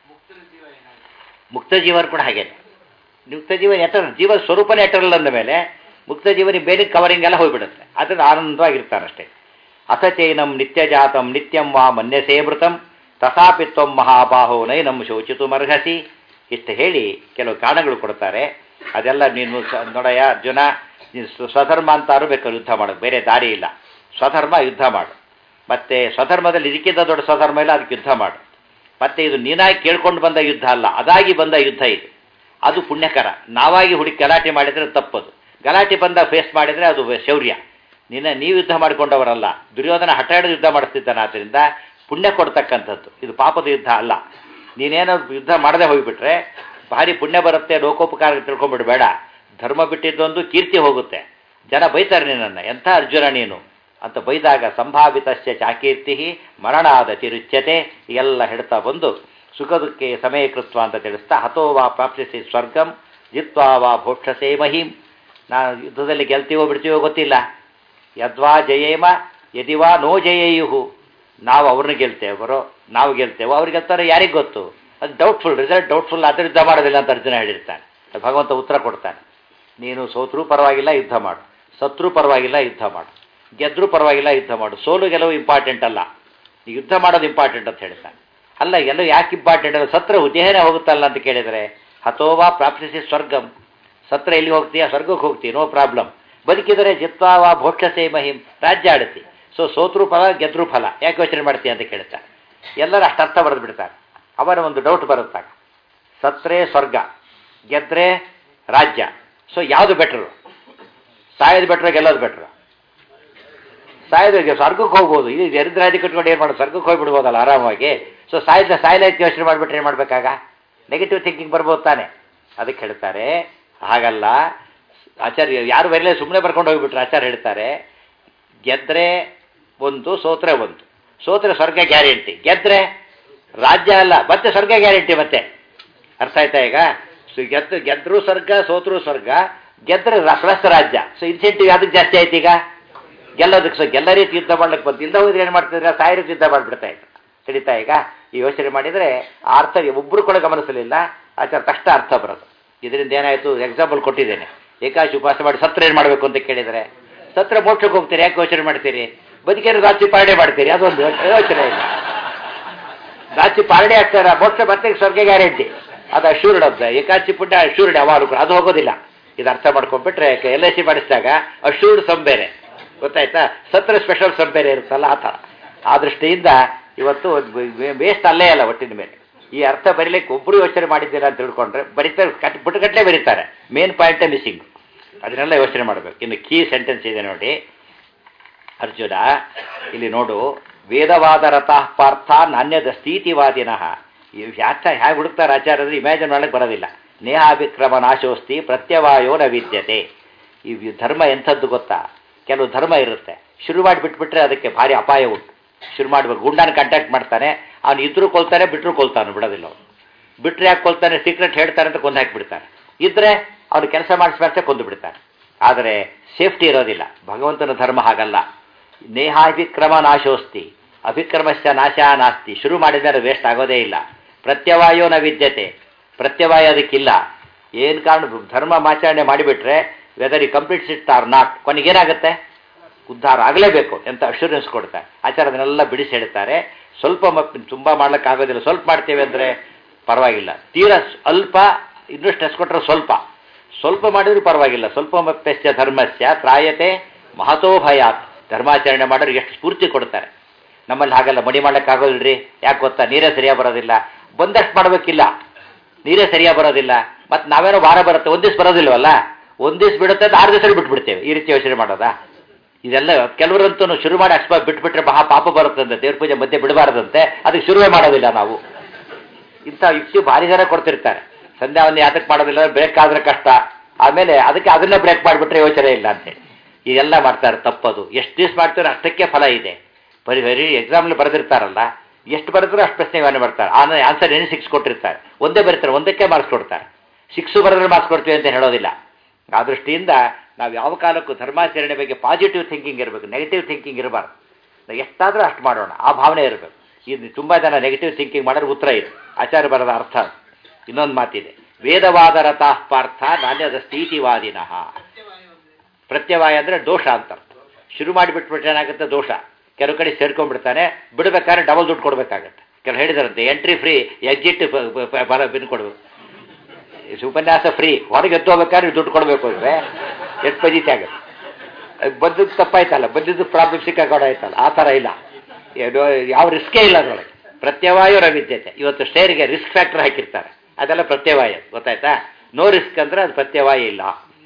ಮುಕ್ತ ಜೀವನ ಕೂಡ ಹಾಗೇನೆ. ಮುಕ್ತ ಜೀವ ಎಟರ್ನಲ್, ಜೀವ ಸ್ವರೂಪನೇ ಎಟರ್ನಲ್ ಅಂದ ಮೇಲೆ ಮುಕ್ತ ಜೀವನಿಗೆ ಬೇರೆ ಕವರಿಂಗ್ ಎಲ್ಲ ಹೋಗ್ಬಿಡುತ್ತೆ. ಅದನ್ನು ಆನಂದವಾಗಿರ್ತಾನಷ್ಟೇ. ಅಥಚೈನಂ ನಿತ್ಯಜಾತಂ ನಿತ್ಯಂ ವಾ ಮನ್ಯಸೇ ಮೃತಂ ತಥಾಪಿ ತ್ವಂ ಮಹಾಬಾಹೋ ನೈನಂ ಶೋಚಿತುಮರ್ಹಸಿ. ಇಷ್ಟು ಹೇಳಿ ಕೆಲವು ಕಾರಣಗಳು ಕೊಡ್ತಾರೆ. ಅದೆಲ್ಲ ನೀನು ನೋಡಯ್ಯ ಅರ್ಜುನ, ನೀನು ಸ್ವಧರ್ಮ ಅಂತಾರು ಬೇಕಾದ್ರೆ ಯುದ್ಧ ಮಾಡೋದು, ಬೇರೆ ದಾರಿ ಇಲ್ಲ. ಸ್ವಧರ್ಮ ಯುದ್ಧ ಮಾಡು. ಮತ್ತು ಸ್ವಧರ್ಮದಲ್ಲಿ ಇದಕ್ಕಿಂತ ದೊಡ್ಡ ಸ್ವಧರ್ಮ ಇಲ್ಲ, ಅದಕ್ಕೆ ಯುದ್ಧ ಮಾಡು. ಮತ್ತು ಇದು ನೀನಾಗಿ ಕೇಳ್ಕೊಂಡು ಬಂದ ಯುದ್ಧ ಅಲ್ಲ, ಅದಾಗಿ ಬಂದ ಯುದ್ಧ ಇದು. ಅದು ಪುಣ್ಯಕರ. ನಾವಾಗಿ ಹುಡುಕಿ ಗಲಾಟೆ ಮಾಡಿದರೆ ತಪ್ಪದು. ಗಲಾಟೆ ಬಂದ ಫೇಸ್ ಮಾಡಿದರೆ ಅದು ಶೌರ್ಯ. ನೀವು ಯುದ್ಧ ಮಾಡಿಕೊಂಡವರಲ್ಲ. ದುರ್ಯೋಧನ ಹಠ ಹಿಡಿದು ಯುದ್ಧ ಮಾಡಿಸ್ತಿದ್ದಾನೆ. ಆದ್ದರಿಂದ ಪುಣ್ಯ ಕೊಡ್ತಕ್ಕಂಥದ್ದು ಇದು, ಪಾಪದ ಯುದ್ಧ ಅಲ್ಲ. ನೀನೇನೋ ಯುದ್ಧ ಮಾಡದೆ ಹೋಗಿಬಿಟ್ರೆ ಭಾರಿ ಪುಣ್ಯ ಬರುತ್ತೆ, ಲೋಕೋಪಕಾರ ತಿಳ್ಕೊಂಬಿಡ್ಬೇಡ. ಧರ್ಮ ಬಿಟ್ಟಿದ್ದೊಂದು ಕೀರ್ತಿ ಹೋಗುತ್ತೆ, ಜನ ಬೈತಾರೆ ನಿನ್ನನ್ನು, ಎಂಥ ಅರ್ಜುನ ನೀನು ಅಂತ ಬೈದಾಗ ಸಂಭಾವಿತಸ್ಯ ಚಾಕೀರ್ತಿ ಮರಣಾದ ತಿರುಚ್ಯತೆ ಎಲ್ಲ ಹೇಳ್ತಾ ಬಂದು ಸುಖ ದುಃಖೆ ಸಮಯಕೃತ್ವ ಅಂತ ತಿಳಿಸ್ತಾ ಹತೋ ವಾ ಪ್ರಾಪ್ತಿಸಿ ಸ್ವರ್ಗಂ ಜಿತ್ವಾ ವಾ ಭೋಕ್ಷಸೇ ಮಹಿಂ. ನಾನು ಯುದ್ಧದಲ್ಲಿ ಗೆಲ್ತೀವೋ ಬಿಡ್ತೀವೋ ಗೊತ್ತಿಲ್ಲ. ಯದ್ವಾ ಜಯೇಮ ಯದಿವಾ ನೋ ಜಯೇಯುಹು. ನಾವು ಅವ್ರನ್ನ ಗೆಲ್ತೇವರೋ ನಾವು ಗೆಲ್ತೇವೋ ಅವ್ರು ಗೆಲ್ತಾರೆ ಯಾರಿಗೆ ಗೊತ್ತು. ಅದು ಡೌಟ್ಫುಲ್, ರಿಸಲ್ಟ್ ಡೌಟ್ಫುಲ್, ಆದರೆ ಯುದ್ಧ ಮಾಡೋದಿಲ್ಲ ಅಂತ ಅರ್ಜುನ ಹೇಳಿರ್ತಾನೆ. ಭಗವಂತ ಉತ್ತರ ಕೊಡ್ತಾನೆ, ನೀನು ಸೋತ್ರೂ ಪರವಾಗಿಲ್ಲ ಯುದ್ಧ ಮಾಡು, ಸತ್ರೂ ಪರವಾಗಿಲ್ಲ ಯುದ್ಧ ಮಾಡು, ಗೆದ್ರೂ ಪರವಾಗಿಲ್ಲ ಯುದ್ಧ ಮಾಡು. ಸೋಲು ಗೆಲುವು ಇಂಪಾರ್ಟೆಂಟ್ ಅಲ್ಲ, ನೀವು ಯುದ್ಧ ಮಾಡೋದು ಇಂಪಾರ್ಟೆಂಟ್ ಅಂತ ಹೇಳ್ತಾನೆ. ಅಲ್ಲ, ಎಲ್ಲೂ ಯಾಕೆ ಇಂಪಾರ್ಟೆಂಟ್ ಅಲ್ಲ, ಸತ್ರ ದೇಹನೇ ಹೋಗುತ್ತಲ್ಲ ಅಂತ ಕೇಳಿದರೆ ಹತೋವಾ ಪ್ರಾಪ್ತಿಸಿ ಸ್ವರ್ಗಂ. ಸತ್ರ ಎಲ್ಲಿ ಹೋಗ್ತೀಯಾ, ಸ್ವರ್ಗಕ್ಕೆ ಹೋಗ್ತೀಯ, ನೋ ಪ್ರಾಬ್ಲಮ್. ಬದುಕಿದರೆ ಜಿತ್ವಾವಾ ಭೋಕ್ಷಸೇ ಮಹಿಂ, ರಾಜ್ಯ ಆಡುತ್ತಿ. ಸೋತ್ರೂ ಫಲ ಗೆದ್ರೂ ಫಲ, ಯಾಕೆ ಯೋಚನೆ ಮಾಡ್ತೀಯ ಅಂತ ಕೇಳ್ತಾನೆ. ಎಲ್ಲರೂ ಅಷ್ಟು ಅರ್ಥ ಬರೆದು ಬಿಡ್ತಾರೆ. ಅವರ ಒಂದು ಡೌಟ್ ಬರುತ್ತಾಗ, ಸತ್ರೆ ಸ್ವರ್ಗ, ಗೆದ್ರೆ ರಾಜ್ಯ, ಸೊ ಯಾವುದು ಬೆಟ್ರು? ಸಾಯೋದು ಬೆಟ್ರು ಗೆಲ್ಲೋದು ಬೆಟ್ರು? ಸಾಯೋದು, ಸ್ವರ್ಗಕ್ಕೆ ಹೋಗ್ಬೋದು. ಇದು ದರಿದ್ರಾದಿ ಕಟ್ಕೊಂಡು ಏನು ಮಾಡೋದು, ಸ್ವರ್ಗಕ್ಕೆ ಹೋಗಿಬಿಡ್ಬೋದಲ್ಲ ಆರಾಮಾಗಿ. ಸೊ ಸಾಯ್ಲೈತೆ ಯೋಚನೆ ಮಾಡಿಬಿಟ್ರೆ ಏನು ಮಾಡಬೇಕಾಗ? ನೆಗೆಟಿವ್ ಥಿಂಕಿಂಗ್ ಬರ್ಬೋದು ತಾನೆ. ಅದಕ್ಕೆ ಹೇಳ್ತಾರೆ ಹಾಗಲ್ಲ. ಆಚಾರ್ಯ ಯಾರು ಬರಲೇ ಸುಮ್ಮನೆ ಬರ್ಕೊಂಡು ಹೋಗಿಬಿಟ್ರೆ ಆಚಾರ್ಯ ಹೇಳ್ತಾರೆ, ಗೆದ್ರೆ ಒಂದು, ಸೋತ್ರೆ ಒಂದು. ಸೋತ್ರೆ ಸ್ವರ್ಗ ಗ್ಯಾರಂಟಿ, ಗೆದ್ರೆ ರಾಜ್ಯ ಅಲ್ಲ ಮತ್ತೆ ಸ್ವರ್ಗ ಗ್ಯಾರಂಟಿ. ಮತ್ತೆ ಅರ್ಥ ಆಯ್ತಾ ಈಗ? ಗೆದ್ರೂ ಸ್ವರ್ಗ, ಸೋತ್ರೂ ಸ್ವರ್ಗ, ಗೆದ್ರೆ ಪ್ಲಸ್ ರಾಜ್ಯ. ಸೊ ಇನ್ಸೆಂಟಿವ್ ಅದಕ್ಕೆ ಜಾಸ್ತಿ ಆಯ್ತು ಈಗ ಗೆಲ್ಲೋದಕ್ಕೆ. ಸೊ ಗೆಲ್ಲ ರೀತಿ ಯುದ್ಧ ಮಾಡ್ಲಿಕ್ಕೆ ಬಂದು ಇಲ್ಲದ ಹೋದ್ರೆ ಏನು ಮಾಡ್ತಿದ್ರೆ ಸಾಯಿ ರೀತಿ ಯುದ್ಧ ಮಾಡಿಬಿಡ್ತಾ ಇತ್ತು. ತಿಳಿತಾ ಈಗ? ಈ ಯೋಚನೆ ಮಾಡಿದರೆ ಆ ಅರ್ಥ ಒಬ್ಬರು ಕೂಡ ಗಮನಿಸಲಿಲ್ಲ, ಆಚಾರ ತಕ್ಷಣ ಅರ್ಥ ಬರೋದು. ಇದರಿಂದ ಏನಾಯಿತು, ಎಕ್ಸಾಂಪಲ್ ಕೊಟ್ಟಿದ್ದೇನೆ. ಏಕಾಶಿ ಉಪವಾಸ ಮಾಡಿ ಸತ್ರ ಏನು ಮಾಡಬೇಕು ಅಂತ ಕೇಳಿದರೆ, ಸತ್ರ ಮೋಕ್ಷಕ್ಕೆ ಹೋಗ್ತೀರಿ, ಯಾಕೆ ಯೋಚನೆ ಮಾಡ್ತೀರಿ? ಬದುಕೇನು ರಾತ್ರಿ ಪಾರಣೆ ಮಾಡ್ತೀರಿ, ಅದೊಂದು ಯೋಚನೆ ಇಲ್ಲ. ರಾತ್ರಿ ಪಾರಣೆ ಆಗ್ತಾರ, ಮೋಕ್ಷ ಮತ್ತೆ ಸ್ವರ್ಗ ಗ್ಯಾರಂಟಿ, ಅದು ಅಶ್ಯೂರ್ಡ್ ಅಂತ. ಏಕಾಶಿ ಪುಣ್ಯ ಅಶ್ಯೂರ್ಡ್ ಯಾವಾಗಲೂ ಅದು ಹೋಗೋದಿಲ್ಲ. ಇದು ಅರ್ಥ ಮಾಡ್ಕೊಂಡ್ಬಿಟ್ರೆ LIC ಮಾಡಿಸಿದಾಗ ಅಶ್ಯೂರ್ಡ್ ಸಮ್ ಬೇರೆ, ಗೊತ್ತಾಯ್ತಾ? ಸತ್ರ ಸ್ಪೆಷಲ್ ಸಮ್ ಬೇರೆ ಇರುತ್ತಲ್ಲ, ಆ ಥರ. ಆ ದೃಷ್ಟಿಯಿಂದ ಇವತ್ತು ವೇಸ್ಟ್ ಅಲ್ಲೇ ಅಲ್ಲ ಒಟ್ಟಿನ ಮೇಲೆ. ಈ ಅರ್ಥ ಬರೀಲಿಕ್ಕೆ ಒಬ್ಬರು ಯೋಚನೆ ಮಾಡಿದ್ದೀರಾ ಅಂತ ತಿಳ್ಕೊಂಡ್ರೆ ಬರೀತಾರೆ, ಪುಟಗಟ್ಟಲೆ ಬರೀತಾರೆ, ಮೇನ್ ಪಾಯಿಂಟೇ ಮಿಸ್ಸಿಂಗ್. ಅದನ್ನೆಲ್ಲ ಯೋಚನೆ ಮಾಡಬೇಕು. ಇನ್ನು ಕೀ ಸೆಂಟೆನ್ಸ್ ಇದೆ ನೋಡಿ. ಅರ್ಜುನ ಇಲ್ಲಿ ನೋಡು, ವೇದವಾದ ರಥಃ ಪಾರ್ಥ ನಾಣ್ಯದ ಸ್ಥಿತಿವಾದಿನಃ. ಈ ವ್ಯಾಖ್ಯ ಹೇಗೆ ಹುಡುಕ್ತಾರೆ ಆಚಾರ್ಯರು ಇಮ್ಯಾಜಿನ್ ಮಾಡಕ್ಕೆ ಬರೋದಿಲ್ಲ. ನೇಹಾಭಿಕ್ರಮ ನಾಶೋಸ್ತಿ ಪ್ರತ್ಯವಾಯೋ ನ ವಿದ್ಯತೆ. ಈ ಧರ್ಮ ಎಂಥದ್ದು ಗೊತ್ತಾ? ಕೆಲವು ಧರ್ಮ ಇರುತ್ತೆ, ಶುರು ಮಾಡಿ ಬಿಟ್ಬಿಟ್ರೆ ಅದಕ್ಕೆ ಭಾರಿ ಅಪಾಯ ಉಂಟು. ಶುರು ಮಾಡಬೇಕು, ಗುಂಡಾನ ಕಾಂಟ್ಯಾಕ್ಟ್ ಮಾಡ್ತಾನೆ, ಅವ್ನು ಇದ್ರೂ ಕೊಲ್ತಾನೆ, ಬಿಟ್ಟರು ಕೊಲ್ತಾನೆ, ಬಿಡೋದಿಲ್ಲ ಅವನು. ಬಿಟ್ಟರೆ ಯಾಕೆ ಕೊಲ್ತಾನೆ, ಸೀಕ್ರೆಟ್ ಹೇಳ್ತಾನೆ ಅಂತ ಕೊಂದು ಹಾಕಿಬಿಡ್ತಾನೆ. ಇದ್ದರೆ ಅವನು ಕೆಲಸ ಮಾಡಿಸ್ಮೇಲೆ ಕೊಂದು ಬಿಡ್ತಾನೆ. ಆದರೆ ಸೇಫ್ಟಿ ಇರೋದಿಲ್ಲ. ಭಗವಂತನ ಧರ್ಮ ಹಾಗಲ್ಲ. ನೇಹಾಭಿಕ್ರಮ ನಾಶೋಸ್ತಿ, ಅಭಿಕ್ರಮಶ್ಚ ನಾಶ ನಾಸ್ತಿ. ಶುರು ಮಾಡಿದರೆ ವೇಸ್ಟ್ ಆಗೋದೇ ಇಲ್ಲ. ಪ್ರತ್ಯವಾಯೋ ನ ವಿದ್ಯತೆ, ಪ್ರತ್ಯವಾಯ ಅದಕ್ಕಿಲ್ಲ. ಏನು ಕಾರಣ, ಧರ್ಮ ಆಚರಣೆ ಮಾಡಿಬಿಟ್ರೆ ವೆದರ್ ಈ ಕಂಪ್ಲೀಟ್ ಇಟ್ ಆರ್ ನಾಟ್, ಕೊನೆಗೇನಾಗುತ್ತೆ, ಉದ್ಧಾರ ಆಗಲೇಬೇಕು ಅಂತ ಅಶ್ಯೂರೆನ್ಸ್ ಕೊಡ್ತಾರೆ ಆಚಾರ. ಅದನ್ನೆಲ್ಲ ಬಿಡಿಸಿ ಹೇಳ್ತಾರೆ. ಸ್ವಲ್ಪ ತುಂಬ ಮಾಡ್ಲಿಕ್ಕಾಗೋದಿಲ್ಲ, ಸ್ವಲ್ಪ ಮಾಡ್ತೇವೆ ಅಂದರೆ ಪರವಾಗಿಲ್ಲ. ತೀರಾ ಅಲ್ಪ, ಇನ್ನೂ ಸ್ಟ್ರೆಸ್ ಕೊಟ್ಟರೆ ಸ್ವಲ್ಪ ಸ್ವಲ್ಪ ಮಾಡಿದ್ರೂ ಪರವಾಗಿಲ್ಲ. ಸ್ವಲ್ಪ ಮಪ್ಯಶ್ಚ ಧರ್ಮಸ್ಯ ತ್ರಾಯತೆ ಮಹತೋ ಭಯಾತ್. ಧರ್ಮಾಚರಣೆ ಮಾಡೋರು ಎಷ್ಟು ಸ್ಫೂರ್ತಿ ಕೊಡ್ತಾರೆ. ನಮ್ಮಲ್ಲಿ ಹಾಗೆಲ್ಲ ಮಡಿ ಮಾಡ್ಲಿಕ್ಕಾಗೋದಿಲ್ರಿ, ಯಾಕೆ ಗೊತ್ತಾ, ನೀರೇ ಸರಿಯಾಗಿ ಬರೋದಿಲ್ಲ. ಬಂದಷ್ಟು ಮಾಡಬೇಕಿಲ್ಲ, ನೀರೇ ಸರಿಯಾಗಿ ಬರೋದಿಲ್ಲ. ಮತ್ತು ನಾವೇನೋ ವಾರ ಬರುತ್ತೆ, ಒಂದು ದಿವಸ ಬರೋದಿಲ್ವಲ್ಲ, ಒಂದು ದಿವಸ ಬಿಡುತ್ತೆ ಅಂತ 6 ದಿವಸ ಬಿಟ್ಬಿಡ್ತೇವೆ. ಈ ರೀತಿ ಯೋಚನೆ ಮಾಡೋದಾ? ಇದೆಲ್ಲ ಕೆಲವರಂತೂ ಶುರು ಮಾಡಿ ಅಷ್ಟು ಬಿಟ್ಬಿಟ್ರೆ ಮಹಾ ಪಾಪ ಬರುತ್ತಂತೆ, ದೇವ್ರ ಪೂಜೆ ಮಧ್ಯೆ ಬಿಡಬಾರ್ದಂತೆ, ಅದಕ್ಕೆ ಶುರುವೇ ಮಾಡೋದಿಲ್ಲ ನಾವು. ಇಂಥ ಯುಕ್ತಿ ಭಾರಿ ಜನ ಕೊಡ್ತಿರ್ತಾರೆ. ಸಂಧ್ಯಾ ಒಂದು ಯಾತಕ್ಕೆ ಮಾಡೋದಿಲ್ಲ, ಬ್ರೇಕ್ ಆದರೆ ಕಷ್ಟ, ಆಮೇಲೆ ಅದಕ್ಕೆ ಅದನ್ನೇ ಬ್ರೇಕ್ ಮಾಡಿಬಿಟ್ರೆ ಯೋಚನೆ ಇಲ್ಲ ಅಂತೇಳಿ ಇದೆಲ್ಲ ಮಾಡ್ತಾರೆ. ತಪ್ಪದು. ಎಷ್ಟು ದಿವಸ ಮಾಡ್ತಾರೆ ಅಷ್ಟಕ್ಕೆ ಫಲ ಇದೆ. ಬರೀ ಎಕ್ಸಾಮ್ಲಿ ಬರೆದಿರ್ತಾರಲ್ಲ, ಎಷ್ಟು ಬರೆದ್ರು ಅಷ್ಟು ಪ್ರಶ್ನೆ ವಿವರಣೆ ಮಾಡ್ತಾರೆ. ಆನ್ಸರ್ ಏನು 6 ಕೊಟ್ಟಿರ್ತಾರೆ, ಒಂದೇ ಬರೀತಾರೆ, ಒಂದಕ್ಕೆ ಮಾರ್ಕ್ಸ್ ಕೊಡ್ತಾರೆ. 6 ಬರೆದ್ರೆ ಮಾರ್ಕ್ಸ್ ಕೊಡ್ತೀವಿ ಅಂತ ಹೇಳೋದಿಲ್ಲ. ಆ ದೃಷ್ಟಿಯಿಂದ ನಾವು ಯಾವ ಕಾಲಕ್ಕೂ ಧರ್ಮಾಚರಣೆ ಬಗ್ಗೆ ಪಾಸಿಟಿವ್ ಥಿಂಕಿಂಗ್ ಇರಬೇಕು, ನೆಗೆಟಿವ್ ಥಿಂಕಿಂಗ್ ಇರಬಾರ್ದು. ನಾವು ಎಷ್ಟಾದರೂ ಅಷ್ಟು ಮಾಡೋಣ, ಆ ಭಾವನೆ ಇರಬೇಕು. ಇದು ತುಂಬ ಜನ ನೆಗೆಟಿವ್ ಥಿಂಕಿಂಗ್ ಮಾಡೋರು ಉತ್ತರ ಇದೆ. ಆಚಾರ್ಯ ಬರದ ಅರ್ಥ. ಇನ್ನೊಂದು ಮಾತಿದೆ, ವೇದವಾದ ರಥಃ ಪಾರ್ಥ ನಾಣ್ಯದ ಸ್ಥಿತಿವಾದಿನಃ. ಪ್ರತ್ಯವಾಯ ಅಂದರೆ ದೋಷ ಅಂತ. ಶುರು ಮಾಡಿಬಿಟ್ಬಿಟ್ರೆ ಏನಾಗುತ್ತೆ, ದೋಷ. ಕೆಲವು ಕಡೆ ಸೇರ್ಕೊಂಡ್ಬಿಡ್ತಾನೆ, ಬಿಡಬೇಕಾದ್ರೆ ಡಬಲ್ ದುಡ್ಡು ಕೊಡಬೇಕಾಗತ್ತೆ. ಕೆಲವು ಹೇಳಿದಾರಂತೆ, ಎಂಟ್ರಿ ಫ್ರೀ, ಎಕ್ಸಿಟ್ ಬಿನ್ ಕೊಡಬೇಕು. ಉಪನ್ಯಾಸ ಫ್ರೀ, ಹೊರಗೆ ಎದ್ದು ಹೋಗ್ಬೇಕಾದ್ರೆ ದುಡ್ಡು ಕೊಡಬೇಕು ಅಂದರೆ ಎಷ್ಟು ಪಜಿತಿ ಆಗುತ್ತೆ. ಬಂದಿದ್ದು ತಪ್ಪಾಯ್ತಲ್ಲ, ಬಂದಿದ್ದು ಪ್ರಾಬ್ಲಮ್ ಸಿಕ್ಕಾಕೊಡಾಯ್ತಲ್ಲ, ಆ ಥರ ಇಲ್ಲ. ಏನು ಯಾವ ರಿಸ್ಕೇ ಇಲ್ಲ ಅದರೊಳಗೆ. ಪ್ರತ್ಯವಾಯು ರವಿದ್ಯತೆ. ಇವತ್ತು ಸ್ಟೇರಿಗೆ ರಿಸ್ಕ್ ಫ್ಯಾಕ್ಟರ್ ಹಾಕಿರ್ತಾರೆ, ಅದೆಲ್ಲ ಪ್ರತ್ಯವಾಯ, ಗೊತ್ತಾಯ್ತಾ? ನೋ ರಿಸ್ಕ್ ಅಂದರೆ ಅದು ಪ್ರತ್ಯವಾಯ ಇಲ್ಲ.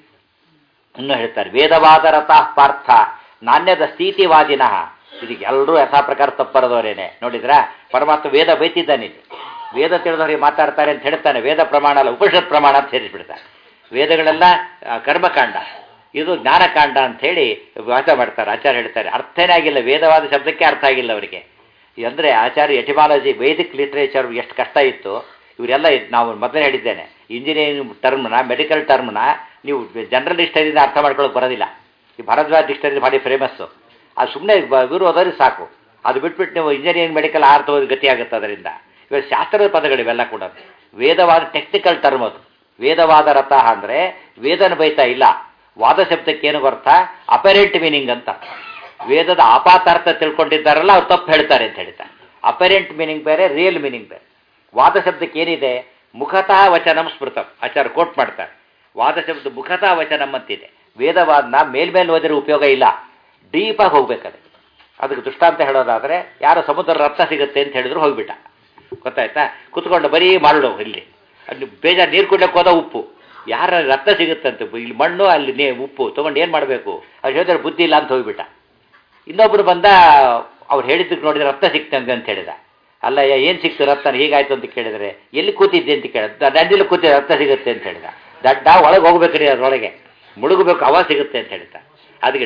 ಇನ್ನೂ ಹೇಳ್ತಾರೆ, ವೇದವಾದ ರಥಃ ಪಾರ್ಥ ನಾಣ್ಯದ ಸ್ಥಿತಿವಾದಿನಃ. ಇದಕ್ಕೆ ಎಲ್ಲರೂ ಯಥಾ ಪ್ರಕಾರ ತಪ್ಪರದವರೇನೆ. ನೋಡಿದ್ರಾ, ಪರಮಾತ್ಮ ವೇದ ಬೈತಿದ್ದಾನೆ. ವೇದ ತಿಳಿದವರಿಗೆ ಮಾತಾಡ್ತಾರೆ ಅಂತ ಹೇಳ್ತಾನೆ. ವೇದ ಪ್ರಮಾಣ ಅಲ್ಲ, ಉಪನಿಷತ್ ಪ್ರಮಾಣ ಅಂತ ಸೇರಿಸ್ಬಿಡ್ತಾರೆ. ವೇದಗಳೆಲ್ಲ ಕರ್ಮಕಾಂಡ, ಇದು ಜ್ಞಾನಕಾಂಡ ಅಂಥೇಳಿ ವಾದ ಮಾಡ್ತಾರೆ. ಆಚಾರ್ಯ ಹೇಳ್ತಾರೆ ಅರ್ಥನೇ ಆಗಿಲ್ಲ, ವೇದವಾದ ಶಬ್ದಕ್ಕೆ ಅರ್ಥ ಆಗಿಲ್ಲ ಅವರಿಗೆ. ಅಂದರೆ ಆಚಾರ್ಯ ಎಟಿಮಾಲಜಿ, ವೈದಿಕ್ ಲಿಟ್ರೇಚರ್ ಎಷ್ಟು ಕಷ್ಟ ಇತ್ತು. ಇವರೆಲ್ಲ ನಾವು ಮೊದಲೇ ಹೇಳಿದ್ದೇನೆ, ಇಂಜಿನಿಯರಿಂಗ್ ಟರ್ಮ್ನ, ಮೆಡಿಕಲ್ ಟರ್ಮ್ನ ನೀವು ಜನರಲ್ ಡಿಕ್ಷನರಿಯಿಂದ ಅರ್ಥ ಮಾಡ್ಕೊಳ್ಳೋಕೆ ಬರೋದಿಲ್ಲ. ಈ ಭಾರದ್ವಾಜ ಡಿಕ್ಷನರಿ ಭಾರಿ ಫೇಮಸ್ಸು. ಅದು ಸುಮ್ಮನೆ ಇವರು ಓದೋರಿಗೆ ಸಾಕು. ಅದು ಬಿಟ್ಬಿಟ್ಟು ನೀವು ಇಂಜಿನಿಯರಿಂಗ್ ಮೆಡಿಕಲ್ ಅರ್ಥ ಓದಿ ಗತಿ ಆಗುತ್ತೆ. ಅದರಿಂದ ಇವಾಗ ಶಾಸ್ತ್ರದ ಪದಗಳಿವೆಲ್ಲ ಕೂಡ ವೇದವಾದ ಟೆಕ್ನಿಕಲ್ ಟರ್ಮ್. ಅದು ವೇದವಾದ ರಥ ಅಂದರೆ ವೇದನ ಬೈತಾ ಇಲ್ಲ. ವಾದ ಶಬ್ದಕ್ಕೆ ಏನು ಅರ್ಥ? ಅಪರೆಂಟ್ ಮೀನಿಂಗ್ ಅಂತ. ವೇದದ ಆಪಾತಾರ್ಥ ತಿಳ್ಕೊಂಡಿದ್ದಾರಲ್ಲ ಅವ್ರು ತಪ್ಪು ಹೇಳ್ತಾರೆ ಅಂತ ಹೇಳ್ತಾರೆ. ಅಪರೆಂಟ್ ಮೀನಿಂಗ್ ಬೇರೆ, ರಿಯಲ್ ಮೀನಿಂಗ್ ಬೇರೆ. ವಾದ ಶಬ್ದಕ್ಕೆ ಏನಿದೆ? ಮುಖತಃ ವಚನಂ ಸ್ಮೃತಂ. ಆಚಾರ್ಯ ಕೋಟ್ ಮಾಡ್ತಾರೆ, ವಾದ ಶಬ್ದ ಮುಖತಃ ವಚನಂ ಅಂತಿದೆ. ವೇದವಾದನ ಮೇಲ್ಮೇಲೆ ಓದಿರೋ ಉಪಯೋಗ ಇಲ್ಲ, ಡೀಪಾಗಿ ಹೋಗ್ಬೇಕಾದ್ರೆ. ಅದಕ್ಕೆ ದೃಷ್ಟಾಂತ ಹೇಳೋದಾದರೆ, ಯಾರೋ ಸಮುದ್ರ ರತ್ನ ಸಿಗುತ್ತೆ ಅಂತ ಹೇಳಿದ್ರು ಹೋಗ್ಬಿಟ್ಟ, ಗೊತ್ತಾಯ್ತಾ? ಕುತ್ಕೊಂಡು ಬರೀ ಮಾಡು ಇಲ್ಲಿ, ಅಲ್ಲಿ ಬೇಜಾರು ನೀರು ಕುಡ್ಲಿಕ್ಕೆ ಹೋದ ಉಪ್ಪು, ಯಾರ ರತ್ನ ಸಿಗುತ್ತಂತೆ, ಇಲ್ಲಿ ಮಣ್ಣು ಅಲ್ಲಿ ಉಪ್ಪು ತೊಗೊಂಡು ಏನು ಮಾಡಬೇಕು? ಅವ್ರು ಹೇಳಿದ್ರೆ ಬುದ್ಧಿ ಇಲ್ಲ ಅಂತ ಹೋಗ್ಬಿಟ್ಟ. ಇನ್ನೊಬ್ರು ಬಂದ, ಅವ್ರು ಹೇಳಿದ್ದಕ್ಕೆ ನೋಡಿದ್ರೆ ರತ್ನ ಸಿಕ್ತಂಗೆ ಅಂತ ಹೇಳಿದ. ಅಲ್ಲ, ಏನು ಸಿಕ್ತು ರತ್ನ, ಹೀಗಾಯ್ತು ಅಂತ ಕೇಳಿದರೆ, ಎಲ್ಲಿ ಕೂತಿದ್ದೆ ಅಂತ ಕೇಳಿದ. ದಂಡಿಲಿ ಕೂತಿದ್ದೆ, ರತ್ನ ಸಿಗುತ್ತೆ ಅಂತ ಹೇಳಿದ. ದಡ್ಡ ಒಳಗೆ ಹೋಗ್ಬೇಕ್ರಿ, ಅದರೊಳಗೆ ಮುಳುಗಬೇಕು, ಅವಾಗ ಸಿಗುತ್ತೆ ಅಂತ ಹೇಳಿದ. ಅದಕ್ಕೆ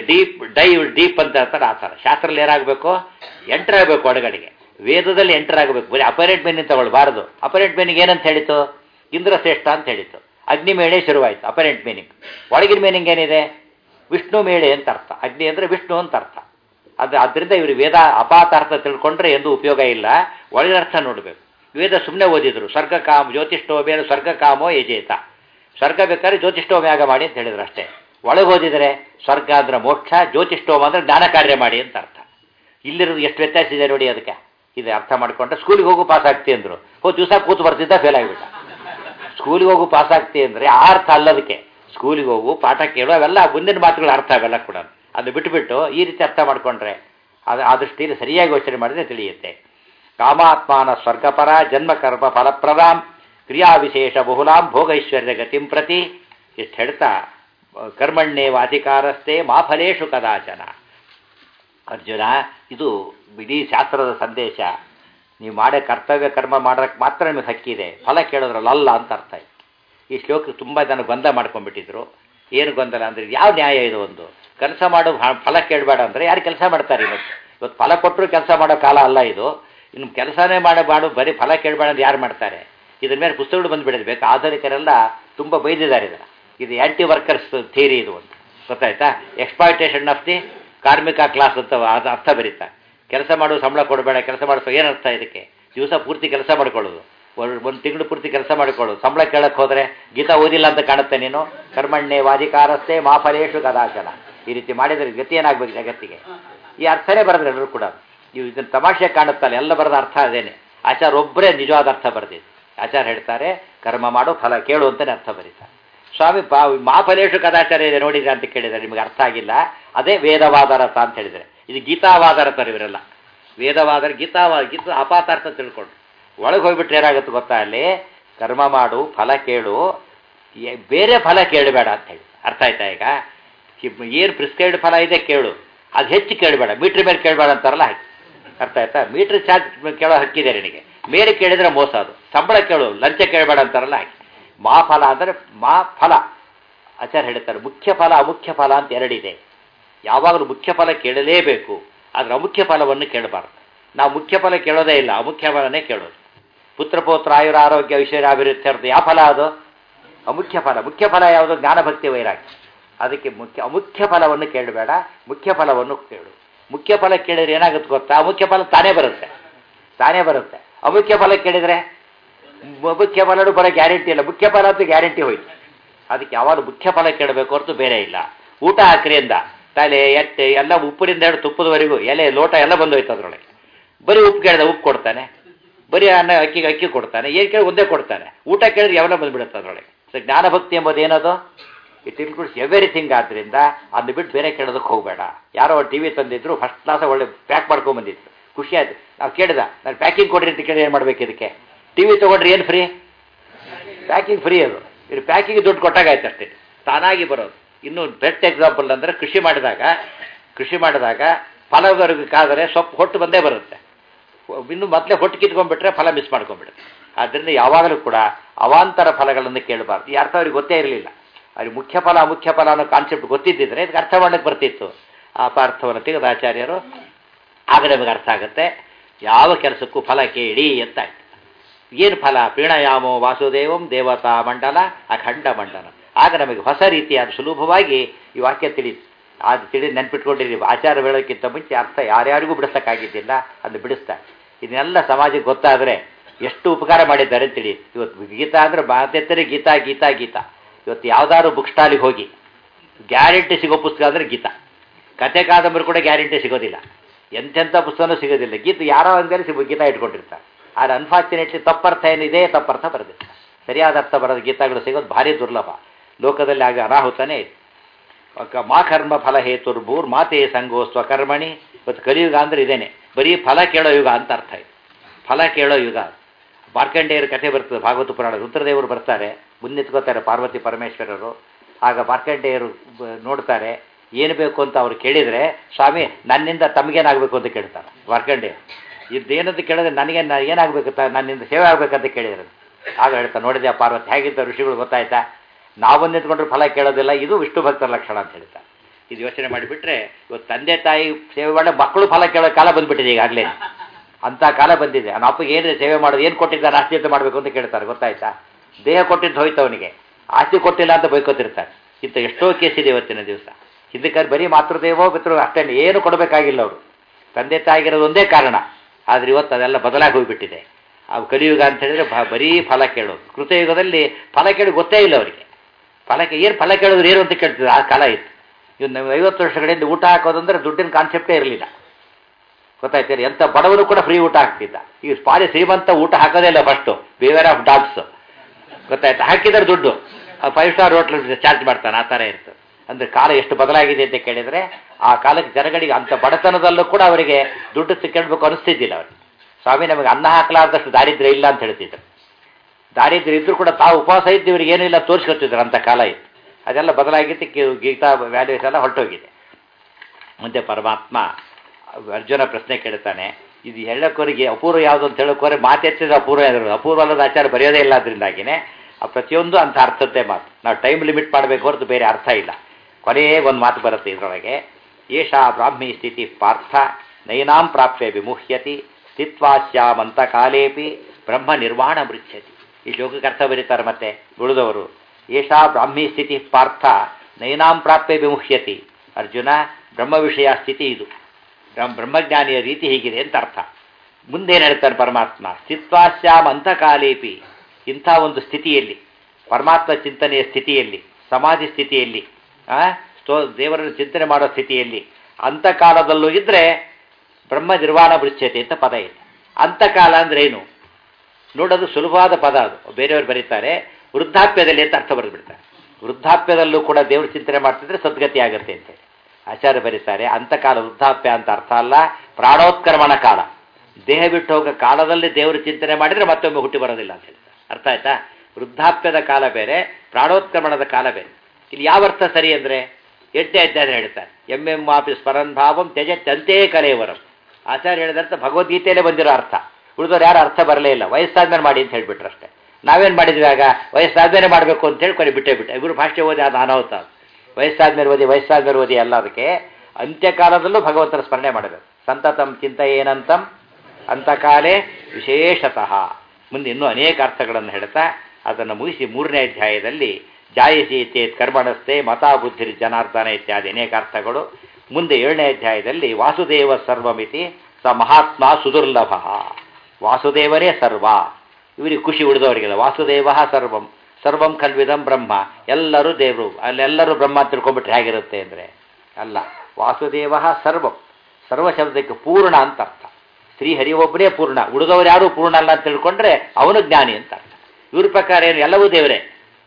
ಡೀಪ್ ಅಂತ ಹೇಳ್ತಾರೆ. ಆ ಥರ ಶಾಸ್ತ್ರದಲ್ಲಿ ಏನಾಗಬೇಕು? ಎಂಟರ್ ಆಗಬೇಕು ಒಳಗಡೆಗೆ. ವೇದದಲ್ಲಿ ಎಂಟರ್ ಆಗಬೇಕು. ಬರೀ ಅಪರೆಂಟ್ ಮೀನಿಂಗ್ ತಗೊಳ್ಬಾರ್ದು. ಅಪರೆಂಟ್ ಮೀನಿಂಗ್ ಏನಂತ ಹೇಳಿತು? ಇಂದ್ರಶ್ರೇಷ್ಠ ಅಂತ ಹೇಳಿತು. ಅಗ್ನಿ ಮೇಳೆ ಶುರುವಾಯಿತು, ಅಪರೆಂಟ್ ಮೀನಿಂಗ್. ಒಳಗಿನ ಮೀನಿಂಗ್ ಏನಿದೆ? ವಿಷ್ಣು ಮೇಳೆ ಅಂತ ಅರ್ಥ. ಅಗ್ನಿ ಅಂದರೆ ವಿಷ್ಣು ಅಂತ ಅರ್ಥ. ಆದ್ದರಿಂದ ಇವರು ವೇದ ಅಪಾತಾರ್ಥ ತಿಳ್ಕೊಂಡ್ರೆ ಎಂದೂ ಉಪಯೋಗ ಇಲ್ಲ. ಒಳಗಿನ ಅರ್ಥ ನೋಡಬೇಕು. ವೇದ ಸುಮ್ಮನೆ ಓದಿದ್ರು, ಸ್ವರ್ಗ ಕಾಮ ಜ್ಯೋತಿಷ್ಠೋಮೇನ ಸ್ವರ್ಗ ಕಾಮೋ ಯಜೇತ. ಸ್ವರ್ಗ ಬೇಕಾದ್ರೆ ಜ್ಯೋತಿಷ್ಠೋಮ ಯಾಗ ಮಾಡಿ ಅಂತ ಹೇಳಿದ್ರು ಅಷ್ಟೇ. ಒಳಗೆ ಓದಿದರೆ ಸ್ವರ್ಗ ಅಂದ್ರೆ ಮೋಕ್ಷ, ಜ್ಯೋತಿಷ್ಠೋಮ ಅಂದರೆ ಜ್ಞಾನ ಕಾರ್ಯ ಮಾಡಿ ಅಂತ ಅರ್ಥ. ಇಲ್ಲಿರೋದು ಎಷ್ಟು ವ್ಯತ್ಯಾಸ ಇದೆ ನೋಡಿ. ಅದಕ್ಕೆ ಇದು ಅರ್ಥ ಮಾಡಿಕೊಂಡ್ರೆ ಸ್ಕೂಲಿಗೆ ಹೋಗು ಪಾಸ್ ಆಗ್ತಿ ಅಂದರು, ದಿವಸ ಕೂತು ಬರ್ತಿದ್ದ, ಫೇಲ್ ಆಗಿಬಿಟ್ಟ. ಸ್ಕೂಲಿಗೆ ಹೋಗು ಪಾಸ್ ಆಗ್ತಿ ಅಂದರೆ ಆ ಅರ್ಥ ಅಲ್ಲದಕ್ಕೆ. ಸ್ಕೂಲಿಗೆ ಹೋಗು, ಪಾಠ ಕೇಳು, ಅವೆಲ್ಲ ಮುಂದಿನ ಮಾತುಗಳ ಅರ್ಥ, ಅವೆಲ್ಲ ಕೂಡ. ಅದು ಬಿಟ್ಟುಬಿಟ್ಟು ಈ ರೀತಿ ಅರ್ಥ ಮಾಡಿಕೊಂಡ್ರೆ ಅದು ಆ ದೃಷ್ಟಿಯಲ್ಲಿ ಸರಿಯಾಗಿ ಯೋಚನೆ ಮಾಡಿದ್ರೆ ತಿಳಿಯುತ್ತೆ. ಕಾಮಾತ್ಮಾನ ಸ್ವರ್ಗಪರ ಜನ್ಮ ಕರ್ಮ ಫಲಪ್ರದಾಂ ಕ್ರಿಯಾ ವಿಶೇಷ ಬಹುಲಾಂ ಭೋಗೈಶ್ವರ್ಯ ಗತಿಂ ಪ್ರತಿ. ಎಷ್ಟು ಹೇಳ್ತಾ, ಕರ್ಮಣ್ಯೇವ ಅಧಿಕಾರಸ್ಥೆ ಮಾ ಫಲೇಶು ಕದಾಚನ. ಅರ್ಜುನ, ಇದು ಇಡೀ ಶಾಸ್ತ್ರದ ಸಂದೇಶ. ನೀವು ಮಾಡೋ ಕರ್ತವ್ಯ ಕರ್ಮ ಮಾಡೋಕ್ಕೆ ಮಾತ್ರ ನಿಮಗೆ ಹಕ್ಕಿದೆ, ಫಲ ಕೇಳೋದ್ರಲ್ಲ ಅಲ್ಲ ಅಂತ ಅರ್ಥ ಆಯ್ತು. ಈ ಶ್ಲೋಕ ತುಂಬ ಜನ ಗೊಂದಲ ಮಾಡ್ಕೊಂಡ್ಬಿಟ್ಟಿದ್ರು. ಏನು ಗೊಂದಲ ಅಂದರೆ, ಯಾವ ನ್ಯಾಯ ಇದು? ಒಂದು ಕೆಲಸ ಮಾಡು, ಫಲ ಕೇಳಬೇಡ ಅಂದರೆ ಯಾರು ಕೆಲಸ ಮಾಡ್ತಾರೆ? ಇವತ್ತು ಫಲ ಕೊಟ್ಟರು ಕೆಲಸ ಮಾಡೋ ಕಾಲ ಅಲ್ಲ ಇದು. ಇನ್ನು ಕೆಲಸನೇ ಮಾಡು, ಬರೀ ಫಲ ಕೇಳಬೇಡ ಅಂತ ಯಾರು ಮಾಡ್ತಾರೆ? ಇದ್ರ ಮೇಲೆ ಪುಸ್ತಕಗಳು ಬಂದುಬಿಡಬೇಕು. ಆಧುನಿಕರೆಲ್ಲ ತುಂಬ ಬೈದಿದ್ದಾರೆ ಇದನ್ನು. ಇದು ಆ್ಯಂಟಿ ವರ್ಕರ್ಸ್ ಥಿಯರಿ ಇದು ಅಂತ, ಗೊತ್ತಾಯ್ತಾ? ಎಕ್ಸ್ಪ್ಲಾಯ್ಟೇಷನ್ ಆಫ್ ದಿ ಕಾರ್ಮಿಕ ಕ್ಲಾಸ್ ಅಂತ ಅರ್ಥ ಬರೀತಾ. ಕೆಲಸ ಮಾಡು, ಸಂಬಳ ಕೊಡಬೇಡ, ಕೆಲಸ ಮಾಡಿಸೋ ಏನರ್ಥ ಇದಕ್ಕೆ? ದಿವಸ ಪೂರ್ತಿ ಕೆಲಸ ಮಾಡ್ಕೊಳ್ಳೋದು, ಒಂದು ತಿಂಗಳು ಪೂರ್ತಿ ಕೆಲಸ ಮಾಡಿಕೊಳ್ಳೋದು. ಸಂಬಳ ಕೇಳಕ್ಕೆ ಹೋದರೆ ಗೀತಾ ಓದಿಲ್ಲ ಅಂತ ಕಾಣುತ್ತೆ ನೀನು. ಕರ್ಮಣ್ಯೇ ವಾಧಿಕಾರಸ್ಥೆ ಮಾ ಫಲೇಶು ಕದಾಚನ. ಈ ರೀತಿ ಮಾಡಿದರೆ ಗತಿ ಏನಾಗಬೇಕು ಜಗತ್ತಿಗೆ? ಈ ಅರ್ಥನೇ ಬರೆದ್ರೆ ಎಲ್ಲರೂ ಕೂಡ. ಇವು ಇದನ್ನು ತಮಾಷೆ ಕಾಣುತ್ತಲ್ಲ, ಎಲ್ಲ ಬರೆದ ಅರ್ಥ ಅದೇನೆ. ಆಚಾರ್ಯ ಒಬ್ಬರೇ ನಿಜವಾದ ಅರ್ಥ ಬರೆದಿದ್ದು. ಆಚಾರ್ಯ ಹೇಳ್ತಾರೆ, ಕರ್ಮ ಮಾಡು, ಫಲ ಕೇಳು ಅಂತಲೇ ಅರ್ಥ ಬರೀತಾರೆ. ಸ್ವಾಮಿ ಮಾ ಫಲೇಶು ಕದಾಚಾರ್ಯ ಇದೆ ನೋಡಿದ್ರೆ ಅಂತ ಕೇಳಿದರೆ ನಿಮಗೆ ಅರ್ಥ ಆಗಿಲ್ಲ. ಅದೇ ವೇದವಾದ ರಥ ಅಂತ ಹೇಳಿದರೆ. ಇದು ಗೀತಾವಾದ ರಥ ಇವರೆಲ್ಲ. ವೇದವಾದ ಗೀತಾ ಅಪಾತಾರ್ಥ ತಿಳ್ಕೊಂಡು ಒಳಗೆ ಹೋಗ್ಬಿಟ್ರೆ ಏನಾಗುತ್ತೆ ಗೊತ್ತಾ? ಅಲ್ಲಿ ಕರ್ಮ ಮಾಡು, ಫಲ ಕೇಳು, ಬೇರೆ ಫಲ ಕೇಳಬೇಡ ಅಂತ ಹೇಳಿ ಅರ್ಥ ಆಯ್ತಾ? ಈಗ ಏನು ಪ್ರಿಸ್ಕ್ರೈಬ್ಡ್ ಫಲ ಇದೆ ಕೇಳು, ಅದು ಹೆಚ್ಚು ಕೇಳಬೇಡ, ಮೀಟ್ರ್ ಮೇಲೆ ಕೇಳಬೇಡ ಅಂತಾರಲ್ಲ ಹಾಕಿ. ಅರ್ಥ ಆಯ್ತಾ? ಮೀಟ್ರ್ ಚಾರ್ಜ್ ಕೇಳೋ ಹಕ್ಕಿದೆ ನಿನಗೆ, ಮೇಲೆ ಕೇಳಿದರೆ ಮೋಸ. ಅದು ಸಂಬಳ ಕೇಳು, ಲಂಚ ಕೇಳಬೇಡ ಅಂತಾರಲ್ಲ ಹಾಕಿ. ಮಾ ಫಲ ಅಂದರೆ ಮಾ ಫಲ. ಆಚಾರ್ಯ ಹೇಳ್ತಾರೆ, ಮುಖ್ಯ ಫಲ ಅಮುಖ್ಯ ಫಲ ಅಂತ ಎರಡಿದೆ. ಯಾವಾಗಲೂ ಮುಖ್ಯ ಫಲ ಕೇಳಲೇಬೇಕು, ಆದರೆ ಅಮುಖ್ಯ ಫಲವನ್ನು ಕೇಳಬಾರ್ದು. ನಾವು ಮುಖ್ಯ ಫಲ ಕೇಳೋದೇ ಇಲ್ಲ, ಅಮುಖ್ಯ ಫಲನೇ ಕೇಳೋದು. ಪುತ್ರಪೌತ್ರ ಆಯುರ ಆರೋಗ್ಯ ಐಶ್ವರ್ಯ ಅಭಿವೃದ್ಧಿ ಇರುತ್ತೆ. ಯಾವ ಫಲ ಅದು? ಅಮುಖ್ಯ ಫಲ. ಮುಖ್ಯ ಫಲ ಯಾವುದು? ಜ್ಞಾನಭಕ್ತಿ ವೈರಾಗ್ಯ. ಅದಕ್ಕೆ ಅಮುಖ್ಯ ಫಲವನ್ನು ಕೇಳಬೇಡ, ಮುಖ್ಯ ಫಲವನ್ನು ಕೇಳು. ಮುಖ್ಯ ಫಲ ಕೇಳಿದ್ರೆ ಏನಾಗುತ್ತೆ ಗೊತ್ತಾ? ಅಮುಖ್ಯ ಫಲ ತಾನೇ ಬರುತ್ತೆ. ಅಮುಖ್ಯ ಫಲ ಕೇಳಿದರೆ ಮುಖ್ಯ ಫಲನು ಬರೋ ಗ್ಯಾರಂಟಿ ಇಲ್ಲ, ಮುಖ್ಯ ಫಲ ಅಂತೂ ಗ್ಯಾರಂಟಿ ಹೋಯ್ತು. ಅದಕ್ಕೆ ಯಾವಾಗ ಮುಖ್ಯ ಫಲ ಕೇಳಬೇಕು ಹೊರತು ಬೇರೆ ಇಲ್ಲ. ಊಟ ಹಾಕ್ರಿಯಿಂದ ತಲೆ ಎಟ್ಟೆ ಎಲ್ಲ ಉಪ್ಪಿನಿಂದ ಹಿಡಿದು ತುಪ್ಪದವರೆಗೂ ಎಲೆ ಲೋಟ ಎಲ್ಲ ಬಂದೋಯ್ತು ಅದರೊಳಗೆ. ಬರೀ ಉಪ್ಪು ಕೇಳಿದ ಉಪ್ಪು ಕೊಡ್ತಾನೆ, ಬರೀ ಅಕ್ಕಿ ಕೊಡ್ತಾನೆ, ಏನು ಕೇಳಿ ಒಂದೇ ಕೊಡ್ತಾನೆ. ಊಟ ಕೇಳಿದ್ರೆ ಯಾವೆಲ್ಲ ಬಂದುಬಿಡುತ್ತೆ ಅದರೊಳಗೆ. ಜ್ಞಾನಭಕ್ತಿ ಎಂಬುದು ಏನದು? It includes everything. ಆದ್ದರಿಂದ ಅದನ್ನ ಬಿಟ್ಟು ಬೇರೆ ಕೇಳೋದಕ್ಕೆ ಹೋಗಬೇಡ. ಯಾರೋ ಟಿ ವಿ ತಂದಿದ್ರು, ಫಸ್ಟ್ ಕ್ಲಾಸ್ ಒಳ್ಳೆ ಪ್ಯಾಕ್ ಮಾಡ್ಕೊಂಡ್ಬಂದಿದ್ರು, ಖುಷಿ ಆಯ್ತು. ನಾವು ಕೇಳಿದ, ನಾನು ಪ್ಯಾಕಿಂಗ್ ಕೊಡ್ರಿ ಅಂತ ಕೇಳಿ ಏನು ಮಾಡಬೇಕು? ಇದಕ್ಕೆ ಟಿ ವಿ ತೊಗೊಂಡ್ರಿ ಏನು ಫ್ರೀ? Packing free. ಅದು ಇದು ಪ್ಯಾಕಿಂಗ್ ದುಡ್ಡು ಕೊಟ್ಟಾಗಾಯ್ತು ಅಷ್ಟೇ, ತಾನಾಗಿ ಬರೋದು. ಇನ್ನು ಬೆಸ್ಟ್ ಎಕ್ಸಾಂಪಲ್ ಅಂದರೆ ಕೃಷಿ ಮಾಡಿದಾಗ ಫಲವರ್ಗಕ್ಕಾದರೆ ಸೊಪ್ಪು ಹೊಟ್ಟು ಬಂದೇ ಬರುತ್ತೆ. ಇನ್ನು ಮೊದಲೇ ಹೊಟ್ಟು ಕಿತ್ಕೊಂಡ್ಬಿಟ್ರೆ ಫಲ ಮಿಸ್ ಮಾಡ್ಕೊಂಡ್ಬಿಡುತ್ತೆ. ಆದ್ದರಿಂದ ಯಾವಾಗಲೂ ಕೂಡ ಅವಾಂತರ ಫಲಗಳನ್ನು ಕೇಳಬಾರ್ದು. ಈ ಅರ್ಥ ಅವ್ರಿಗೆ ಗೊತ್ತೇ ಇರಲಿಲ್ಲ. ಅವ್ರಿಗೆ ಮುಖ್ಯ ಫಲ ಅಮುಖ್ಯ ಫಲ ಅನ್ನೋ ಕಾನ್ಸೆಪ್ಟ್ ಗೊತ್ತಿದ್ದಿದ್ರೆ ಇದಕ್ಕೆ ಅರ್ಥ ಮಾಡಕ್ಕೆ ಬರ್ತಿತ್ತು. ಆ ಅರ್ಥವನ್ನು ತೆಗೆದ ಆಚಾರ್ಯರು. ಆಗ ನಮಗೆ ಅರ್ಥ ಆಗುತ್ತೆ ಯಾವ ಕೆಲಸಕ್ಕೂ ಫಲ ಕೇಳಿ ಅಂತ ಆಯ್ತು. ಏನು ಫಲ? ಪ್ರೀಣಯಾಮೋ ವಾಸುದೇವಂ ದೇವತಾ ಮಂಡಲ ಅಖಂಡ ಮಂಡಲ. ಆಗ ನಮಗೆ ಹೊಸ ರೀತಿಯಾದ ಸುಲಭವಾಗಿ ಈ ವಾಕ್ಯ ತಿಳಿದು ನೆನ್ಪಿಟ್ಕೊಂಡಿದ್ದೀವಿ. ಆಚಾರ ಹೇಳೋಕ್ಕಿಂತ ಮುಂಚೆ ಅರ್ಥ ಯಾರ್ಯಾರಿಗೂ ಬಿಡಿಸೋಕ್ಕಾಗಿದ್ದಿಲ್ಲ, ಅದನ್ನು ಬಿಡಿಸ್ತಾರೆ. ಇದನ್ನೆಲ್ಲ ಸಮಾಜಕ್ಕೆ ಗೊತ್ತಾದರೆ ಎಷ್ಟು ಉಪಕಾರ ಮಾಡಿದ್ದಾರೆ ತಿಳಿ. ಇವತ್ತು ಗೀತಾ ಅಂದರೆ ಮಾತೆತ್ತರೆ ಗೀತಾ ಗೀತಾ ಗೀತಾ. ಇವತ್ತು ಯಾವುದಾದ್ರು ಬುಕ್ ಸ್ಟಾಲಿಗೆ ಹೋಗಿ ಗ್ಯಾರಂಟಿ ಸಿಗೋ ಪುಸ್ತಕ ಅಂದರೆ ಗೀತಾ. ಕತೆ ಕಾದಂಬರಿ ಕೂಡ ಗ್ಯಾರಂಟಿ ಸಿಗೋದಿಲ್ಲ, ಎಂತೆಂಥ ಪುಸ್ತಕನೂ ಸಿಗೋದಿಲ್ಲ. ಯಾರೋ ಅಂಗಡಿ ಗೀತಾ ಇಟ್ಕೊಂಡಿರ್ತಾರೆ. ಆದರೆ ಅನ್ಫಾರ್ಚುನೇಟ್ಲಿ ತಪ್ಪರ್ಥ ಏನಿದೆ, ತಪ್ಪರ್ಥ ಬರೋದಿಲ್ಲ. ಸರಿಯಾದ ಅರ್ಥ ಬರೋದು ಗೀತಾಗಳು ಸಿಗೋದು ಭಾರಿ ದುರ್ಲಭ. ಲೋಕದಲ್ಲಿ ಆಗ ಅನಾಹುತನೇ ಇದೆ. ಮಾ ಕರ್ಮ ಫಲ ಹೇತುರ್ಭೂರ್ ಮಾತೆ ಸಂಗೋ ಸ್ವಕರ್ಮಣಿ. ಇವತ್ತು ಕಲಿಯುಗ ಅಂದರೆ ಇದೇನೆ, ಬರೀ ಫಲ ಕೇಳೋ ಯುಗ ಅಂತ ಅರ್ಥ ಇದೆ. ಫಲ ಕೇಳೋ ಯುಗ. ಮಾರ್ಕಂಡೇಯರ ಕಥೆ ಬರ್ತದೆ ಭಾಗವತ ಪುರಾಣ. ರುದ್ರದೇವರು ಬರ್ತಾರೆ, ಮುನ್ನೆತ್ಕೋತಾರೆ ಪಾರ್ವತಿ ಪರಮೇಶ್ವರರು. ಆಗ ಮಾರ್ಕಂಡೇಯರು ನೋಡ್ತಾರೆ, ಏನು ಬೇಕು ಅಂತ ಅವ್ರು ಕೇಳಿದರೆ, ಸ್ವಾಮಿ ನನ್ನಿಂದ ತಮಗೇನಾಗಬೇಕು ಅಂತ ಕೇಳ್ತಾರೆ ಮಾರ್ಕಂಡೇಯರು. ಇದೇನಂತ ಕೇಳಿದ್ರೆ ನನಗೆ ಏನಾಗಬೇಕು, ನನ್ನಿಂದ ಸೇವೆ ಆಗಬೇಕಂತ ಕೇಳಿದ್ರು. ಆಗ ಹೇಳ್ತಾರೆ, ನೋಡಿದೆ ಪಾರ್ವತಿ ಹೇಗಿದ್ದ ಋಷಿಗಳು ಗೊತ್ತಾಯ್ತಾ, ನಾವು ನಿಂತ್ಕೊಂಡ್ರೆ ಫಲ ಕೇಳೋದಿಲ್ಲ, ಇದು ವಿಷ್ಣು ಭಕ್ತರ ಲಕ್ಷಣ ಅಂತ ಹೇಳ್ತಾರೆ. ಇದು ಯೋಚನೆ ಮಾಡಿಬಿಟ್ರೆ ಇವತ್ತು ತಂದೆ ತಾಯಿ ಸೇವೆ ಮಾಡಿ ಮಕ್ಕಳು ಫಲ ಕೇಳೋ ಕಾಲ ಬಂದುಬಿಟ್ಟಿದೆ. ಈಗಾಗಲೇ ಅಂಥ ಕಾಲ ಬಂದಿದೆ. ನನ್ನ ಅಪ್ಪಗೆ ಏನು ಸೇವೆ ಮಾಡೋದು, ಏನು ಕೊಟ್ಟಿದ್ದಾರೆ ಆಸ್ತಿ ಮಾಡಬೇಕು ಅಂತ ಕೇಳ್ತಾರೆ. ಗೊತ್ತಾಯ್ತಾ? ದೇಹ ಕೊಟ್ಟಿದ್ದು ಹೋಯ್ತು ಅವನಿಗೆ, ಆಸ್ತಿ ಕೊಟ್ಟಿಲ್ಲ ಅಂತ ಬೈಕೋತಿರ್ತಾರೆ. ಇಂಥ ಎಷ್ಟೋ ಕೇಸ್ ಇದೆ ಇವತ್ತಿನ ದಿವಸ. ಇದಕ್ಕೆ ಬರೀ ಮಾತೃದೇವೋ ಪಿತೃ ಅಷ್ಟೇ, ಏನು ಕೊಡಬೇಕಾಗಿಲ್ಲ ಅವರು. ತಂದೆ ತಾಯಿಗಿರೋದು ಒಂದೇ ಕಾರಣ. ಆದರೆ ಇವತ್ತು ಅದೆಲ್ಲ ಬದಲಾಗಿ ಹೋಗಿಬಿಟ್ಟಿದೆ. ಆ ಕಲಿಯುಗ ಅಂತ ಹೇಳಿದ್ರೆ ಬರೀ ಫಲ ಕೇಳೋದು. ಕೃತಯುಗದಲ್ಲಿ ಫಲ ಕೇಳಿ ಗೊತ್ತೇ ಇಲ್ಲ ಅವರಿಗೆ. ಏನು ಫಲ ಕೇಳಿದ್ರು ಏನು ಅಂತ ಕೇಳ್ತಿದ್ರು. ಆ ಕಾಲ ಇತ್ತು. ಇನ್ನು 50 ವರ್ಷಗಳಿಂದ ಊಟ ಹಾಕೋದಂದ್ರೆ ದುಡ್ಡಿನ ಕಾನ್ಸೆಪ್ಟೇ ಇರಲಿಲ್ಲ. ಗೊತ್ತಾಯ್ತೀರಿ? ಎಂಥ ಬಡವರು ಕೂಡ ಫ್ರೀ ಊಟ ಹಾಕ್ತಿದ್ದ. ಈಗ ಪಾರಿ ಶ್ರೀಮಂತ ಊಟ ಹಾಕೋದೇ ಇಲ್ಲ. First beware of dogs. ಗೊತ್ತಾಯ್ತು? ಹಾಕಿದರೆ ದುಡ್ಡು 5 ಸ್ಟಾರ್ ಹೋಟ್ಲ್ ಚಾರ್ಜ್ ಮಾಡ್ತಾನೆ. ಆ ಥರ ಇರ್ತದೆ. ಅಂದರೆ ಕಾಲ ಎಷ್ಟು ಬದಲಾಗಿದೆ ಅಂತ ಕೇಳಿದರೆ, ಆ ಕಾಲಕ್ಕೆ ಜನಗಳಿಗೆ ಅಂಥ ಬಡತನದಲ್ಲೂ ಕೂಡ ಅವರಿಗೆ ದುಡ್ಡು ಕೇಳಬೇಕು ಅನಿಸ್ತಿದ್ದಿಲ್ಲ ಅವರಿಗೆ. ಸ್ವಾಮಿ ನಮಗೆ ಅನ್ನ ಹಾಕಲಾರ್ದಷ್ಟು ದಾರಿದ್ರ್ಯ ಇಲ್ಲ ಅಂತ ಹೇಳ್ತಿದ್ರು. ದಾರಿದ್ರ್ಯ ಇದ್ದರೂ ಕೂಡ ತಾವು ಉಪವಾಸ ಇದ್ದು ಇವರಿಗೆ ಏನೂ ಇಲ್ಲ ತೋರಿಸ್ಕೊತಿದ್ರು. ಅಂಥ ಕಾಲ ಇತ್ತು. ಅದೆಲ್ಲ ಬದಲಾಗಿದ್ದಕ್ಕೆ ಗೀತಾ ವ್ಯಾಲ್ಯೂಸ್ ಎಲ್ಲ ಹೊರಟೋಗಿದೆ. ಮುಂದೆ ಪರಮಾತ್ಮ ಅರ್ಜುನ ಪ್ರಶ್ನೆ ಕೇಳ್ತಾನೆ, ಇದು ಹೇಳೋಕೋರಿಗೆ ಅಪೂರ್ವ ಯಾವುದು ಅಂತ ಹೇಳೋಕೋರೆ ಮಾತೆತ್ತಿದ ಅಪೂರ್ವ ಇರೋದು. ಅಪೂರ್ವ ಅಲ್ಲದ ಆಚಾರ ಬರೆಯೋದೇ ಇಲ್ಲ. ಅದರಿಂದಾಗಿನೇ ಆ ಪ್ರತಿಯೊಂದು ಅಂಥ ಅರ್ಥದ್ದೇ ಮಾತು. ನಾವು ಟೈಮ್ ಲಿಮಿಟ್ ಮಾಡಬೇಕು ಹೊರತು ಬೇರೆ ಅರ್ಥ ಇಲ್ಲ. ಕೊನೆಯೇ ಒಂದು ಮಾತು ಬರುತ್ತೆ ಇದರೊಳಗೆ, ಏಷಾ ಬ್ರಾಹ್ಮಿ ಸ್ಥಿತಿ ಪಾರ್ಥ ನೈನಾಂ ಪ್ರಾಪ್ಯ ವಿಮುಹ್ಯತಿ ಸ್ಥಿತ್ವಾಸ್ಯಾಮಂತ ಕಾಲೇಪಿ ಬ್ರಹ್ಮ ನಿರ್ವಾಣ ಮೃಚ್ಛತಿ. ಈ ಶ್ಲೋಕಕ್ಕೆ ಅರ್ಥ ಬರೀತಾರೆ ಮತ್ತೆ ಉಳಿದವರು. ಏಷಾ ಬ್ರಾಹ್ಮಿ ಸ್ಥಿತಿ ಪಾರ್ಥ ನೈನಾಂ ಪ್ರಾಪ್ಯ ವಿಮುಹ್ಯತಿ. ಅರ್ಜುನ, ಬ್ರಹ್ಮ ವಿಷಯ ಸ್ಥಿತಿ ಇದು, ಬ್ರಹ್ಮಜ್ಞಾನಿಯ ರೀತಿ ಹೀಗಿದೆ ಅಂತ ಅರ್ಥ. ಮುಂದೇನು ಹೇಳ್ತಾರೆ ಪರಮಾತ್ಮ, ಸ್ಥಿತ್ವಾಸ್ಯಾಮ್ ಅಂತಕಾಲೇಪಿ. ಇಂಥ ಒಂದು ಸ್ಥಿತಿಯಲ್ಲಿ, ಪರಮಾತ್ಮ ಚಿಂತನೆಯ ಸ್ಥಿತಿಯಲ್ಲಿ, ಸಮಾಧಿ ಸ್ಥಿತಿಯಲ್ಲಿ, ದೇವರನ್ನು ಚಿಂತನೆ ಮಾಡೋ ಸ್ಥಿತಿಯಲ್ಲಿ, ಅಂತಕಾಲದಲ್ಲೂ ಇದ್ದರೆ ಬ್ರಹ್ಮ ನಿರ್ವಾಣ ಬೃಚ್ಛತೆ ಅಂತ ಪದ ಇದೆ. ಅಂತಕಾಲ ಅಂದರೆ ಏನು ನೋಡೋದು ಸುಲಭವಾದ ಪದ. ಅದು ಬೇರೆಯವರು ಬರೀತಾರೆ ವೃದ್ಧಾಪ್ಯದಲ್ಲಿ ಅಂತ ಅರ್ಥ ಬರೆದ್ಬಿಡ್ತಾರೆ. ವೃದ್ಧಾಪ್ಯದಲ್ಲೂ ಕೂಡ ದೇವ್ರ ಚಿಂತನೆ ಮಾಡ್ತಿದ್ರೆ ಸದ್ಗತಿ ಆಗುತ್ತೆ ಅಂತೇಳಿ ಆಚಾರ್ಯ ಬರೀತಾರೆ. ಅಂತಕಾಲ ವೃದ್ಧಾಪ್ಯ ಅಂತ ಅರ್ಥ ಅಲ್ಲ, ಪ್ರಾಣೋತ್ಕ್ರಮಣ ಕಾಲ. ದೇಹ ಬಿಟ್ಟು ಹೋಗೋ ಕಾಲದಲ್ಲಿ ದೇವರು ಚಿಂತನೆ ಮಾಡಿದರೆ ಮತ್ತೊಮ್ಮೆ ಹುಟ್ಟಿ ಬರೋದಿಲ್ಲ ಅಂತ ಹೇಳ್ತಾರೆ. ಅರ್ಥ ಆಯ್ತಾ? ವೃದ್ಧಾಪ್ಯದ ಕಾಲ ಬೇರೆ, ಪ್ರಾಣೋತ್ಕ್ರಮಣದ ಕಾಲ ಬೇರೆ. ಇಲ್ಲಿ ಯಾವ ಅರ್ಥ ಸರಿ ಅಂದರೆ 8ನೇ ಅಧ್ಯಾಯ ಹೇಳ್ತಾರೆ, ಎಂ ಆಫೀಸ್ ಪರನ್ ಭಾವಂ ತ್ಯಜತ್ಯಂತೇ ಕಲೇವರಂ. ಆಚಾರ್ಯ ಹೇಳಿದಂಥ ಭಗವದ್ಗೀತೆಯಲ್ಲೇ ಬಂದಿರೋ ಅರ್ಥ. ಉಳಿದವ್ರು ಯಾರು ಅರ್ಥ ಬರಲೇ ಇಲ್ಲ. ವಯಸ್ಸಾದ್ಮೇಲೆ ಮಾಡಿ ಅಂತ ಹೇಳಿಬಿಟ್ರು ಅಷ್ಟೇ. ನಾವೇನು ಮಾಡಿದ್ವಿ ಆಗ, ವಯಸ್ಸಾದ್ಮೇಲೆ ಮಾಡಬೇಕು ಅಂತೇಳಿ ಕೊನೆ ಬಿಟ್ಟೇ ಇವರು ಭಾಷೆ ಓದಿ ಅದು ಅನಾಹುತ. ವಯಸ್ಸಾದ್ಮೇಲೆ ಓದಿ ಅಲ್ಲ. ಅದಕ್ಕೆ ಅಂತ್ಯಕಾಲದಲ್ಲೂ ಭಗವಂತನ ಸ್ಮರಣೆ ಮಾಡಬೇಕು. ಸಂತತಂ ಚಿಂತೆಯೇನಂತಂ ಅಂತಕಾಲೇ ವಿಶೇಷತಃ. ಮುಂದೆ ಇನ್ನೂ ಅನೇಕ ಅರ್ಥಗಳನ್ನು ಹೇಳ್ತಾ ಅದನ್ನು ಮುಗಿಸಿ 3ನೇ ಅಧ್ಯಾಯದಲ್ಲಿ ಜಾಯಸಿ ಚೇತ್ ಕರ್ಮಣಸ್ಥೆ ಮತಾ ಬುದ್ಧಿ ಜನಾರ್ದನ ಇತ್ಯಾದಿ ಅನೇಕ ಅರ್ಥಗಳು. ಮುಂದೆ 7ನೇ ಅಧ್ಯಾಯದಲ್ಲಿ ವಾಸುದೇವ ಸರ್ವಮಿತಿ ಸ ಮಹಾತ್ಮ ಸುದುರ್ಲಭ. ವಾಸುದೇವರೇ ಸರ್ವ. ಇವರಿಗೆ ಖುಷಿ ಉಳಿದವರಿಗೆಲ್ಲ ವಾಸುದೇವ ಸರ್ವಂ, ಸರ್ವಂ ಖಲ್ವಿದಂ ಬ್ರಹ್ಮ. ಎಲ್ಲರೂ ದೇವರು, ಅಲ್ಲೆಲ್ಲರೂ ಬ್ರಹ್ಮ ತಿಳ್ಕೊಂಡ್ಬಿಟ್ರೆ ಹೇಗಿರುತ್ತೆ ಅಂದರೆ ಅಲ್ಲ. ವಾಸುದೇವ ಸರ್ವಂ, ಸರ್ವ ಶಬ್ದಕ್ಕೆ ಪೂರ್ಣ ಅಂತ ಅರ್ಥ. ಶ್ರೀಹರಿ ಒಬ್ಬನೇ ಪೂರ್ಣ, ಉಳಿದವರು ಯಾರೂ ಪೂರ್ಣ ಅಲ್ಲ ಅಂತ ತಿಳ್ಕೊಂಡ್ರೆ ಅವನು ಜ್ಞಾನಿ ಅಂತ ಅರ್ಥ. ಇವ್ರ ಪ್ರಕಾರ ಏನು ಎಲ್ಲವೂ ದೇವರೇ.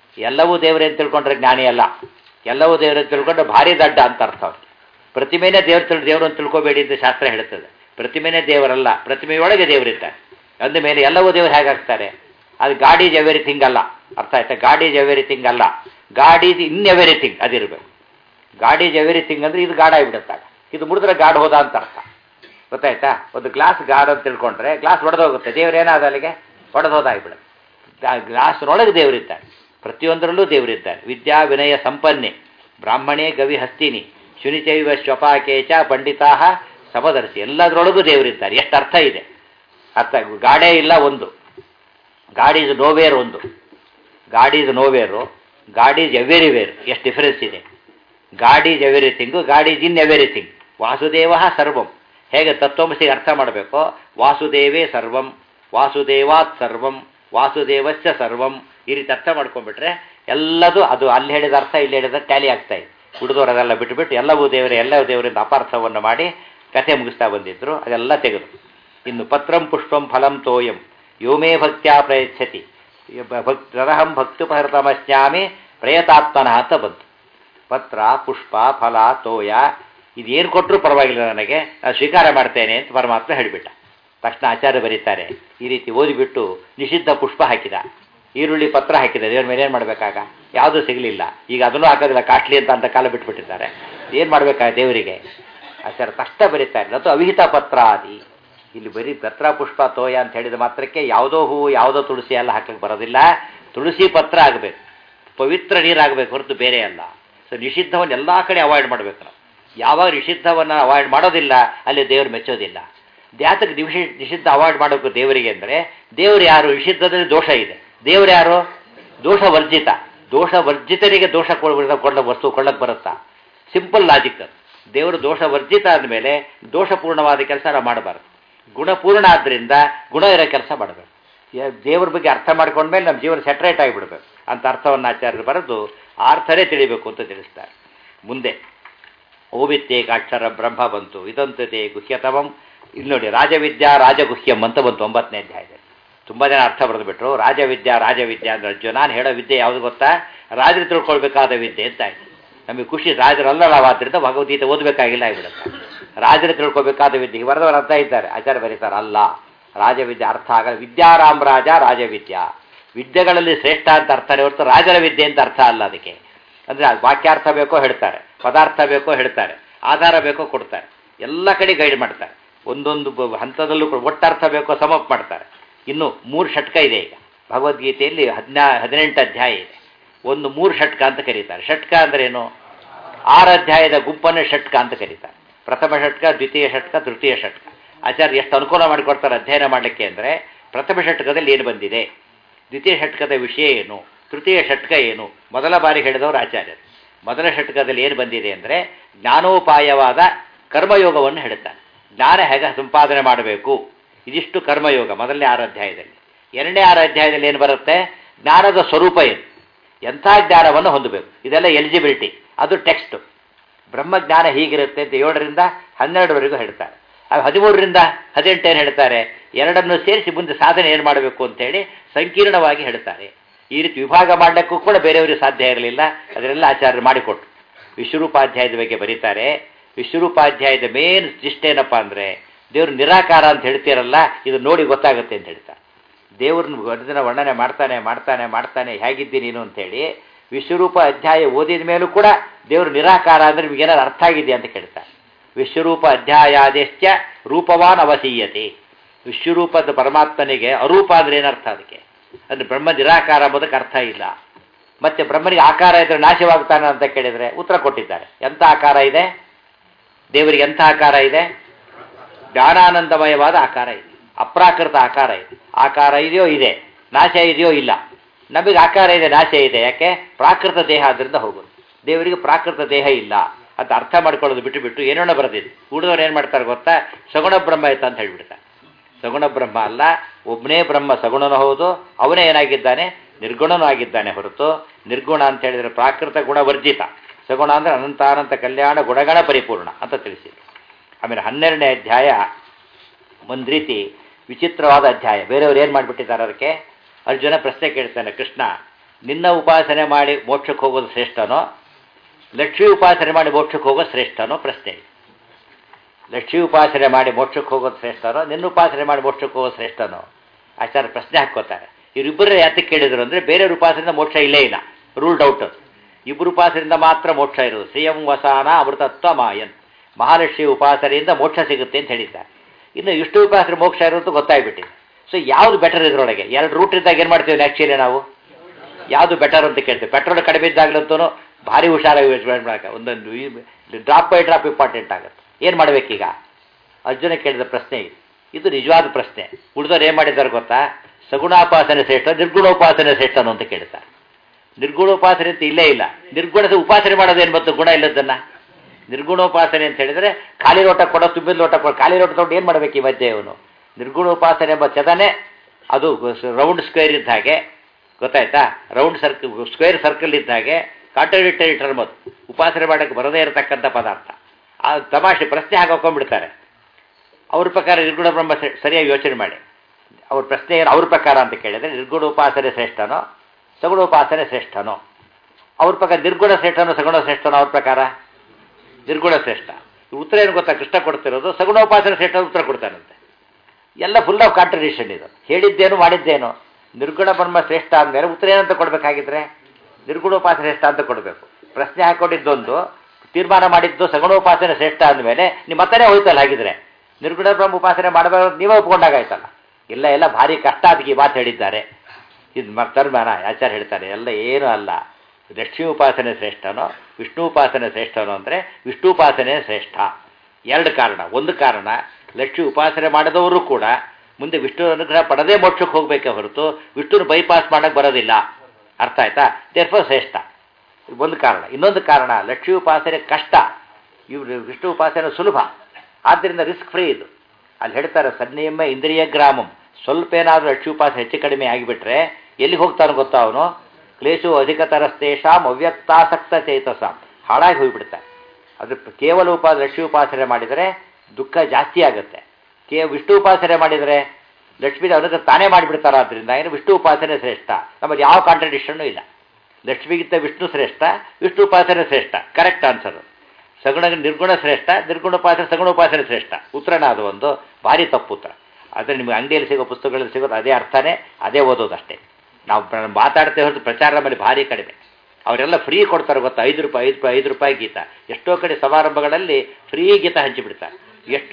ಎಲ್ಲವೂ ದೇವರೇ ಅಂತ ತಿಳ್ಕೊಂಡ್ರೆ ಜ್ಞಾನಿ ಅಲ್ಲ. ಎಲ್ಲವೂ ದೇವರೇ ಅಂತ ತಿಳ್ಕೊಂಡ್ರೆ ಭಾರಿ ದಡ್ಡ ಅಂತ ಅರ್ಥ ಅವ್ರಿಗೆ. ಪ್ರತಿಮೆನೇ ದೇವರು ಅಂತ ತಿಳ್ಕೊಬೇಡಿ ಅಂತ ಶಾಸ್ತ್ರ ಹೇಳ್ತದೆ. ಪ್ರತಿಮೆನೇ ದೇವರಲ್ಲ, ಪ್ರತಿಮೆಯೊಳಗೆ ದೇವರಿದ್ದಾರೆ. ಅಂದ ಮೇಲೆ ಎಲ್ಲವೂ ದೇವರು ಹೇಗಾಗ್ತಾರೆ? ಅದು ಗಾಡ್ ಈಸ್ ಎವ್ರಿಥಿಂಗ್ ಅಲ್ಲ. ಅರ್ಥ ಆಯ್ತಾ? ಗಾಡ್ ಈಸ್ ಎವ್ರಿಥಿಂಗ್ ಅಲ್ಲ, ಗಾಡ್ ಈಸ್ ಇನ್ ಎವ್ರಿಥಿಂಗ್ ಅದಿರಬೇಕು. ಗಾಡ್ ಈಸ್ ಎವ್ರಿಥಿಂಗ್ ಅಂದರೆ ಇದು ಗಾಢ ಆಗಿಬಿಡುತ್ತಾಗ, ಇದು ಮುಡಿದ್ರೆ ಗಾಡ್ ಹೋದ ಅಂತ ಅರ್ಥ. ಗೊತ್ತಾಯ್ತಾ? ಒಂದು ಗ್ಲಾಸ್ ಗಾಡ್ ಅಂತ ತಿಳ್ಕೊಂಡ್ರೆ ಗ್ಲಾಸ್ ಒಡೆದೋಗುತ್ತೆ, ದೇವರೇನಾದ ಅಲ್ಲಿಗೆ ಒಡೆದೋದಾಗಿಬಿಡುತ್ತೆ. ಗ್ಲಾಸ್ನೊಳಗೆ ದೇವರಿದ್ದಾರೆ, ಪ್ರತಿಯೊಂದರಲ್ಲೂ ದೇವರಿದ್ದಾರೆ. ವಿದ್ಯಾ ವಿನಯ ಸಂಪನ್ನೆ ಬ್ರಾಹ್ಮಣೇ ಗವಿ ಹಸ್ತಿನಿ ಶುನಿಚೈವ ಶ್ವಪಾಕೇಚ ಪಂಡಿತಾ ಸಮದರ್ಶಿ. ಎಲ್ಲದರೊಳಗೂ ದೇವರಿದ್ದಾರೆ. ಎಷ್ಟು ಅರ್ಥ ಇದೆ ಅರ್ಥ. ಗಾಡೇ ಇಲ್ಲ ಒಂದು, ಗಾಡ್ ಈಸ್ ನೋವೇರ್ ಒಂದು, God is nowhere, God is everywhere. ಎಷ್ಟು ಡಿಫರೆನ್ಸ್ ಇದೆ. God is everything, God is in everything. Vasudeva ಸರ್ವಂ. ಹೇಗೆ ತತ್ವಮಸಿಗೆ ಅರ್ಥ ಮಾಡಬೇಕು? ವಾಸುದೇವೇ ಸರ್ವಂ, ವಾಸುದೇವಾತ್ ಸರ್ವಂ, ವಾಸುದೇವಸ್ಯ ಸರ್ವಂ. ಈ ರೀತಿ ಅರ್ಥ ಮಾಡ್ಕೊಂಡ್ಬಿಟ್ರೆ ಎಲ್ಲದೂ ಅದು ಅಲ್ಲಿ ಹೇಳಿದ ಅರ್ಥ ಇಲ್ಲಿ ಹೇಳಿದ ಟ್ಯಾಲಿ ಆಗ್ತಾ ಇದೆ. ಹುಡುಗರದೆಲ್ಲ ಬಿಟ್ಟುಬಿಟ್ಟು ಎಲ್ಲವೂ ದೇವರೇ ಎಲ್ಲವೂ ದೇವರಿಂದ ಅಪಾರ್ಥವನ್ನು ಮಾಡಿ ಕಥೆ ಮುಗಿಸ್ತಾ ಬಂದಿದ್ರು. ಅದೆಲ್ಲ ತೆಗೆದು ಇನ್ನು ಪತ್ರಂ ಪುಷ್ಪಂ ಫಲಂ ತೋಯಂ ಯೋಮೇ ಭಕ್ತ್ಯಾ ಪ್ರಯಚ್ಛತಿ ತದಹಂ ಭಕ್ತುಪಹೃತಮಸ್ಯಾಮಿ ಪ್ರಯತಾತ್ಮನಃ ಅಂತ ಬಂತು. ಪತ್ರ ಪುಷ್ಪ ಫಲ ತೋಯ ಇದೇನು ಕೊಟ್ಟರೂ ಪರವಾಗಿಲ್ಲ, ನನಗೆ ನಾನು ಸ್ವೀಕಾರ ಮಾಡ್ತೇನೆ ಅಂತ ಪರಮಾತ್ಮ ಹೇಳಿಬಿಟ್ಟ. ತಕ್ಷಣ ಆಚಾರ್ಯ ಬರೀತಾರೆ, ಈ ರೀತಿ ಓದಿಬಿಟ್ಟು ನಿಷಿದ್ಧ ಪುಷ್ಪ ಹಾಕಿದ, ಈರುಳ್ಳಿ ಪತ್ರ ಹಾಕಿದ, ದೇವ್ರ ಮೇಲೆ ಏನು ಮಾಡಬೇಕಾಗ? ಯಾವುದೂ ಸಿಗಲಿಲ್ಲ. ಈಗ ಅದನ್ನೂ ಹಾಕೋದಿಲ್ಲ, ಕಾಸ್ಟ್ಲಿ ಅಂತ ಕಾಲ ಬಿಟ್ಬಿಟ್ಟಿದ್ದಾರೆ. ಏನು ಮಾಡಬೇಕಾಗ ದೇವರಿಗೆ? ಆಚಾರ್ಯ ತಕ್ಷಣ ಬರೀತಾರೆ, ಅದು ಅವಿಹಿತ ಪತ್ರ ಆದಿ. ಇಲ್ಲಿ ಬರೀ ಪತ್ರ ಪುಷ್ಪ ತೋಯ ಅಂತ ಹೇಳಿದ ಮಾತ್ರಕ್ಕೆ ಯಾವುದೋ ಹೂವು ಯಾವುದೋ ತುಳಸಿ ಎಲ್ಲ ಹಾಕಕ್ಕೆ ಬರೋದಿಲ್ಲ. ತುಳಸಿ ಪತ್ರ ಆಗಬೇಕು, ಪವಿತ್ರ ನೀರಾಗಬೇಕು, ಹೊರತು ಬೇರೆ ಅಲ್ಲ. ಸೊ ನಿಷಿದ್ಧವನ್ನು ಎಲ್ಲ ಕಡೆ ಅವಾಯ್ಡ್ ಮಾಡಬೇಕು ನಾವು. ಯಾವಾಗ ನಿಷಿದ್ಧವನ್ನು ಅವಾಯ್ಡ್ ಮಾಡೋದಿಲ್ಲ ಅಲ್ಲಿ ದೇವರು ಮೆಚ್ಚೋದಿಲ್ಲ. ದ್ಯಾತಕ್ಕೆ ನಿಷಿದ್ಧ ಅವಾಯ್ಡ್ ಮಾಡಬೇಕು ದೇವರಿಗೆ ಅಂದರೆ, ದೇವರು ಯಾರು? ನಿಷಿದ್ಧದಲ್ಲಿ ದೋಷ ಇದೆ. ದೇವರು ಯಾರು? ದೋಷ ವರ್ಜಿತ. ದೋಷ ವರ್ಜಿತರಿಗೆ ದೋಷ ವಸ್ತು ಕೊಳ್ಳಕ್ಕೆ ಬರುತ್ತಾ? ಸಿಂಪಲ್ ಲಾಜಿಕ್ ಅದು. ದೇವರು ದೋಷ ವರ್ಜಿತ ಆದಮೇಲೆ ದೋಷಪೂರ್ಣವಾದ ಕೆಲಸ ನಾವು ಮಾಡಬಾರ್ದು. ಗುಣಪೂರ್ಣ ಆದ್ದರಿಂದ ಗುಣ ಇರೋ ಕೆಲಸ ಮಾಡಬೇಕು. ದೇವ್ರ ಬಗ್ಗೆ ಅರ್ಥ ಮಾಡ್ಕೊಂಡ್ಮೇಲೆ ನಮ್ಮ ಜೀವನ ಸೆಟ್ರೇಟ್ ಆಗಿಬಿಡ್ಬೇಕು ಅಂತ ಅರ್ಥವನ್ನು ಆಚಾರ್ಯರು ಬರೆದು ಅರ್ಥನೇ ತಿಳಿಬೇಕು ಅಂತ ತಿಳಿಸ್ತಾರೆ. ಮುಂದೆ ಓವಿತ್ಯೇಕ ಅಕ್ಷರ ಬ್ರಹ್ಮ ಬಂತು, ಇದಂತತೆ ಗುಹ್ಯತಮಂ. ಇಲ್ಲಿ ನೋಡಿ, ರಾಜವಿದ್ಯಾ ರಾಜಗುಹ್ಯಂ ಅಂತ ಬಂತು 9ನೇ ಅಧ್ಯಾಯದಲ್ಲಿ. ತುಂಬ ಜನ ಅರ್ಥ ಬರೆದುಬಿಟ್ರು. ರಾಜವಿದ್ಯಾ ಅಂದರೆ ಅರ್ಜುನ ನಾನು ಹೇಳೋ ವಿದ್ಯೆ ಯಾವುದು ಗೊತ್ತಾ? ರಾಜರು ತಿಳ್ಕೊಳ್ಬೇಕಾದ ವಿದ್ಯೆ ಅಂತ ಆಯ್ತು. ನಮಗೆ ಖುಷಿ, ರಾಜರಲ್ಲ ನಾವಾದ್ರಿಂದ ಭಗವದ್ಗೀತೆ ಓದಬೇಕಾಗಿಲ್ಲ ಆಗಿಬಿಡುತ್ತೆ. ರಾಜರು ತಿಳ್ಕೊಬೇಕಾದ ವಿದ್ಯೆ ಬರೆದವರು ಅರ್ಥ ಇದ್ದಾರೆ, ಆಚಾರ್ಯ ಬರೀತಾರೆ ಅಲ್ಲ. ರಾಜವಿದ್ಯೆ ಅರ್ಥ ಆಗಲ್ಲ. ವಿದ್ಯಾರಾಮ್ ರಾಜ ರಾಜವಿದ್ಯಾ, ವಿದ್ಯೆಗಳಲ್ಲಿ ಶ್ರೇಷ್ಠ ಅಂತ ಅರ್ಥನೇ ಹೊರತು ರಾಜರ ವಿದ್ಯೆ ಅಂತ ಅರ್ಥ ಅಲ್ಲ. ಅದಕ್ಕೆ ಅಂದರೆ ವಾಕ್ಯಾರ್ಥ ಬೇಕೋ ಹೇಳ್ತಾರೆ, ಪದಾರ್ಥ ಬೇಕೋ ಹೇಳ್ತಾರೆ, ಆಧಾರ ಬೇಕೋ ಕೊಡ್ತಾರೆ, ಎಲ್ಲ ಕಡೆ ಗೈಡ್ ಮಾಡ್ತಾರೆ. ಒಂದೊಂದು ಹಂತದಲ್ಲೂ ಒಟ್ಟರ್ಥ ಬೇಕೋ ಸಮಪ್ ಮಾಡ್ತಾರೆ. ಇನ್ನು 3 ಷಟ್ಕ ಇದೆ. ಈಗ ಭಗವದ್ಗೀತೆಯಲ್ಲಿ 18 ಅಧ್ಯಾಯ ಇದೆ. ಒಂದು 3 ಷಟ್ಕ ಅಂತ ಕರೀತಾರೆ. ಷಟ್ಕ ಅಂದ್ರೇನು? 6 ಅಧ್ಯಾಯದ ಗುಂಪನ್ನೇ ಷಟ್ಕ ಅಂತ ಕರೀತಾರೆ. ಪ್ರಥಮ ಷಟ್ಕ, ದ್ವಿತೀಯ ಷಟ್ಕ, ತೃತೀಯ ಷಟ್ಕ. ಆಚಾರ್ಯ ಎಷ್ಟು ಅನುಕೂಲ ಮಾಡಿಕೊಡ್ತಾರೆ ಅಧ್ಯಯನ ಮಾಡಲಿಕ್ಕೆ ಅಂದರೆ, ಪ್ರಥಮ ಷಟ್ಕದಲ್ಲಿ ಏನು ಬಂದಿದೆ, ದ್ವಿತೀಯ ಷಟ್ಕದ ವಿಷಯ ಏನು, ತೃತೀಯ ಷಟ್ಕ ಏನು, ಮೊದಲ ಬಾರಿ ಹೇಳಿದವರು ಆಚಾರ್ಯರು. ಮೊದಲ ಷಟ್ಕದಲ್ಲಿ ಏನು ಬಂದಿದೆ ಅಂದರೆ ಜ್ಞಾನೋಪಾಯವಾದ ಕರ್ಮಯೋಗವನ್ನು ಹೇಳುತ್ತಾರೆ. ಜ್ಞಾನ ಹೇಗೆ ಸಂಪಾದನೆ ಮಾಡಬೇಕು, ಇದಿಷ್ಟು ಕರ್ಮಯೋಗ ಮೊದಲನೇ 6 ಅಧ್ಯಾಯದಲ್ಲಿ. ಎರಡನೇ 6 ಅಧ್ಯಾಯದಲ್ಲಿ ಏನು ಬರುತ್ತೆ? ಜ್ಞಾನದ ಸ್ವರೂಪ ಏನು, ಎಂಥ ಜ್ಞಾನವನ್ನು ಹೊಂದಬೇಕು, ಇದೆಲ್ಲ ಎಲಿಜಿಬಿಲಿಟಿ. ಅದು ಟೆಕ್ಸ್ಟು. ಬ್ರಹ್ಮಜ್ಞಾನ ಹೀಗಿರುತ್ತೆ ಅಂತ 7ರಿಂದ 12ವರೆಗೂ ಹೇಳ್ತಾರೆ. 13ರಿಂದ 18 ಏನು ಹೇಳ್ತಾರೆ? ಎರಡನ್ನು ಸೇರಿಸಿ ಮುಂದೆ ಸಾಧನೆ ಏನು ಮಾಡಬೇಕು ಅಂತೇಳಿ ಸಂಕೀರ್ಣವಾಗಿ ಹೇಳ್ತಾರೆ. ಈ ರೀತಿ ವಿಭಾಗ ಮಾಡಲಿಕ್ಕೂ ಕೂಡ ಬೇರೆಯವರಿಗೆ ಸಾಧ್ಯ ಇರಲಿಲ್ಲ, ಅದನ್ನೆಲ್ಲ ಆಚಾರ್ಯರು ಮಾಡಿಕೊಟ್ಟು. ವಿಶ್ವರೂಪಾಧ್ಯಾಯದ ಬಗ್ಗೆ ಬರೀತಾರೆ. ವಿಶ್ವರೂಪಾಧ್ಯಾಯದ ಮೇನ್ ಇಷ್ಟೇನಪ್ಪ ಅಂದರೆ, ದೇವರು ನಿರಾಕಾರ ಅಂತ ಹೇಳ್ತೀರಲ್ಲ, ಇದು ನೋಡಿ ಗೊತ್ತಾಗುತ್ತೆ ಅಂತ ಹೇಳ್ತಾರೆ. ದೇವ್ರನ್ನ ಅರ್ಜುನ ವರ್ಣನೆ ಮಾಡ್ತಾನೆ ಮಾಡ್ತಾನೆ ಮಾಡ್ತಾನೆ ಹೇಗಿದ್ದೀನಿ ನೀನು ಅಂತೇಳಿ ವಿಶ್ವರೂಪ ಅಧ್ಯಾಯ ಓದಿದ ಮೇಲೂ ಕೂಡ ದೇವರು ನಿರಾಕಾರ ಅಂದರೆ ನಿಮಗೇನಾದ್ರು ಅರ್ಥ ಆಗಿದೆಯಾ ಅಂತ ಕೇಳ್ತಾರೆ. ವಿಶ್ವರೂಪ ಅಧ್ಯಾಯಾದೇಶ್ಚ ರೂಪವಾನ್ ಅವಸೀಯತೆ. ವಿಶ್ವರೂಪದ ಪರಮಾತ್ಮನಿಗೆ ಅರೂಪ ಅಂದರೆ ಏನರ್ಥ? ಅದಕ್ಕೆ ಅಂದರೆ ಬ್ರಹ್ಮ ನಿರಾಕಾರ ಎಂಬುದಕ್ಕೆ ಅರ್ಥ ಇಲ್ಲ. ಮತ್ತು ಬ್ರಹ್ಮನಿಗೆ ಆಕಾರ ಇದ್ದರೆ ನಾಶವಾಗ್ತಾನೆ ಅಂತ ಕೇಳಿದರೆ ಉತ್ತರ ಕೊಟ್ಟಿದ್ದಾರೆ. ಎಂಥ ಆಕಾರ ಇದೆ ದೇವರಿಗೆ? ಎಂಥ ಆಕಾರ ಇದೆ? ಜ್ಞಾನಾನಂದಮಯವಾದ ಆಕಾರ ಇದೆ, ಅಪ್ರಾಕೃತ ಆಕಾರ ಇದೆ. ಆಕಾರ ಇದೆಯೋ ಇದೆ, ನಾಶ ಇದೆಯೋ ಇಲ್ಲ. ನಮಗೆ ಆಕಾರ ಇದೆ, ನಾಶ ಇದೆ. ಯಾಕೆ? ಪ್ರಾಕೃತ ದೇಹ ಆದ್ದರಿಂದ ಹೋಗೋದು. ದೇವರಿಗೆ ಪ್ರಾಕೃತ ದೇಹ ಇಲ್ಲ ಅಂತ ಅರ್ಥ ಮಾಡ್ಕೊಳ್ಳೋದು ಬಿಟ್ಟು ಏನೇನೋ ಬರೆದಿದ್ದು. ಉಳಿದವ್ರು ಏನು ಮಾಡ್ತಾರೆ ಗೊತ್ತಾ? ಸಗುಣ ಬ್ರಹ್ಮ ಇತ್ತು ಅಂತ ಹೇಳ್ಬಿಡ್ತಾರೆ. ಸಗುಣ ಬ್ರಹ್ಮ ಅಲ್ಲ, ಒಬ್ಬನೇ ಬ್ರಹ್ಮ ಸಗುಣನೂ ಹೌದು, ಅವನೇ ಏನಾಗಿದ್ದಾನೆ? ನಿರ್ಗುಣನೂ ಆಗಿದ್ದಾನೆ ಹೊರತು ನಿರ್ಗುಣ ಅಂತ ಹೇಳಿದರೆ ಪ್ರಾಕೃತ ಗುಣವರ್ಜಿತ. ಸಗುಣ ಅಂದರೆ ಅನಂತಾನಂತ ಕಲ್ಯಾಣ ಗುಣಗಣ ಪರಿಪೂರ್ಣ ಅಂತ ತಿಳಿಸಿ. ಆಮೇಲೆ 12ನೇ ಅಧ್ಯಾಯ ಒಂದು ರೀತಿ ವಿಚಿತ್ರವಾದ ಅಧ್ಯಾಯ. ಬೇರೆಯವ್ರು ಏನು ಮಾಡಿಬಿಟ್ಟಿದ್ದಾರೆ ಅದಕ್ಕೆ? ಅರ್ಜುನ ಪ್ರಶ್ನೆ ಕೇಳ್ತಾನೆ, ಕೃಷ್ಣ ನಿನ್ನ ಉಪಾಸನೆ ಮಾಡಿ ಮೋಕ್ಷಕ್ಕೆ ಹೋಗೋದು ಶ್ರೇಷ್ಠನೋ ಲಕ್ಷ್ಮೀ ಉಪಾಸನೆ ಮಾಡಿ ಮೋಕ್ಷಕ್ಕೆ ಹೋಗೋದು ಶ್ರೇಷ್ಠನೋ ಪ್ರಶ್ನೆ. ಲಕ್ಷ್ಮೀ ಉಪಾಸನೆ ಮಾಡಿ ಮೋಕ್ಷಕ್ಕೆ ಹೋಗೋದು ಶ್ರೇಷ್ಠನೋ ನಿನ್ನ ಉಪಾಸನೆ ಮಾಡಿ ಮೋಕ್ಷಕ್ಕೆ ಹೋಗೋದು ಶ್ರೇಷ್ಠನೋ ಆಚಾರ್ಯ ಪ್ರಶ್ನೆ ಹಾಕ್ಕೋತಾರೆ. ಇವರಿಬ್ಬರೇ ಯಾತಕ್ಕೆ ಕೇಳಿದ್ರು ಅಂದರೆ ಬೇರೆಯವ್ರ ಉಪಾಸನೆಯಿಂದ ಮೋಕ್ಷ ಇಲ್ಲೇ ಇಲ್ಲ, ರೂಲ್ಡ್ ಔಟ್. ಇಬ್ಬರು ಉಪಾಸನೆಯಿಂದ ಮಾತ್ರ ಮೋಕ್ಷ ಇರೋದು. ಶ್ರೀಯಂ ವಸಾನ ಅಮೃತತ್ವ ಮಾಯನ್, ಮಹಾಲಕ್ಷ್ಮಿ ಉಪಾಸನೆಯಿಂದ ಮೋಕ್ಷ ಸಿಗುತ್ತೆ ಅಂತ ಹೇಳಿದ್ದಾರೆ. ಇನ್ನು ವಿಷ್ಣು ಉಪಾಸನೆ ಮೋಕ್ಷ ಇರೋದು ಗೊತ್ತಾಗ್ಬಿಟ್ಟಿದೆ. ಸೊ ಯಾವುದು ಬೆಟರ್ ಇದ್ರೊಳಗೆ? ಎರಡು ರೂಟ್ ಇದ್ದಾಗ ಏನು ಮಾಡ್ತೀವಿ ಆ್ಯಕ್ಚುಲಿ ನಾವು? ಯಾವುದು ಬೆಟರ್ ಅಂತ ಕೇಳ್ತೀವಿ. ಪೆಟ್ರೋಲ್ ಕಡಿಮೆ ಇದ್ದಾಗಲಂತೂ ಭಾರಿ ಹುಷಾರಾಗಿ ಯೂಸ್ ಮಾಡೋಕೆ ಒಂದೊಂದು ಡ್ರಾಪ್ ಬೈ ಡ್ರಾಪ್ ಇಂಪಾರ್ಟೆಂಟ್ ಆಗುತ್ತೆ. ಏನು ಮಾಡಬೇಕೀಗ? ಅರ್ಜುನ ಕೇಳಿದ ಪ್ರಶ್ನೆ ಇದು. ಇದು ನಿಜವಾದ ಪ್ರಶ್ನೆ. ಉಳಿದವ್ರು ಏನು ಮಾಡಿದ್ದಾರೆ ಗೊತ್ತಾ? ಸಗುಣೋಪಾಸನೆ ಶ್ರೇಷ್ಠ ನಿರ್ಗುಣೋಪಾಸನೆ ಶ್ರೇಷ್ಠನು ಅಂತ ಕೇಳ್ತಾರೆ. ನಿರ್ಗುಣೋಪಾಸನೆ ಅಂತ ಇಲ್ಲೇ ಇಲ್ಲ. ನಿರ್ಗುಣದ ಉಪಾಸನೆ ಮಾಡೋದೇನು ಬಂತು? ಗುಣ ಇಲ್ಲದನ್ನು ನಿರ್ಗುಣೋಪಾಸನೆ ಅಂತ ಹೇಳಿದರೆ ಖಾಲಿ ಲೋಟ ಕೊಡೋ, ತುಂಬಿದ ಲೋಟ ಕೊಡೋ. ಖಾಲಿ ಲೋಟ ತೊಗೊಂಡು ಏನು ಮಾಡಬೇಕು ಈ ಮಧ್ಯೆ ಇವನು? ನಿರ್ಗುಣೋಪಾಸನೆ ಎಂಬ ಚದನೆ ಅದು ರೌಂಡ್ ಸ್ಕ್ವೇರ್ ಇದ್ದ ಹಾಗೆ, ಗೊತ್ತಾಯ್ತಾ? ರೌಂಡ್ ಸರ್ಕಲ್ ಸ್ಕ್ವೇರ್ ಸರ್ಕಲ್ ಇದ್ದ ಹಾಗೆ ಕಾಂಟ್ರಡಿಕ್ಟರಿ ಟರ್ಮ್ ಅದು. ಉಪಾಸನೆ ಮಾಡೋಕ್ಕೆ ಬರದೇ ಇರತಕ್ಕಂಥ ಪದಾರ್ಥ. ಆ ತಮಾಷೆ ಪ್ರಶ್ನೆ ಹಾಕೊಂಡ್ಬಿಡ್ತಾರೆ. ಅವ್ರ ಪ್ರಕಾರ ನಿರ್ಗುಣ ಬ್ರಹ್ಮ ಸರಿಯಾಗಿ ಯೋಚನೆ ಮಾಡಿ. ಅವ್ರ ಪ್ರಶ್ನೆ ಏನು ಅವ್ರ ಪ್ರಕಾರ ಅಂತ ಕೇಳಿದರೆ ನಿರ್ಗುಣೋಪಾಸನೆ ಶ್ರೇಷ್ಠನೋ ಸಗುಣೋಪಾಸನೆ ಶ್ರೇಷ್ಠನೋ? ಅವ್ರ ಪ್ರಕಾರ ನಿರ್ಗುಣ ಶ್ರೇಷ್ಠನೋ ಸಗುಣ ಶ್ರೇಷ್ಠನೋ? ಅವ್ರ ಪ್ರಕಾರ ನಿರ್ಗುಣ ಶ್ರೇಷ್ಠ. ಉತ್ತರ ಏನು ಗೊತ್ತಾ? ಕೃಷ್ಣ ಕೊಡ್ತಿರೋದು ಸಗುಣೋಪಾಸನೆ ಶ್ರೇಷ್ಠ ಉತ್ತರ ಕೊಡ್ತಾನಂತೆ. ಎಲ್ಲ ಫುಲ್ ಆಫ್ ಕಾಂಟ್ರಡಿಕ್ಷನ್ ಇದು. ಹೇಳಿದ್ದೇನು ಮಾಡಿದ್ದೇನು? ನಿರ್ಗುಣ ಬ್ರಹ್ಮ ಶ್ರೇಷ್ಠ ಅಂದಮೇಲೆ ಉತ್ತರ ಏನಂತ ಕೊಡಬೇಕಾಗಿದ್ರೆ ನಿರ್ಗುಣೋಪಾಸನೆ ಶ್ರೇಷ್ಠ ಅಂತ ಕೊಡಬೇಕು. ಪ್ರಶ್ನೆ ಹಾಕೊಂಡಿದ್ದೊಂದು, ತೀರ್ಮಾನ ಮಾಡಿದ್ದು ಸಗುಣೋಪಾಸನೆ ಶ್ರೇಷ್ಠ ಅಂದಮೇಲೆ ನಿಮ್ಮ ಮತನೇ ಹೋಯ್ತಲ್ಲ. ಹಾಗಿದ್ರೆ ನಿರ್ಗುಣ ಬ್ರಹ್ಮ ಉಪಾಸನೆ ಮಾಡಬೇಕು ನೀವೇ ಒಪ್ಕೊಂಡಾಗಾಯ್ತಲ್ಲ. ಎಲ್ಲ ಭಾರಿ ಕಷ್ಟ ಅದಕ್ಕೆ ಈ ಮಾತು ಹೇಳಿದ್ದಾರೆ. ಇದು ತರ್ಮಾನ ಆಚಾರ್ಯ ಹೇಳ್ತಾರೆ ಎಲ್ಲ ಏನೂ ಅಲ್ಲ. ಲಕ್ಷ್ಮೀ ಉಪಾಸನೆ ಶ್ರೇಷ್ಠನೋ ವಿಷ್ಣು ಉಪಾಸನೆ ಶ್ರೇಷ್ಠನೋ ಅಂದರೆ ವಿಷ್ಣು ಉಪಾಸನೆ ಶ್ರೇಷ್ಠ. ಎರಡು ಕಾರಣ. ಒಂದು ಕಾರಣ, ಲಕ್ಷ್ಮೀ ಉಪಾಸನೆ ಮಾಡಿದವರು ಕೂಡ ಮುಂದೆ ವಿಷ್ಣು ಅನುಗ್ರಹ ಪಡೆದೇ ಮೋಕ್ಷಕ್ಕೆ ಹೋಗಬೇಕೇ ಹೊರತು ವಿಷ್ಣುನ ಬೈಪಾಸ್ ಮಾಡೋಕ್ಕೆ ಬರೋದಿಲ್ಲ. ಅರ್ಥ ಆಯ್ತಾ? ದೇರ್ಫೋರ್ ಶ್ರೇಷ್ಠ. ಒಂದು ಕಾರಣ. ಇನ್ನೊಂದು ಕಾರಣ, ಲಕ್ಷ್ಮೀ ಉಪಾಸನೆ ಕಷ್ಟ, ಇವರು ವಿಷ್ಣು ಉಪಾಸನೆ ಸುಲಭ. ಆದ್ದರಿಂದ ರಿಸ್ಕ್ ಫ್ರೀ ಇದು. ಅಲ್ಲಿ ಹೇಳ್ತಾರೆ ಸನ್ನಿಯಮ ಇಂದ್ರಿಯ ಗ್ರಾಮಂ. ಸ್ವಲ್ಪ ಏನಾದರೂ ಲಕ್ಷ್ಮೀ ಉಪಾಸನೆ ಹೆಚ್ಚು ಕಡಿಮೆ ಆಗಿಬಿಟ್ರೆ ಎಲ್ಲಿಗೆ ಹೋಗ್ತಾನೋ ಗೊತ್ತಾ ಅವನು? ಕ್ಲೇಶು ಅಧಿಕತರಸ್ತೇಷಾಂ ಅವ್ಯಕ್ತಾಸಕ್ತ ಚೇತಸಾಂ. ಹಾಳಾಗಿ ಹೋಗಿಬಿಡ್ತಾರೆ. ಅದು ಕೇವಲ ಲಕ್ಷ್ಮೀ ಉಪಾಸನೆ ಮಾಡಿದರೆ ದುಃಖ ಜಾಸ್ತಿ ಆಗುತ್ತೆ. ವಿಷ್ಣು ಉಪಾಸನೆ ಮಾಡಿದರೆ ಲಕ್ಷ್ಮೀ ಅವನಿಗೆ ತಾನೇ ಮಾಡಿಬಿಡ್ತಾರೆ. ಆದ್ದರಿಂದ ಏನು ವಿಷ್ಣು ಉಪಾಸನೆ ಶ್ರೇಷ್ಠ. ನಮ್ಮಲ್ಲಿ ಯಾವ ಕಾಂಟ್ರಡಿಕ್ಷನ್ನು ಇಲ್ಲ. ಲಕ್ಷ್ಮಿಗಿಂತ ವಿಷ್ಣು ಶ್ರೇಷ್ಠ, ವಿಷ್ಣು ಉಪಾಸನೆ ಶ್ರೇಷ್ಠ. Correct answer. ನಿರ್ಗುಣ ಶ್ರೇಷ್ಠ, ನಿರ್ಗುಣೋಪಾಸನೆ ಸಗುಣೋಪಾಸನೆ ಶ್ರೇಷ್ಠ. ಉತ್ತರನ ಅದು ಒಂದು ಭಾರಿ ತಪ್ಪು ಉತ್ತರ. ಆದರೆ ನಿಮಗೆ ಅಂಗಡಿಯಲ್ಲಿ ಸಿಗೋ ಪುಸ್ತಕಗಳಲ್ಲಿ ಸಿಗೋದು ಅದೇ ಅರ್ಥನೇ, ಅದೇ ಓದೋದಷ್ಟೇ. ನಾವು ಮಾತಾಡ್ತೇವೆ ಹೊರತು ಪ್ರಚಾರ ನಮ್ಮಲ್ಲಿ ಭಾರಿ ಕಡಿಮೆ. ಅವರೆಲ್ಲ ಫ್ರೀ ಕೊಡ್ತಾರೆ ಗೊತ್ತಾ? ₹5 ಗೀತ. ಎಷ್ಟೋ ಕಡೆ ಸಮಾರಂಭಗಳಲ್ಲಿ ಫ್ರೀ ಗೀತ ಹಂಚಿಬಿಡ್ತಾರೆ. ಎಷ್ಟು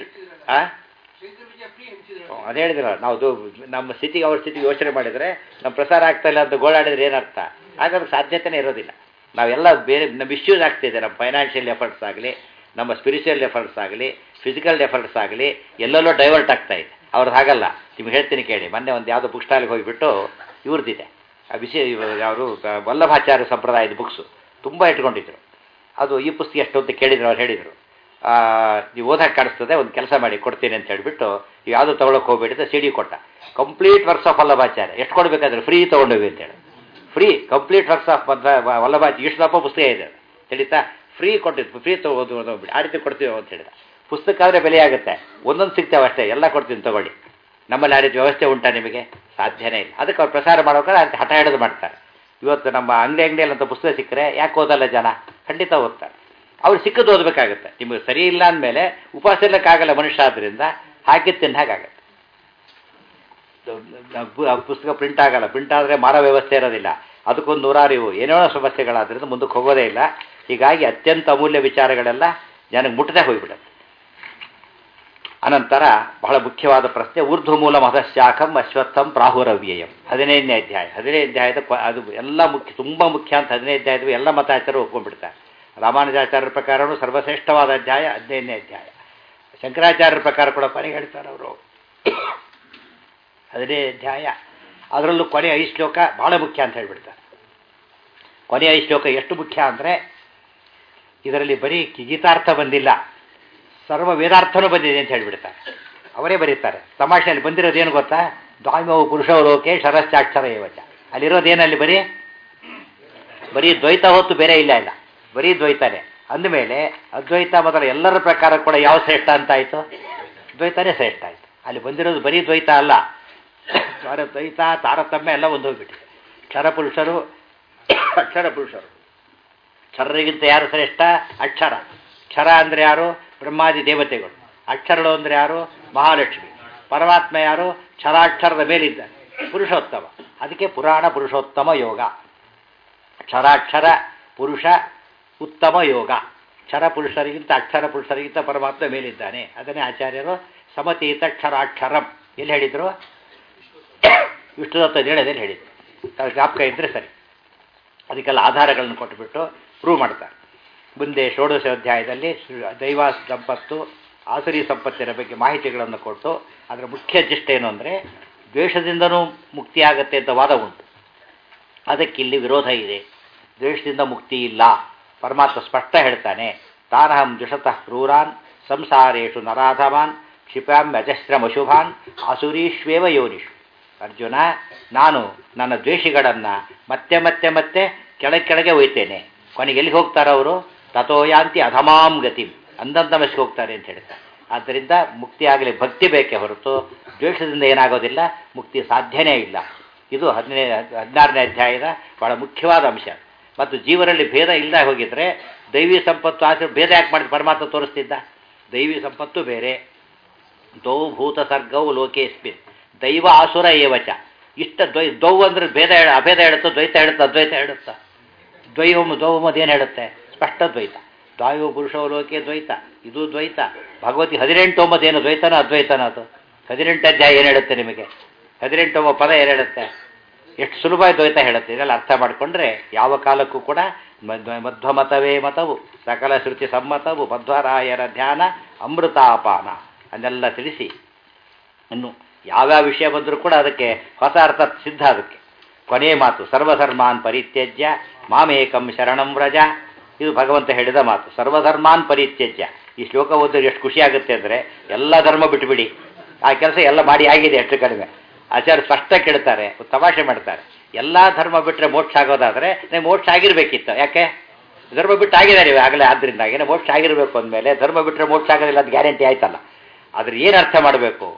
ಅದೇ ಹೇಳಿದ್ರೆ ನಾವು ನಮ್ಮ ಸ್ಥಿತಿಗೆ ಅವ್ರ ಸ್ಥಿತಿಗೆ ಯೋಚನೆ ಮಾಡಿದರೆ ನಮ್ಮ ಪ್ರಸಾರ ಆಗ್ತಾ ಇಲ್ಲ ಅಂತ ಗೋಳಾಡಿದ್ರೆ ಏನರ್ಥ? ಹಾಗಾದ್ರೆ ಸಾಧ್ಯತೆಯೇ ಇರೋದಿಲ್ಲ. ನಾವೆಲ್ಲ ಬೇರೆ ಮಿಸ್ಯೂಸ್ ಆಗ್ತಿದೆ. ನಮ್ಮ ಫೈನಾನ್ಷಿಯಲ್ ಎಫರ್ಟ್ಸ್ ಆಗಲಿ, ನಮ್ಮ ಸ್ಪಿರಿಚುವಲ್ ಎಫರ್ಟ್ಸ್ ಆಗಲಿ, ಫಿಸಿಕಲ್ ಎಫರ್ಟ್ಸ್ ಆಗಲಿ, ಎಲ್ಲೆಲ್ಲೋ ಡೈವರ್ಟ್ ಆಗ್ತಾ ಇದೆ. ಅವ್ರದ್ದು ಹಾಗಲ್ಲ. ನಿಮ್ಗೆ ಹೇಳ್ತೀನಿ ಕೇಳಿ. ಮೊನ್ನೆ ಒಂದು ಯಾವುದೋ ಬುಕ್ ಸ್ಟಾಲ್ಗೆ ಹೋಗಿಬಿಟ್ಟು ಇವ್ರದ್ದಿದೆ ಆ ವಿಷಯ, ಅವರು ವಲ್ಲಭಾಚಾರ್ಯ ಸಂಪ್ರದಾಯದ ಬುಕ್ಸು ತುಂಬ ಇಟ್ಕೊಂಡಿದ್ರು. ಅದು ಈ ಪುಸ್ತಕ ಎಷ್ಟು ಅಂತ ಕೇಳಿದ್ರು. ಅವ್ರು ಹೇಳಿದರು ನೀವು ಓದಕ್ಕೆ ಕಾಣಿಸ್ತದೆ, ಒಂದು ಕೆಲಸ ಮಾಡಿ ಕೊಡ್ತೀನಿ ಅಂತ ಹೇಳಿಬಿಟ್ಟು ಯಾವುದೂ ತೊಗೊಳಕ್ಕೆ ಹೋಗ್ಬೇಡಿದ್ರೆ CD ಕೊಟ್ಟ. Complete works of Vallabhacharya. ಎಷ್ಟು ಕೊಡಬೇಕಾದ್ರೆ ಫ್ರೀ ತೊಗೊಂಡೋಗಿ ಅಂತೇಳಿ. Free complete works of Vallabhacharya. ಇಷ್ಟು ದಪ್ಪ ಪುಸ್ತಕ ಇದೆ ತಿಳಿತಾ? ಫ್ರೀ ಕೊಟ್ಟಿದ್ದು. ಫ್ರೀ ತೊಗೋಬಿಡಿ, ಆ ರೀತಿ ಕೊಡ್ತೀವಿ ಅಂತ ಹೇಳಿದ. ಪುಸ್ತಕ ಆದರೆ ಬೆಲೆ ಆಗುತ್ತೆ. ಒಂದೊಂದು ಸಿಗ್ತೇವೆ ಅಷ್ಟೇ. ಎಲ್ಲ ಕೊಡ್ತೀನಿ ತೊಗೊಳ್ಳಿ. ನಮ್ಮಲ್ಲಿ ಆ ರೀತಿ ವ್ಯವಸ್ಥೆ ಉಂಟಾ ನಿಮಗೆ? ಸಾಧ್ಯನೇ ಇಲ್ಲ. ಅದಕ್ಕೆ ಅವ್ರು ಪ್ರಸಾರ ಮಾಡೋಕೆ ಅಂತ ಹಠ ಹಿಡಿದು ಮಾಡ್ತಾರೆ. ಇವತ್ತು ನಮ್ಮ ಅಂಗಡಿಯಲ್ಲಂತ ಪುಸ್ತಕ ಸಿಕ್ಕರೆ ಯಾಕೆ ಓದಲ್ಲ ಜನ? ಖಂಡಿತ ಓದ್ತಾರೆ. ಅವ್ರು ಸಿಕ್ಕದು ಓದಬೇಕಾಗುತ್ತೆ. ನಿಮಗೆ ಸರಿ ಇಲ್ಲ ಅಂದಮೇಲೆ ಉಪವಾಸ ಇರಲಿಕ್ಕಾಗಲ್ಲ ಮನುಷ್ಯ. ಆದ್ದರಿಂದ ಹಾಕಿದ್ದು ತಿನ್ನ ಹಾಗಾಗತ್ತೆ. ಪುಸ್ತಕ ಪ್ರಿಂಟ್ ಆಗಲ್ಲ. ಪ್ರಿಂಟ್ ಆದರೆ ಮಾರೋ ವ್ಯವಸ್ಥೆ ಇರೋದಿಲ್ಲ. ಅದಕ್ಕೊಂದು ನೂರಾರು ಏನೇನೋ ಸಮಸ್ಯೆಗಳಾದ್ರಿಂದ ಮುಂದಕ್ಕೆ ಹೋಗೋದೇ ಇಲ್ಲ. ಹೀಗಾಗಿ ಅತ್ಯಂತ ಅಮೂಲ್ಯ ವಿಚಾರಗಳೆಲ್ಲ ಜನಕ್ಕೆ ಮುಟ್ಟದೆ ಹೋಗಿಬಿಡುತ್ತೆ. ಅನಂತರ ಬಹಳ ಮುಖ್ಯವಾದ ಪ್ರಶ್ನೆ, ಊರ್ಧ್ವ ಮೂಲ ಮತಶಾಖಂ ಅಶ್ವತ್ಥಂ ಪ್ರಾಹುರವ್ಯಯಂ. 15ನೇ ಅಧ್ಯಾಯ. 15ನೇ ಅಧ್ಯಾಯದ ಅದು ಎಲ್ಲ ಮುಖ್ಯ, ತುಂಬ ಮುಖ್ಯ ಅಂತ 15ನೇ ಅಧ್ಯಾಯದ ಎಲ್ಲ ಮತಾಚಾರ್ಯರು ಒಪ್ಕೊಂಡ್ಬಿಡ್ತಾರೆ. ರಾಮಾನುಜಾಚಾರ್ಯರ ಪ್ರಕಾರವೂ ಸರ್ವಶ್ರೇಷ್ಠವಾದ ಅಧ್ಯಾಯ 15ನೇ ಅಧ್ಯಾಯ. ಶಂಕರಾಚಾರ್ಯರ ಪ್ರಕಾರ ಕೂಡ ಕೊನೆಗೆ ಹೇಳ್ತಾರೆ ಅವರು 15ನೇ ಅಧ್ಯಾಯ. ಅದರಲ್ಲೂ ಕೊನೆಯ 5 ಶ್ಲೋಕ ಭಾಳ ಮುಖ್ಯ ಅಂತ ಹೇಳಿಬಿಡ್ತಾರೆ. ಕೊನೆಯ 5 ಶ್ಲೋಕ ಎಷ್ಟು ಮುಖ್ಯ ಅಂದರೆ ಇದರಲ್ಲಿ ಬರೀ ಗೀತಾರ್ಥ ಬಂದಿಲ್ಲ, ಸರ್ವ ವೇದಾರ್ಥನೂ ಬಂದಿದೆ ಅಂತ ಹೇಳಿಬಿಡ್ತಾರೆ. ಅವರೇ ಬರೀತಾರೆ. ತಮಾಷೆಯಲ್ಲಿ ಬಂದಿರೋದೇನು ಗೊತ್ತಾ? ದ್ವಾಮವು ಪುರುಷೋ ಲೋಕೆ ಶರಶ್ಚಾಕ್ಷರ ಏವಚ. ಅಲ್ಲಿರೋದೇನಲ್ಲಿ ಬರೀ ದ್ವೈತ ಹೊತ್ತು ಬೇರೆ ಇಲ್ಲ. ಬರೀ ದ್ವೈತನೇ. ಅಂದಮೇಲೆ ಅದ್ವೈತ ಮೊದಲ ಎಲ್ಲರ ಪ್ರಕಾರ ಕೂಡ ಯಾವ ಶ್ರೇಷ್ಠ ಅಂತ ಆಯಿತು? ದ್ವೈತನೇ ಶ್ರೇಷ್ಠ ಆಯಿತು. ಅಲ್ಲಿ ಬಂದಿರೋದು ಬರೀ ದ್ವೈತ ಅಲ್ಲ, ದ್ವೈತ ತಾರತಮ್ಯ ಎಲ್ಲ ಒಂದು ಹೋಗ್ಬಿಟ್ಟಿದೆ. ಕ್ಷರಪುರುಷರು ಅಕ್ಷರ ಪುರುಷರು. ಕ್ಷರರಿಗಿಂತ ಯಾರು ಶ್ರೇಷ್ಠ? ಅಕ್ಷರ. ಕ್ಷರ ಅಂದರೆ ಯಾರು? ಬ್ರಹ್ಮಾದಿ ದೇವತೆಗಳು. ಅಕ್ಷರಗಳು ಅಂದರೆ ಯಾರು? ಮಹಾಲಕ್ಷ್ಮಿ. ಪರಮಾತ್ಮ ಯಾರು? ಕ್ಷರಾಕ್ಷರದ ಮೇಲಿದ್ದಾನೆ, ಪುರುಷೋತ್ತಮ. ಅದಕ್ಕೆ ಪುರಾಣ ಪುರುಷೋತ್ತಮ ಯೋಗ. ಕ್ಷರಾಕ್ಷರ ಪುರುಷ ಉತ್ತಮ ಯೋಗ. ಕ್ಷರ ಪುರುಷರಿಗಿಂತ ಅಕ್ಷರ ಪುರುಷರಿಗಿಂತ ಪರಮಾತ್ಮ ಮೇಲಿದ್ದಾನೆ. ಅದನ್ನೇ ಆಚಾರ್ಯರು ಸಮತೀತ ಕ್ಷರಾಕ್ಷರಂ ಎಲ್ಲಿ ಹೇಳಿದರು? ವಿಷ್ಣುದತ್ತ ಹೇಳೋದೇನು ಹೇಳಿದರು. ಜ್ಞಾಪಕ ಇದ್ದರೆ ಸರಿ. ಅದಕ್ಕೆಲ್ಲ ಆಧಾರಗಳನ್ನು ಕೊಟ್ಟುಬಿಟ್ಟು ಪ್ರೂವ್ ಮಾಡ್ತಾರೆ. ಮುಂದೆ ಷೋಡಶೋಧ್ಯಾಯದಲ್ಲಿ ದೈವ ಸಂಪತ್ತು ಆಸುರಿ ಸಂಪತ್ತಿನ ಬಗ್ಗೆ ಮಾಹಿತಿಗಳನ್ನು ಕೊಟ್ಟು ಅದರ ಮುಖ್ಯ ಜಿಷ್ಟ ಏನು ಅಂದರೆ ದ್ವೇಷದಿಂದನೂ ಮುಕ್ತಿಯಾಗತ್ತೆ ಅಂತ ವಾದ ಉಂಟು. ಅದಕ್ಕಿಲ್ಲಿ ವಿರೋಧ ಇದೆ. ದ್ವೇಷದಿಂದ ಮುಕ್ತಿ ಇಲ್ಲ. ಪರಮಾತ್ಮ ಸ್ಪಷ್ಟ ಹೇಳ್ತಾನೆ, ತಾನಹಂ ದ್ವಿಷತಃ ಕ್ರೂರಾನ್ ಸಂಸಾರೇಷು ನರಾಧಮಾನ್ ಕ್ಷಿಪಾಮ್ಯಜಸ್ರಮಶುಭಾನ್ ಆಸುರೀಶ್ವೇವ ಯೋನಿಷು. ಅರ್ಜುನ, ನಾನು ನನ್ನ ದ್ವೇಷಿಗಳನ್ನು ಮತ್ತೆ ಮತ್ತೆ ಮತ್ತೆ ಕೆಳಗೆ ಒಯ್ತೇನೆ. ಕೊನೆಗೆ ಎಲ್ಲಿಗೆ ಹೋಗ್ತಾರೆ ಅವರು? ತಥೋಯಾಂತಿ ಅಧಮಾಂ ಗತಿಂ, ಅಂದಂತಮಸ್ಗೆ ಹೋಗ್ತಾರೆ ಅಂತ ಹೇಳ್ತಾರೆ. ಆದ್ದರಿಂದ ಮುಕ್ತಿ ಆಗಲಿ ಭಕ್ತಿ ಬೇಕೇ ಹೊರತು ದ್ವೇಷದಿಂದ ಏನಾಗೋದಿಲ್ಲ, ಮುಕ್ತಿ ಸಾಧ್ಯನೇ ಇಲ್ಲ. ಇದು 16ನೇ ಅಧ್ಯಾಯದ ಬಹಳ ಮುಖ್ಯವಾದ ಅಂಶ. ಮತ್ತು ಜೀವರಲ್ಲಿ ಭೇದ ಇಲ್ಲದೆ ಹೋಗಿದ್ರೆ ದೈವಿ ಸಂಪತ್ತು ಆಸೆ ಭೇದ ಯಾಕೆ ಮಾಡಿ ಪರಮಾತ್ಮ ತೋರಿಸ್ತಿದ್ದ? ದೈವಿ ಸಂಪತ್ತು ಬೇರೆ. ದೌ ಭೂತ ಸರ್ಗವು ಲೋಕೇಸ್ಮಿನ್ ದೈವ ಆಸುರ ಏವಚ. ಇಷ್ಟ ದೌ ಅಂದರೆ ಭೇದ ಅಭೇದ ಹೇಳುತ್ತೋ, ದ್ವೈತ ಹೇಳುತ್ತಾ, ಅದ್ವೈತ ಹೇಳುತ್ತಾ? ದ್ವೈವಮದೇನು ಹೇಳುತ್ತೆ? ಸ್ಪಷ್ಟ ದ್ವೈತ. ದ್ವಾಯೋ ಪುರುಷೋ ಲೋಕೆ ದ್ವೈತ, ಇದು ದ್ವೈತ. ಭಗವತಿ 18 ಏನು ದ್ವೈತನ ಅದ್ವೈತನ? ಅದು 18 ಅಧ್ಯಾಯ ಏನು ಹೇಳುತ್ತೆ ನಿಮಗೆ? 18 ಪದ ಏನು ಹೇಳುತ್ತೆ? ಎಷ್ಟು ಸುಲಭ ದ್ವೈತ ಹೇಳುತ್ತೆ. ಇದೆಲ್ಲ ಅರ್ಥ ಮಾಡಿಕೊಂಡ್ರೆ ಯಾವ ಕಾಲಕ್ಕೂ ಕೂಡ ಮಧ್ವಮತವೇ ಮತವು ಸಕಲ ಶ್ರುತಿ ಸಮ್ಮತವು ಮಧ್ವರಾಯರ ಧ್ಯಾನ ಅಮೃತಾಪಾನ ಅದನ್ನೆಲ್ಲ ತಿಳಿಸಿ ಇನ್ನು ಯಾವ್ಯಾವ ವಿಷಯ ಬಂದರೂ ಕೂಡ ಅದಕ್ಕೆ ಹೊಸ ಅರ್ಥ ಸಿದ್ಧ. ಅದಕ್ಕೆ ಕೊನೆಯ ಮಾತು ಸರ್ವಧರ್ಮಾನ್ ಪರಿತ್ಯಜ್ಯ ಮಾಮೇಕಂ ಶರಣಂ ವ್ರಜ. ಇದು ಭಗವಂತ ಹೇಳಿದ ಮಾತು. ಸರ್ವಧರ್ಮಾನ್ ಪರಿತ್ಯಜ್ಯ. ಈ ಶ್ಲೋಕ ಓದಿದ್ರೆ ಎಷ್ಟು ಖುಷಿಯಾಗುತ್ತೆ ಅಂದರೆ ಎಲ್ಲ ಧರ್ಮ ಬಿಟ್ಟುಬಿಡಿ. ಆ ಕೆಲಸ ಎಲ್ಲ ಮಾಡಿ ಆಗಿದೆ ಹೆಚ್ಚು ಕಡಿಮೆ. ಆಚಾರ್ಯ ಸ್ಪಷ್ಟ ಕೇಳ್ತಾರೆ, ತಮಾಷೆ ಮಾಡ್ತಾರೆ. ಎಲ್ಲ ಧರ್ಮ ಬಿಟ್ಟರೆ ಮೋಕ್ಷ ಆಗೋದಾದರೆ ನೀವು ಮೋಕ್ಷ ಆಗಿರಬೇಕಿತ್ತು. ಯಾಕೆ? ಧರ್ಮ ಬಿಟ್ಟು ಆಗಿದ್ದಾರೆ ಆಗಲೇ. ಆದ್ದರಿಂದಾಗಿನೇ ಮೋಕ್ಷ ಆಗಿರಬೇಕು ಅಂದಮೇಲೆ ಧರ್ಮ ಬಿಟ್ಟರೆ ಮೋಕ್ಷ ಆಗೋದಿಲ್ಲ, ಅದು ಗ್ಯಾರಂಟಿ ಆಯ್ತಲ್ಲ. ಆದರೆ ಏನು ಅರ್ಥ ಮಾಡಬೇಕು?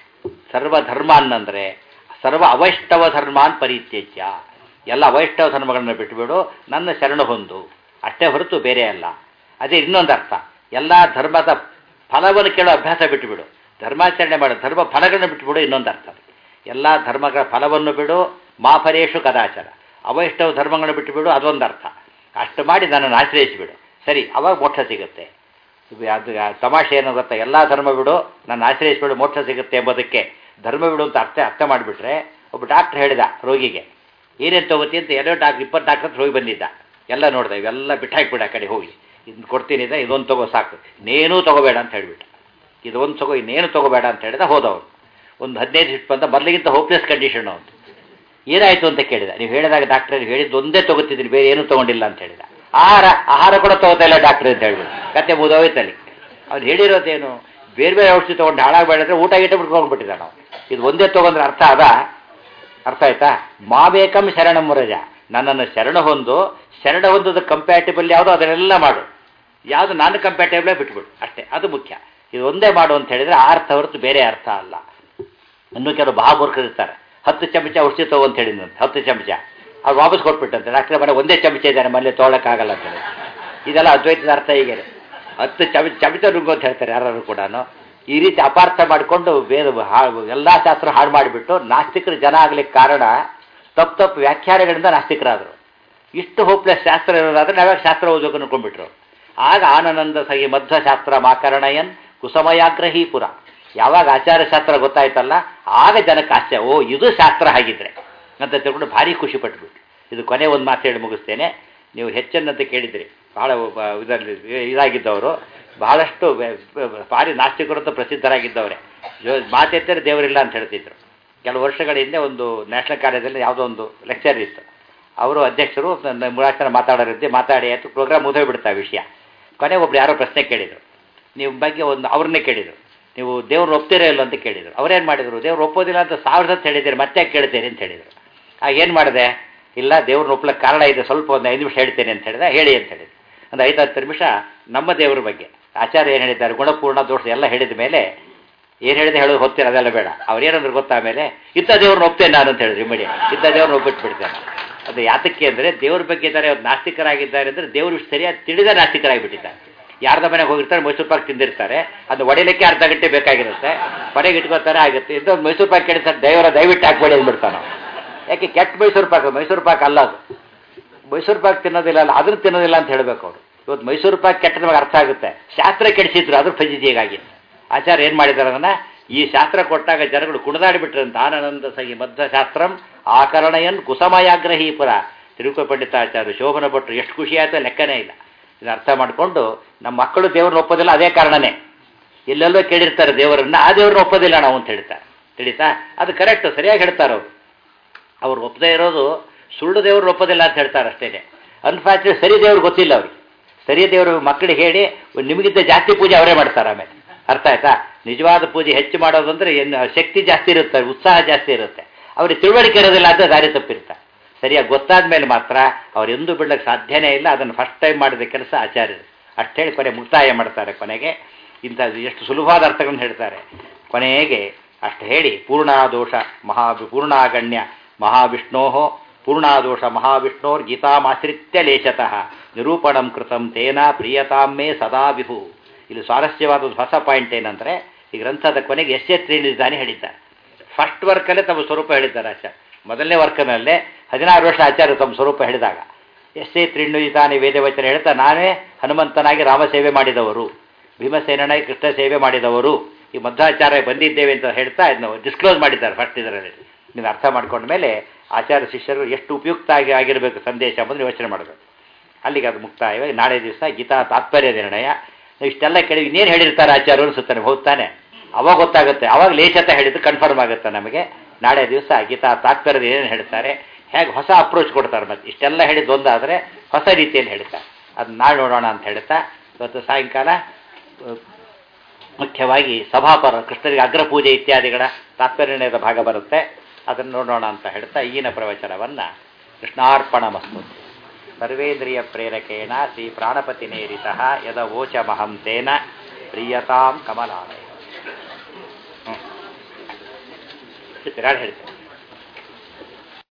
ಸರ್ವಧರ್ಮ ಅನ್ನಂದರೆ ಸರ್ವ ಅವೈಷ್ಣವ ಧರ್ಮಾನ್ ಪರಿತ್ಯಜ್ಯ. ಎಲ್ಲ ಅವೈಷ್ಣವ ಧರ್ಮಗಳನ್ನು ಬಿಟ್ಟುಬಿಡು, ನನ್ನ ಶರಣು ಹೊಂದು. ಅಷ್ಟೇ ಹೊರತು ಬೇರೆ ಅಲ್ಲ. ಅದೇ ಇನ್ನೊಂದು ಅರ್ಥ. ಎಲ್ಲ ಧರ್ಮದ ಫಲವನ್ನು ಕೇಳೋ ಅಭ್ಯಾಸ ಬಿಟ್ಟುಬಿಡು, ಧರ್ಮಾಚರಣೆ ಮಾಡು, ಧರ್ಮ ಫಲಗಳನ್ನು ಬಿಟ್ಟುಬಿಡು. ಇನ್ನೊಂದು ಅರ್ಥ. ಎಲ್ಲ ಧರ್ಮಗಳ ಫಲವನ್ನು ಬಿಡು, ಮಾಫರೇಶು ಕದಾಚಾರ. ಅವೈಷ್ಣವ ಧರ್ಮಗಳನ್ನು ಬಿಟ್ಟುಬಿಡು, ಅದೊಂದು ಅರ್ಥ. ಅಷ್ಟು ಮಾಡಿ ನನ್ನನ್ನು ಆಶ್ರಯಿಸಿಬಿಡು, ಸರಿ, ಅವಾಗ ಮೋಕ್ಷ ಸಿಗುತ್ತೆ. ಅದು ತಮಾಷೆ ಏನೋ ಗೊತ್ತಾ? ಎಲ್ಲ ಧರ್ಮ ಬಿಡು, ನನ್ನ ಆಶ್ರಯಿಸಿಬಿಡು, ಮೋಕ್ಷ ಸಿಗುತ್ತೆ ಎಂಬುದಕ್ಕೆ ಧರ್ಮ ಬಿಡು ಅಂತ ಅರ್ಥ ಮಾಡಿಬಿಟ್ರೆ, ಒಬ್ಬ ಡಾಕ್ಟ್ರ್ ಹೇಳಿದ ರೋಗಿಗೆ ಏನೇನು ತೊಗೋತಿ ಅಂತ. ಎಲ್ಲೋ ಡಾಕ್ಟ್ರ್ 20 ಡಾಕ್ಟರ್ ಹೋಗಿ ಬಂದಿದ್ದ. ಎಲ್ಲ ನೋಡಿದೆ, ಇವೆಲ್ಲ ಬಿಟ್ಟಾಕ್ಬಿಡ, ಆ ಕಡೆ ಹೋಗಿ ಇದನ್ನು ಕೊಡ್ತೀನಿ, ಇದೊಂದು ತಗೋ ಸಾಕು, ಇನ್ನೇನೂ ತೊಗೋಬೇಡ ಅಂತ ಹೇಳಿಬಿಟ್ಟು. ಇದೊಂದು ತಗೋ, ಇನ್ನೇನು ತೊಗೋಬೇಡ ಅಂತ ಹೇಳಿದ. ಹೋದವನು ಒಂದು 15 ದಿವಸ ಬಂದ. ಮೊದಲಿಗಿಂತ ಹೋಪ್ಲೆಸ್ ಕಂಡೀಷನ್ ಅವನು. ಏನಾಯಿತು ಅಂತ ಕೇಳಿದ. ನೀವು ಹೇಳಿದಾಗ ಡಾಕ್ಟ್ರ್ ಹೇಳಿದ್ದು ಒಂದೇ ತೊಗೋತಿದ್ದೀನಿ, ಬೇರೆ ಏನೂ ತೊಗೊಂಡಿಲ್ಲ ಅಂತ ಹೇಳಿದ. ಆಹಾರ ಕೂಡ ತೊಗೋತಾ ಇಲ್ಲ ಡಾಕ್ಟ್ರ್ ಅಂತ ಹೇಳ್ಬಿಟ್ಟು ಕತೆ ಮುಗಿದೋಯ್ತಲ್ಲಿ. ಅವ್ನು ಹೇಳಿರೋದೇನು? ಬೇರೆ ಬೇರೆ ಔಷಧಿ ತೊಗೊಂಡು ಹಾಳಾಗಬೇಡಿದ್ರೆ ಊಟ ಗೀಟ ಬಿಟ್ಕೊಂಡ್ಬಿಟ್ಟಿದ್ದ ನಾವು. ಇದು ಒಂದೇ ತೊಗೊಂಡ್ರೆ ಅರ್ಥ ಅರ್ಥ ಆಯ್ತಾ? ಮಾಬೇಕಂ ಶರಣಂ ವ್ರಜ. ನನ್ನನ್ನು ಶರಣ ಹೊಂದು, ಶರಣ ಹೊಂದೋದು ಕಂಪ್ಯಾಟಿಬಲ್ ಯಾವುದೋ ಅದನ್ನೆಲ್ಲ ಮಾಡು, ಯಾವುದು ನಾನು ಕಂಪ್ಯಾಟಿಬಲೇ ಬಿಟ್ಬಿಡು, ಅಷ್ಟೇ. ಅದು ಮುಖ್ಯ. ಇದು ಒಂದೇ ಮಾಡು ಅಂತ ಹೇಳಿದರೆ ಆ ಅರ್ಥ ಹೊರತು ಬೇರೆ ಅರ್ಥ ಅಲ್ಲ. ಇನ್ನೂ ಕೆಲವು ಮಹಾಮೂರ್ಖರು ಇರ್ತಾರೆ. 10 ಚಮಚ ಔಷಧಿ ತಗೋ ಅಂತ ಹೇಳಿದಂತೆ, 10 ಚಮಚ ಅವ್ರು ವಾಪಸ್ ಕೊಟ್ಬಿಟ್ಟಂತೆ. ಡಾಕ್ಟ್ರ್ ಮನೆ ಒಂದೇ ಚಮಚ ಇದ್ದಾನೆ, ಮನೇಲಿ ತೊಗೊಳಕ್ಕಾಗಲ್ಲ ಅಂತ ಹೇಳಿ. ಇದೆಲ್ಲ ಅದ್ವೈತದ ಅರ್ಥ. ಹೀಗೆ 10 ಚಮಚ ನುಗ್ಗು ಅಂತ ಹೇಳ್ತಾರೆ ಯಾರು ಕೂಡ. ಈ ರೀತಿ ಅಪಾರ್ಥ ಮಾಡಿಕೊಂಡು ಬೇರೆ ಎಲ್ಲ ಶಾಸ್ತ್ರ ಹಾಳು ಮಾಡಿಬಿಟ್ಟು ನಾಸ್ತಿಕರು ಜನ ಆಗ್ಲಿಕ್ಕೆ ಕಾರಣ ತಪ್ಪು ವ್ಯಾಖ್ಯಾನಗಳಿಂದ ನಾಸ್ತಿಕರಾದರು. ಇಷ್ಟು ಹೋಪ್ಲೆಸ್ ಶಾಸ್ತ್ರ ಇರೋದಾದ್ರೆ ನಾವ್ಯಾಗ ಶಾಸ್ತ್ರ ಓದೋಕೆ ಅನ್ಕೊಂಡ್ಬಿಟ್ರು. ಆಗ ಆನಂದ ಸಹಿ ಮಧ್ವಶಾಸ್ತ್ರ ಮಾಕರಣಯನ್ ಕುಸಮಯಾಗ್ರಹೀಪುರ. ಯಾವಾಗ ಆಚಾರ್ಯಶಾಸ್ತ್ರ ಗೊತ್ತಾಯ್ತಲ್ಲ, ಆಗ ಜನಕ್ಕೆ ಆಶ್ಚರ್ಯ, ಓ ಇದು ಶಾಸ್ತ್ರ ಹಾಗಿದ್ರೆ ಅಂತ ತಿಳ್ಕೊಂಡು ಭಾರಿ ಖುಷಿ ಪಟ್ಬಿಟ್ಟು. ಇದು ಕೊನೆ ಒಂದು ಮಾತು ಹೇಳಿ ಮುಗಿಸ್ತೇನೆ. ನೀವು ಹೆಚ್ಚನ್ನಂತ ಕೇಳಿದ್ರಿ, ಬಹಳ ಇದರಲ್ಲಿ ಇದಾಗಿದ್ದವರು, ಬಹಳಷ್ಟು ಭಾರಿ ನಾಸ್ತಿಕರು ಅಂತ ಪ್ರಸಿದ್ಧರಾಗಿದ್ದವರೇ. ಮಾತೆತ್ತರೆ ದೇವರಿಲ್ಲ ಅಂತ ಹೇಳ್ತಿದ್ರು. ಕೆಲವು ವರ್ಷಗಳ ಹಿಂದೆ ಒಂದು ನ್ಯಾಷನಲ್ ಕಾಲೇಜಲ್ಲಿ ಯಾವುದೋ ಒಂದು ಲೆಕ್ಚರ್ ಇತ್ತು. ಅವರು ಅಧ್ಯಕ್ಷರು 3 ಜನ ಮಾತಾಡೋರಿದ್ದೆ. ಮಾತಾಡಿ ಆಯಿತು, ಪ್ರೋಗ್ರಾಮ್ ಮುಗಿದೋಗ್ಬಿಡ್ತಾ ವಿಷಯ. ಕೊನೆಗೆ ಒಬ್ರು ಯಾರೋ ಪ್ರಶ್ನೆ ಕೇಳಿದರು. ನೀವು ಬಗ್ಗೆ ಅವ್ರನ್ನೇ ಕೇಳಿದರು, ನೀವು ದೇವ್ರನ್ನ ಒಪ್ತೀರೋ ಇಲ್ಲ ಅಂತ ಕೇಳಿದರು. ಅವ್ರೇನು ಮಾಡಿದರು? ದೇವ್ರು ಒಪ್ಪೋದಿಲ್ಲ ಅಂತ 1000 ಸತಿ ಹೇಳಿದ್ದೀರಿ, ಮತ್ತೆ ಯಾಕೆ ಕೇಳ್ತೇನೆ ಅಂತ ಹೇಳಿದರು. ಆಗ ಏನು ಮಾಡಿದೆ? ಇಲ್ಲ, ದೇವ್ರನ್ನ ಒಪ್ಪಲಕ್ಕೆ ಕಾರಣ ಇದೆ, ಸ್ವಲ್ಪ ಒಂದು 5 ನಿಮಿಷ ಹೇಳ್ತೇನೆ ಅಂತ ಹೇಳಿದೆ. ಹೇಳಿ ಅಂತ ಹೇಳಿದ್ರು. ಒಂದು 5-10 ನಿಮಿಷ ನಮ್ಮ ದೇವ್ರ ಬಗ್ಗೆ ಆಚಾರ್ಯ ಏನು ಹೇಳಿದ್ದಾರೆ, ಗುಣಪೂರ್ಣ ದೋಷ ಎಲ್ಲ ಹೇಳಿದ ಮೇಲೆ ಏನು ಹೇಳಿದೆ ಹೇಳೋದು ಹೋಗ್ತೇನೆ, ಅದೆಲ್ಲ ಬೇಡ. ಅವ್ರು ಏನಂದ್ರೆ ಗೊತ್ತಾ, ಮೇಲೆ ಇಂಥ ದೇವ್ರನ್ನ ಒಪ್ತೇನೆ ನಾನು ಅಂತ ಹೇಳಿದ್ರು. ಇಮಿಡಿಯೇಟ್ ಇಂಥ ದೇವ್ರನ್ನ ಒಪ್ಪಿಟ್ಬಿಡ್ತೇನೆ. ಅದು ಯಾತಕ್ಕೆ ಅಂದರೆ ದೇವ್ರ ಬಗ್ಗೆ ಇದ್ದಾರೆ, ಅವ್ರು ನಾಸ್ತಿಕರಾಗಿದ್ದಾರೆ ಅಂದರೆ ದೇವರು ಸರಿಯಾಗಿ ತಿಳಿದ ನಾಸ್ತಿಕರಾಗಿಬಿಟ್ಟಿದ್ದಾರೆ. ಯಾರ್ದ ಮನೆಗೆ ಹೋಗಿರ್ತಾರೆ ಮೈಸೂರು ಪಾಕ್ ತಿಂದಿರ್ತಾರೆ, ಅದು ಒಡಿಲಿಕ್ಕೆ ಅರ್ಧ ಗಂಟೆ ಬೇಕಾಗಿರುತ್ತೆ, ಮನೆಗೆ ಇಟ್ಕೋತಾರೆ ಆಗುತ್ತೆ. ಇದು ಮೈಸೂರು ಪಾಕ್ ಕೇಳಿಸ್ತಾರೆ, ದಯವಿಟ್ಟು ಹಾಕ್ಬೇಡಿ ಅಂದ್ಬಿಡ್ತಾನೆ. ಯಾಕೆ ಕೆಟ್ಟ ಮೈಸೂರು ಪಾಕ್ ಅಲ್ಲ ಅದು. ಮೈಸೂರು ಪಾಕ್ ತಿನ್ನೋದಿಲ್ಲ ಅಲ್ಲ, ಅದನ್ನು ತಿನ್ನೋದಿಲ್ಲ ಅಂತ ಹೇಳಬೇಕು ಅವರು. ಇವತ್ತು ಮೈಸೂರು ಪಾಕ್ ಕೆಟ್ಟ ನಮಗೆ ಅರ್ಥ ಆಗುತ್ತೆ, ಶಾಸ್ತ್ರ ಕೆಡಿಸಿದ್ರು ಅದ್ರ ಫಜಿತಿಯಾಗಿ. ಆಚಾರ್ಯ ಏನು ಮಾಡಿದ್ದಾರೆ ಅದನ್ನು, ಈ ಶಾಸ್ತ್ರ ಕೊಟ್ಟಾಗ ಜನಗಳು ಕುಣಿದಾಡಿಬಿಟ್ರಂತ. ಆನಂದ ಸಹಿ ಮಧ್ವ ಶಾಸ್ತ್ರಂ ಆಕರಣಯನ್ ಕುಸಮಯಾಗ್ರಹೀಪುರ. ತಿರುಕು ಪಂಡಿತಾಚಾರ್ಯ ಶೋಭನ ಭಟ್ರು ಎಷ್ಟು ಖುಷಿ ಆಯಿತು ಲೆಕ್ಕನೇ ಇಲ್ಲ. ಇದನ್ನು ಅರ್ಥ ಮಾಡಿಕೊಂಡು ನಮ್ಮ ಮಕ್ಕಳು ದೇವ್ರನ್ನ ಒಪ್ಪೋದಿಲ್ಲ, ಅದೇ ಕಾರಣನೇ. ಎಲ್ಲೆಲ್ಲೋ ಕೇಳಿರ್ತಾರೆ ದೇವರನ್ನ, ಆ ದೇವ್ರನ್ನ ಒಪ್ಪೋದಿಲ್ಲ ನಾವು ಅಂತ ಹೇಳ್ತಾರೆ. ತಿಳಿತಾ? ಅದು ಕರೆಕ್ಟು, ಸರಿಯಾಗಿ ಹೇಳ್ತಾರೆ ಅವರು. ಅವ್ರು ಒಪ್ಪದೇ ಇರೋದು ಸುಳ್ಳು ದೇವ್ರನ್ನ ಒಪ್ಪೋದಿಲ್ಲ ಅಂತ ಹೇಳ್ತಾರೆ ಅಷ್ಟೇ. ಅನ್ಫಾರ್ಚುನೇಟ್ ಸರಿ ದೇವ್ರು ಗೊತ್ತಿಲ್ಲ ಅವ್ರಿಗೆ. ಸರಿ ದೇವರು ಮಕ್ಕಳಿಗೆ ಹೇಳಿ ನಿಮಗಿಂತ ಜಾಸ್ತಿ ಪೂಜೆ ಅವರೇ ಮಾಡ್ತಾರೆ. ಆಮೇಲೆ ಅರ್ಥ ಆಯ್ತಾ? ನಿಜವಾದ ಪೂಜೆ ಹೆಚ್ಚು ಮಾಡೋದು ಅಂದರೆ ಏನು, ಶಕ್ತಿ ಜಾಸ್ತಿ ಇರುತ್ತೆ, ಉತ್ಸಾಹ ಜಾಸ್ತಿ ಇರುತ್ತೆ. ಅವ್ರಿಗೆ ತಿಳುವಳಿಕೆ ಇರೋದಿಲ್ಲ ಅಂತ ದಾರಿ ತಪ್ಪಿರ್ತಾರೆ. ಸರಿಯಾಗಿ ಗೊತ್ತಾದ ಮೇಲೆ ಮಾತ್ರ ಅವ್ರು ಎಂದೂ ಬಿಡ್ಲಿಕ್ಕೆ ಸಾಧ್ಯನೇ ಇಲ್ಲ. ಅದನ್ನು ಫಸ್ಟ್ ಟೈಮ್ ಮಾಡಿದ ಕೆಲಸ ಆಚಾರ್ಯರು. ಅಷ್ಟು ಹೇಳಿ ಕೊನೆ ಮುಕ್ತಾಯ ಮಾಡ್ತಾರೆ. ಕೊನೆಗೆ ಇಂಥದ್ದು ಎಷ್ಟು ಸುಲಭವಾದ ಅರ್ಥಗಳನ್ನು ಹೇಳ್ತಾರೆ. ಕೊನೆಗೆ ಅಷ್ಟು ಹೇಳಿ ಪೂರ್ಣಾದೋಷ ಪೂರ್ಣಾಗಣ್ಯ ಮಹಾವಿಷ್ಣೋ ಪೂರ್ಣಾದೋಷ ಮಹಾವಿಷ್ಣೋರ್ ಗೀತಾಮಾಶ್ರಿತ್ಯ ಲೇಶತಃ ನಿರೂಪಣಂ ಕೃತಂ ತೇನ ಪ್ರಿಯತಾಮೇ ಸದಾ ವಿಭು. ಇಲ್ಲಿ ಸ್ವಾರಸ್ಯವಾದ ಹೊಸ ಪಾಯಿಂಟ್ ಏನಂದರೆ, ಈ ಗ್ರಂಥದ ಕೊನೆಗೆ ಎಷ್ಟೇ ತಿಳಿದಿದ್ದಾನೆ ಹೇಳಿದ್ದಾರೆ. ಫಸ್ಟ್ ವರ್ಕಲ್ಲೇ ತಮ್ಮ ಸ್ವರೂಪ ಹೇಳಿದ್ದಾರೆ ಆಚಾರ್ಯ. ಮೊದಲನೇ ವರ್ಕನಲ್ಲೇ 16 ವರ್ಷ ಆಚಾರ್ಯ ತಮ್ಮ ಸ್ವರೂಪ ಹೇಳಿದಾಗ ಎಷ್ಟೇ ತ್ರಿಣ್ಣುಜಿತಾನೆ ವೇದವಚನ ಹೇಳ್ತಾ, ನಾನೇ ಹನುಮಂತನಾಗಿ ರಾಮ ಸೇವೆ ಮಾಡಿದವರು, ಭೀಮಸೇನಾಗಿ ಕೃಷ್ಣ ಸೇವೆ ಮಾಡಿದವರು, ಈ ಮಧ್ವಾಚಾರ್ಯ ಬಂದಿದ್ದೇವೆ ಅಂತ ಹೇಳ್ತಾ ಇದನ್ನು ಡಿಸ್ಕ್ಲೋಸ್ ಮಾಡಿದ್ದಾರೆ ಫಸ್ಟ್ ಇದರಲ್ಲಿ. ನೀವು ಅರ್ಥ ಮಾಡ್ಕೊಂಡ ಮೇಲೆ ಆಚಾರ್ಯ ಶಿಷ್ಯರು ಎಷ್ಟು ಉಪಯುಕ್ತ ಆಗಿರಬೇಕು ಸಂದೇಶ ಎಂಬುದನ್ನು ಯೋಚನೆ ಮಾಡಬೇಕು. ಅಲ್ಲಿಗೆ ಅದು ಮುಕ್ತಾಯವಾಗಿ ನಾಳೆ ದಿವಸ ಗೀತಾ ತಾತ್ಪರ್ಯ ನಿರ್ಣಯ. ಇಷ್ಟೆಲ್ಲ ಕೇಳಿ ಇನ್ನೇನು ಹೇಳಿರ್ತಾರೆ ಆಚಾರ್ಯರು ಅನಿಸುತ್ತಾನೆ, ಹೋಗ್ತಾನೆ ಅವಾಗ ಗೊತ್ತಾಗುತ್ತೆ. ಅವಾಗ ಲೇಷತ ಹೇಳಿದ್ದು ಕನ್ಫರ್ಮ್ ಆಗುತ್ತೆ ನಮಗೆ. ನಾಳೆ ದಿವಸ ಗೀತಾ ತಾತ್ಪರ್ಯದ ಏನೇನು ಹೇಳ್ತಾರೆ, ಹೇಗೆ ಹೊಸ ಅಪ್ರೋಚ್ ಕೊಡ್ತಾರೆ. ಮತ್ತು ಇಷ್ಟೆಲ್ಲ ಹೇಳಿದ್ದೊಂದಾದರೆ ಹೊಸ ರೀತಿಯಲ್ಲಿ ಹೇಳ್ತಾರೆ. ಅದು ನಾಳೆ ನೋಡೋಣ ಅಂತ ಹೇಳ್ತಾ, ಇವತ್ತು ಸಾಯಂಕಾಲ ಮುಖ್ಯವಾಗಿ ಸಭಾಪರ ಕೃಷ್ಣರಿಗೆ ಅಗ್ರಪೂಜೆ ಇತ್ಯಾದಿಗಳ ತಾತ್ಪರ್ಯದ ಭಾಗ ಬರುತ್ತೆ, ಅದನ್ನು ನೋಡೋಣ ಅಂತ ಹೇಳ್ತಾ ಈಗಿನ ಪ್ರವಚನವನ್ನು ಕೃಷ್ಣಾರ್ಪಣಮಸ್ತು. ಸರ್ವೇಂದ್ರಿಯ ಪ್ರೇರಕೇಣ ಶ್ರೀ ಪ್ರಾಣಪತಿನೇರಿತಃ ಯದವೋಚಮಹಂ ತೇನ ಪ್ರಿಯತಾಂ ಕಮಲಾಲಯ. ಹೇಳ್ತೇನೆ